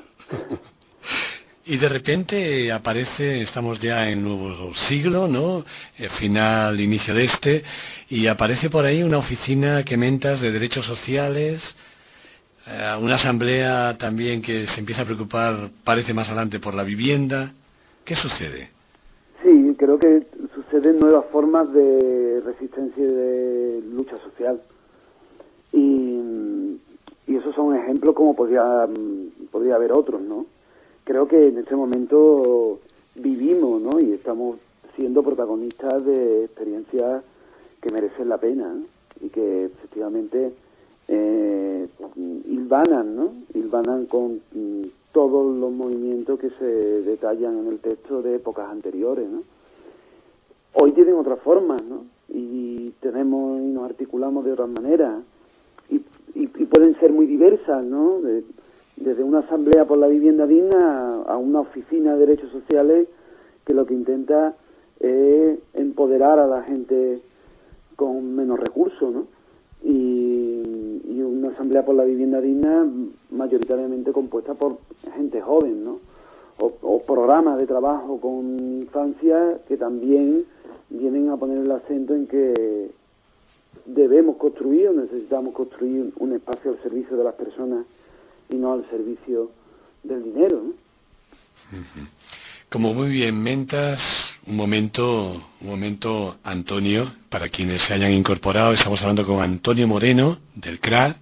Y de repente aparece, estamos ya en nuevo siglo, ¿no? Eh, final, inicio de este, y aparece por ahí una oficina que mentas de derechos sociales, eh, una asamblea también que se empieza a preocupar, parece más adelante, por la vivienda. ¿Qué sucede? Sí, creo que suceden nuevas formas de resistencia y de lucha social. Y, y esos son ejemplos como podría, podría haber otros, ¿no? Creo que en este momento vivimos, ¿no? Y estamos siendo protagonistas de experiencias que merecen la pena, ¿no? Y que efectivamente eh, hilvanan, ¿no? Hilvanan con mm, todos los movimientos que se detallan en el texto de épocas anteriores, ¿no? Hoy tienen otras formas, ¿no? Y tenemos y nos articulamos de otras maneras y, y, y pueden ser muy diversas, ¿no? De, desde una asamblea por la vivienda digna a una oficina de derechos sociales que lo que intenta es empoderar a la gente con menos recursos, ¿no? Y, y una asamblea por la vivienda digna mayoritariamente compuesta por gente joven, ¿no? O, o programas de trabajo con infancia que también vienen a poner el acento en que debemos construir o necesitamos construir un espacio al servicio de las personas y no al servicio del dinero, ¿no? Como muy bien mentas, un momento, un momento, Antonio, para quienes se hayan incorporado, estamos hablando con Antonio Moreno, del C R A.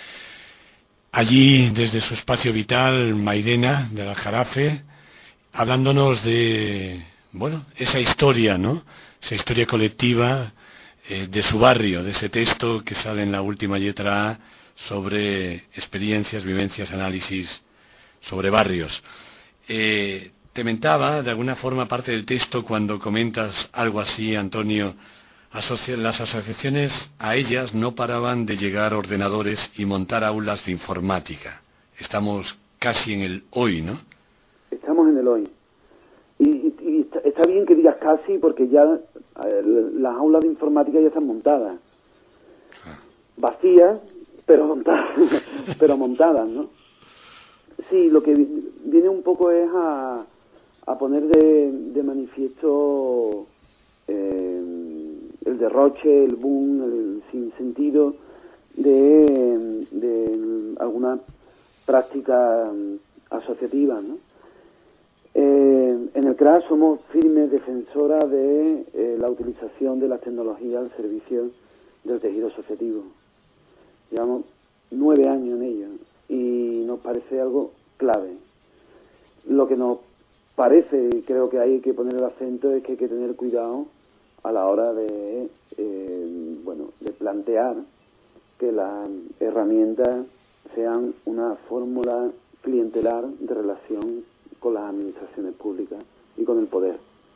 Allí, desde su espacio vital, Mairena, del Aljarafe, hablándonos de, bueno, esa historia, ¿no? Esa historia colectiva eh, de su barrio, de ese texto que sale en la última letra A, sobre experiencias, vivencias, análisis sobre barrios. Eh, te mentaba, de alguna forma, parte del texto, cuando comentas algo así, Antonio, asocia- las asociaciones, a ellas no paraban de llegar ordenadores y montar aulas de informática. Estamos casi en el hoy, ¿no? Estamos en el hoy. Y, y, y está, está bien que digas casi, porque ya eh, las aulas de informática ya están montadas. Vacías, pero montadas, pero montadas, ¿no? Sí, lo que viene un poco es a, a poner de, de manifiesto eh, el derroche, el boom, el sinsentido de, de algunas prácticas asociativas, ¿no? Eh, en el C R A somos firmes defensoras de eh, la utilización de las tecnologías al servicio del tejido asociativo. Llevamos nueve años en ello y nos parece algo clave. Lo que nos parece, y creo que hay que poner el acento, es que hay que tener cuidado a la hora de, eh, bueno, de plantear que las herramientas sean una fórmula clientelar de relación con las administraciones públicas y con el poder.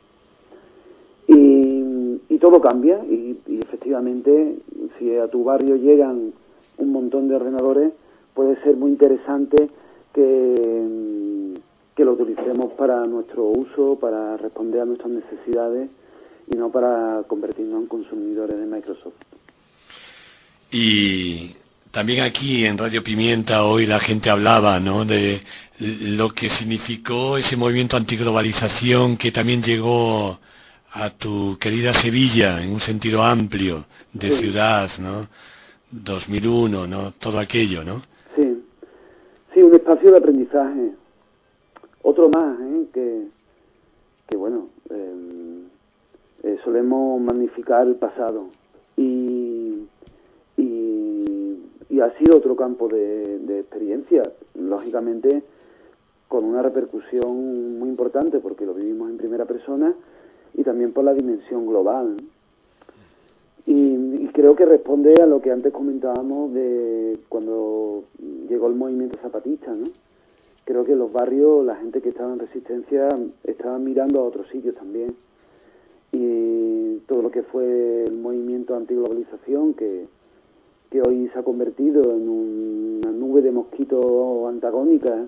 Y, y todo cambia y, y efectivamente, si a tu barrio llegan un montón de ordenadores, puede ser muy interesante que, que lo utilicemos para nuestro uso, para responder a nuestras necesidades y no para convertirnos en consumidores de Microsoft. Y también aquí en Radio Pimienta hoy la gente hablaba, ¿no?, de lo que significó ese movimiento antiglobalización que también llegó a tu querida Sevilla en un sentido amplio de Sí. ciudad, ¿no? dos mil uno, ¿no? Todo aquello, ¿no? Sí, sí, un espacio de aprendizaje. Otro más, ¿eh? que, que bueno, eh, eh, solemos magnificar el pasado. Y, y ha sido otro campo de, de experiencia, lógicamente con una repercusión muy importante porque lo vivimos en primera persona y también por la dimensión global, ¿no? Y, y creo que responde a lo que antes comentábamos de cuando llegó el movimiento zapatista, ¿no? Creo que los barrios, la gente que estaba en resistencia, estaban mirando a otros sitios también. Y todo lo que fue el movimiento antiglobalización, que, que hoy se ha convertido en una nube de mosquitos antagónicas,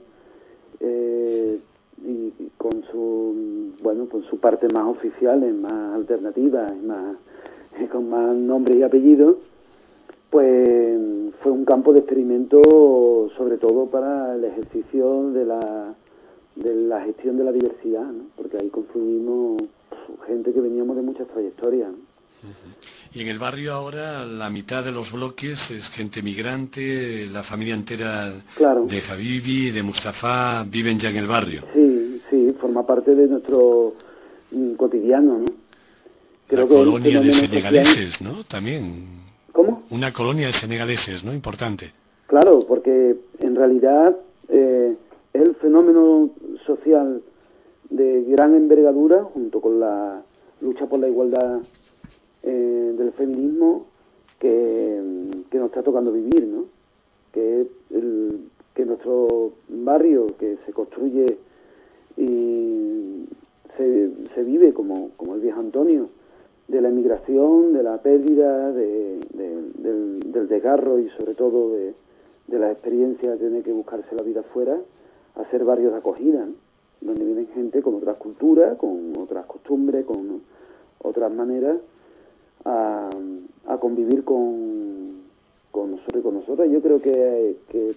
eh, y, y con su, bueno, con su parte más oficiales, más alternativas, más con más nombres y apellidos, pues fue un campo de experimento sobre todo para el ejercicio de la, de la gestión de la diversidad, ¿no? Porque ahí confluimos gente que veníamos de muchas trayectorias, ¿no? Y en el barrio ahora la mitad de los bloques es gente migrante, la familia entera claro. de Habibi, de Mustafa, viven ya en el barrio. Sí, sí, forma parte de nuestro mm, cotidiano, ¿no? Creo la que colonia de social... senegaleses, ¿no? También. ¿Cómo? Una colonia de senegaleses, ¿no? Importante. Claro, porque en realidad eh, es el fenómeno social de gran envergadura, junto con la lucha por la igualdad eh, del feminismo, que, que nos está tocando vivir, ¿no? Que es el, que nuestro barrio, que se construye y se, se vive como, como el viejo Antonio, de la emigración, de la pérdida, de, de, del, del desgarro y sobre todo de, de la experiencia de tener que buscarse la vida afuera, a ser barrios de acogida, ¿no? Donde vienen gente con otras culturas, con otras costumbres, con otras maneras a, a convivir con, con nosotros y con nosotras. Yo creo que, que,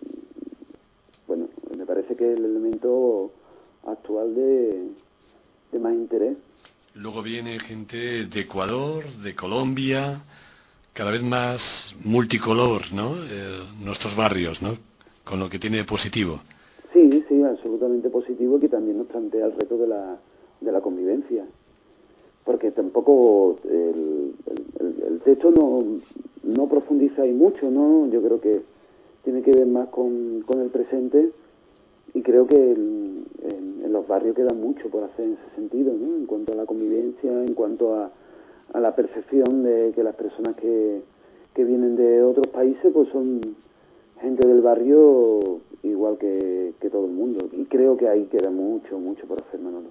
bueno, me parece que es el elemento actual de, de más interés. Luego viene gente de Ecuador, de Colombia, cada vez más multicolor, ¿no? Eh, nuestros barrios, ¿no? Con lo que tiene de positivo. Sí, sí, absolutamente positivo, que también nos plantea el reto de la, de la convivencia. Porque tampoco el, el, el texto no, no profundiza ahí mucho, ¿no? Yo creo que tiene que ver más con, con el presente. Y creo que en, en, en los barrios queda mucho por hacer en ese sentido, ¿no? En cuanto a la convivencia, en cuanto a, a la percepción de que las personas que, que vienen de otros países pues son gente del barrio igual que, que todo el mundo. Y creo que ahí queda mucho, mucho por hacer, Manolo.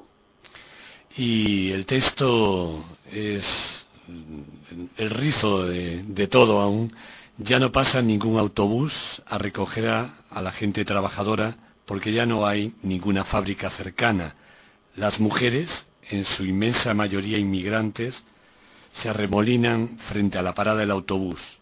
Y el texto es el rizo de, de todo aún. Ya no pasa ningún autobús a recoger a, a la gente trabajadora, porque ya no hay ninguna fábrica cercana. Las mujeres, en su inmensa mayoría inmigrantes, se arremolinan frente a la parada del autobús.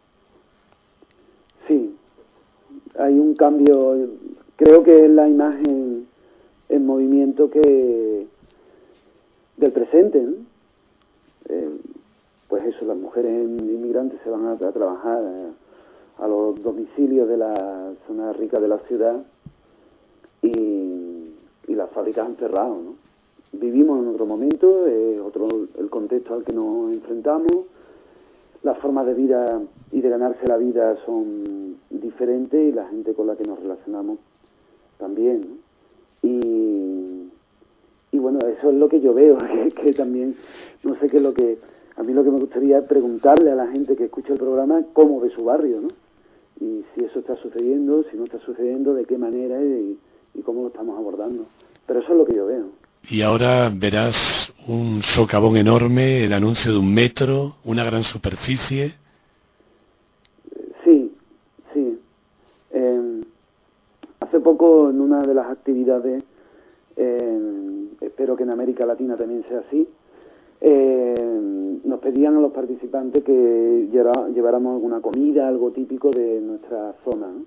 Sí, hay un cambio. Creo que es la imagen en movimiento que del presente, ¿no? Eh, pues eso, las mujeres inmigrantes se van a, a trabajar a, a los domicilios de la zona rica de la ciudad. Y, y las fábricas han cerrado, ¿no? Vivimos en otro momento, es eh, otro el contexto al que nos enfrentamos, las formas de vida y de ganarse la vida son diferentes y la gente con la que nos relacionamos también, ¿no? Y, y bueno, eso es lo que yo veo, que, que también, no sé qué es lo que, a mí lo que me gustaría es preguntarle a la gente que escucha el programa cómo ve su barrio, ¿no? Y si eso está sucediendo, si no está sucediendo, de qué manera y y cómo lo estamos abordando. Pero eso es lo que yo veo. Y ahora verás un socavón enorme, el anuncio de un metro, una gran superficie. Sí, sí. Eh, hace poco en una de las actividades, eh, espero que en América Latina también sea así, eh, nos pedían a los participantes que lleva, lleváramos alguna comida, algo típico de nuestra zona, ¿no?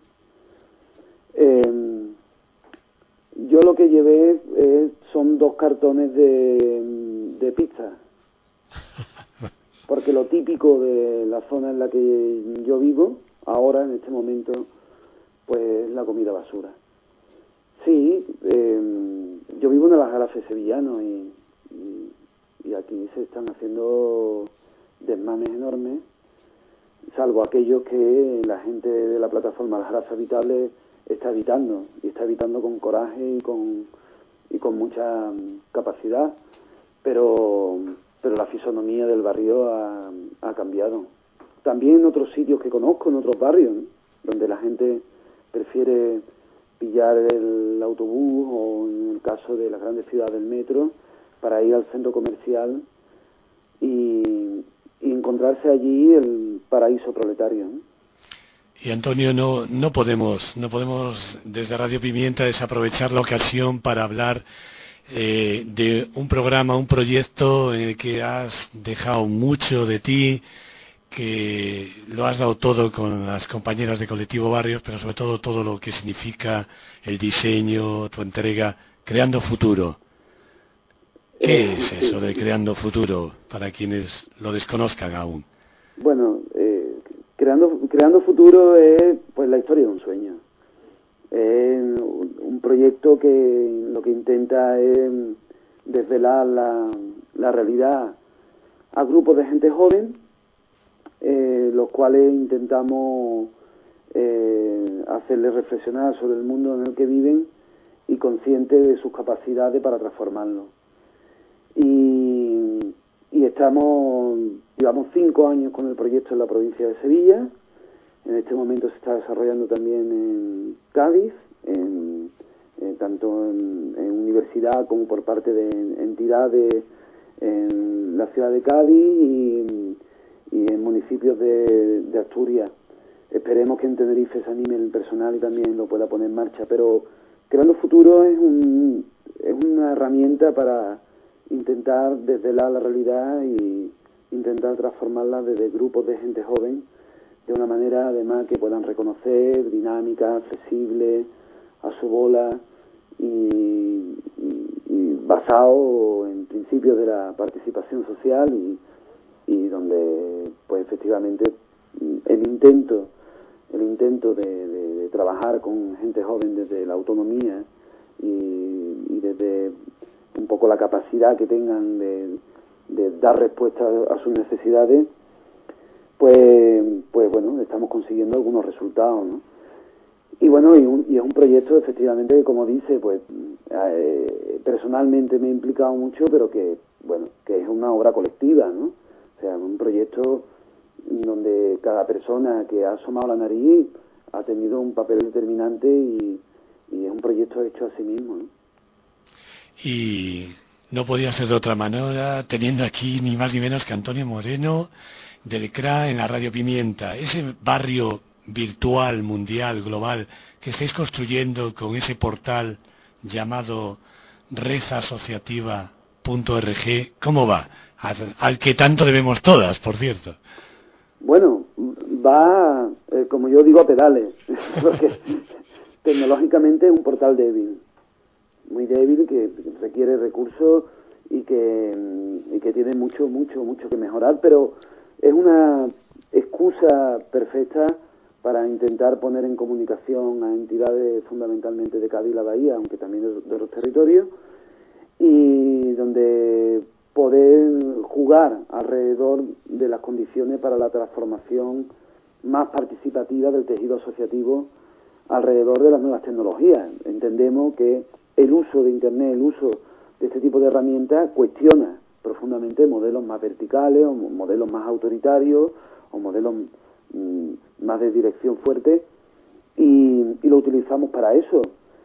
Eh, Yo lo que llevé eh, son dos cartones de, de pizza, porque lo típico de la zona en la que yo vivo, ahora en este momento, pues es la comida basura. Sí, eh, yo vivo en el Aljarafe sevillano y, y, y aquí se están haciendo desmanes enormes salvo aquellos que la gente de la plataforma Las Razas Habitables está evitando, y está evitando con coraje y con, y con mucha capacidad, pero, pero la fisonomía del barrio ha, ha cambiado. También en otros sitios que conozco, en otros barrios, ¿no?, donde la gente prefiere pillar el autobús o, en el caso de las grandes ciudades, el metro, para ir al centro comercial y, y encontrarse allí el paraíso proletario, ¿no? Y Antonio, no no podemos no podemos desde Radio Pimienta desaprovechar la ocasión para hablar eh, de un programa, un proyecto en el que has dejado mucho de ti, que lo has dado todo con las compañeras de Colectivo Barrios, pero sobre todo todo lo que significa el diseño, tu entrega, Creando Futuro. ¿Qué es eso de Creando Futuro, para quienes lo desconozcan aún? Bueno, eh, creando, creando Futuro es pues la historia de un sueño. Es un proyecto que lo que intenta es desvelar la, la realidad a grupos de gente joven, eh, los cuales intentamos eh, hacerles reflexionar sobre el mundo en el que viven y conscientes de sus capacidades para transformarlo. Y, y estamos, llevamos cinco años con el proyecto en la provincia de Sevilla. En este momento se está desarrollando también en Cádiz, en, en, tanto en, en universidad como por parte de entidades en la ciudad de Cádiz y, y en municipios de, de Asturias. Esperemos que en Tenerife se anime el personal y también lo pueda poner en marcha. Pero Creando Futuro es, un, es una herramienta para intentar desvelar la realidad y intentar transformarla desde grupos de gente joven de una manera además que puedan reconocer, dinámica, accesible, a su bola y, y, y basado en principios de la participación social y, y donde pues efectivamente el intento el intento de, de, de trabajar con gente joven desde la autonomía y, y desde un poco la capacidad que tengan de, de dar respuesta a sus necesidades, pues pues bueno, estamos consiguiendo algunos resultados, ¿no? Y bueno, y, un, y es un proyecto efectivamente que, como dice, pues eh, personalmente me he implicado mucho, pero que bueno, que es una obra colectiva, ¿no? O sea, un proyecto donde cada persona que ha asomado la nariz ha tenido un papel determinante y, y es un proyecto hecho a sí mismo, ¿no? Y no podía ser de otra manera teniendo aquí ni más ni menos que Antonio Moreno del C R A en la Radio Pimienta, ese barrio virtual, mundial, global que estáis construyendo con ese portal llamado red asociativa punto org. ¿Cómo va? Al, al que tanto debemos todas, por cierto. Bueno, va, eh, como yo digo, a pedales, porque tecnológicamente es un portal débil, muy débil, que requiere recursos y que, y que tiene mucho, mucho, mucho que mejorar, pero es una excusa perfecta para intentar poner en comunicación a entidades fundamentalmente de Cádiz y la Bahía, aunque también de, de otros territorios, y donde poder jugar alrededor de las condiciones para la transformación más participativa del tejido asociativo alrededor de las nuevas tecnologías. Entendemos que el uso de Internet, el uso de este tipo de herramientas cuestiona profundamente modelos más verticales o modelos más autoritarios o modelos mmm, más de dirección fuerte y, y lo utilizamos para eso.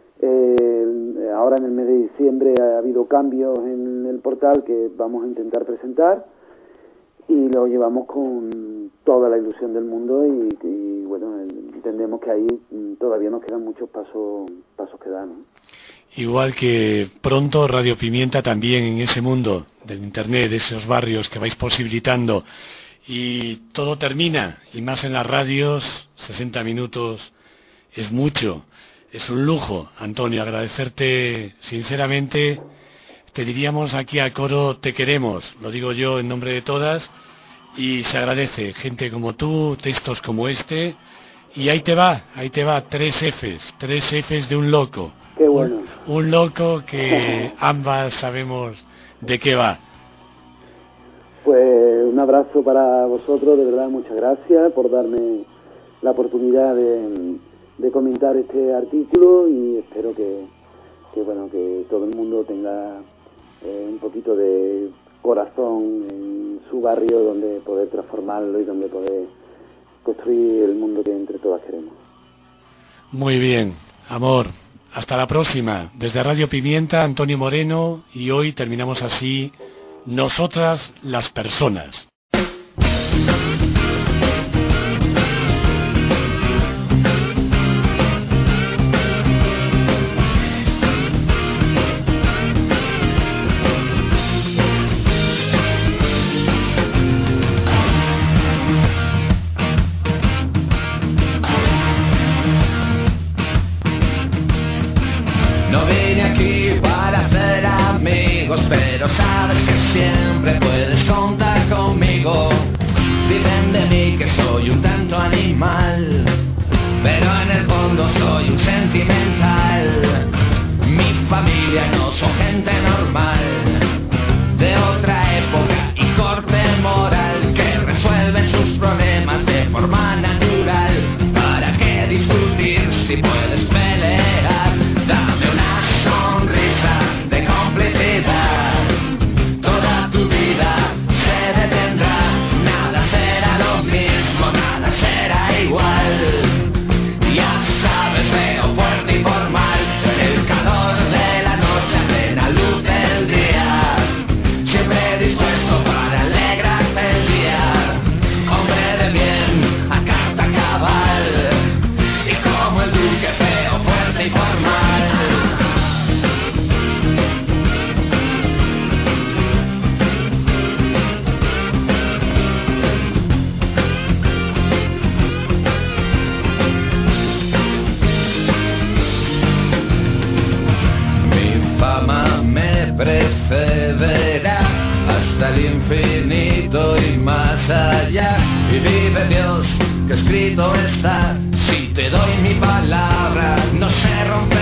Eh, ahora en el mes de diciembre ha habido cambios en el portal que vamos a intentar presentar y lo llevamos con toda la ilusión del mundo y, y bueno, entendemos que ahí todavía nos quedan muchos pasos pasos que dar, ¿no? Igual que pronto Radio Pimienta también en ese mundo del Internet, de esos barrios que vais posibilitando, y todo termina, y más en las radios, sesenta minutos es mucho, es un lujo. Antonio, agradecerte sinceramente, te diríamos aquí a coro, te queremos, lo digo yo en nombre de todas, y se agradece, gente como tú, textos como este, y ahí te va, ahí te va, tres Fs, tres Fs de un loco. Qué bueno. Un, un loco que ambas sabemos de qué va. Pues un abrazo para vosotros, de verdad, muchas gracias por darme la oportunidad de, de comentar este artículo y espero que, que bueno, que todo el mundo tenga eh, un poquito de corazón en su barrio donde poder transformarlo y donde poder construir el mundo que entre todas queremos. Muy bien, amor. Hasta la próxima. Desde Radio Pimienta, Antonio Moreno, y hoy terminamos así, Nosotras las Personas. Pero sabes que siempre puedes contar conmigo. Dicen de mí que soy un tanto animal, pero en el fondo soy un sentimental. Mi familia no son gente normal, de otra época y corte moral, que resuelven sus problemas de forma natural. ¿Para qué discutir si puedes pelear? Dame una sonrisa de complicidad. Precederá hasta el infinito y más allá. Y vive Dios, que escrito está. Si te doy mi palabra, no se rompe.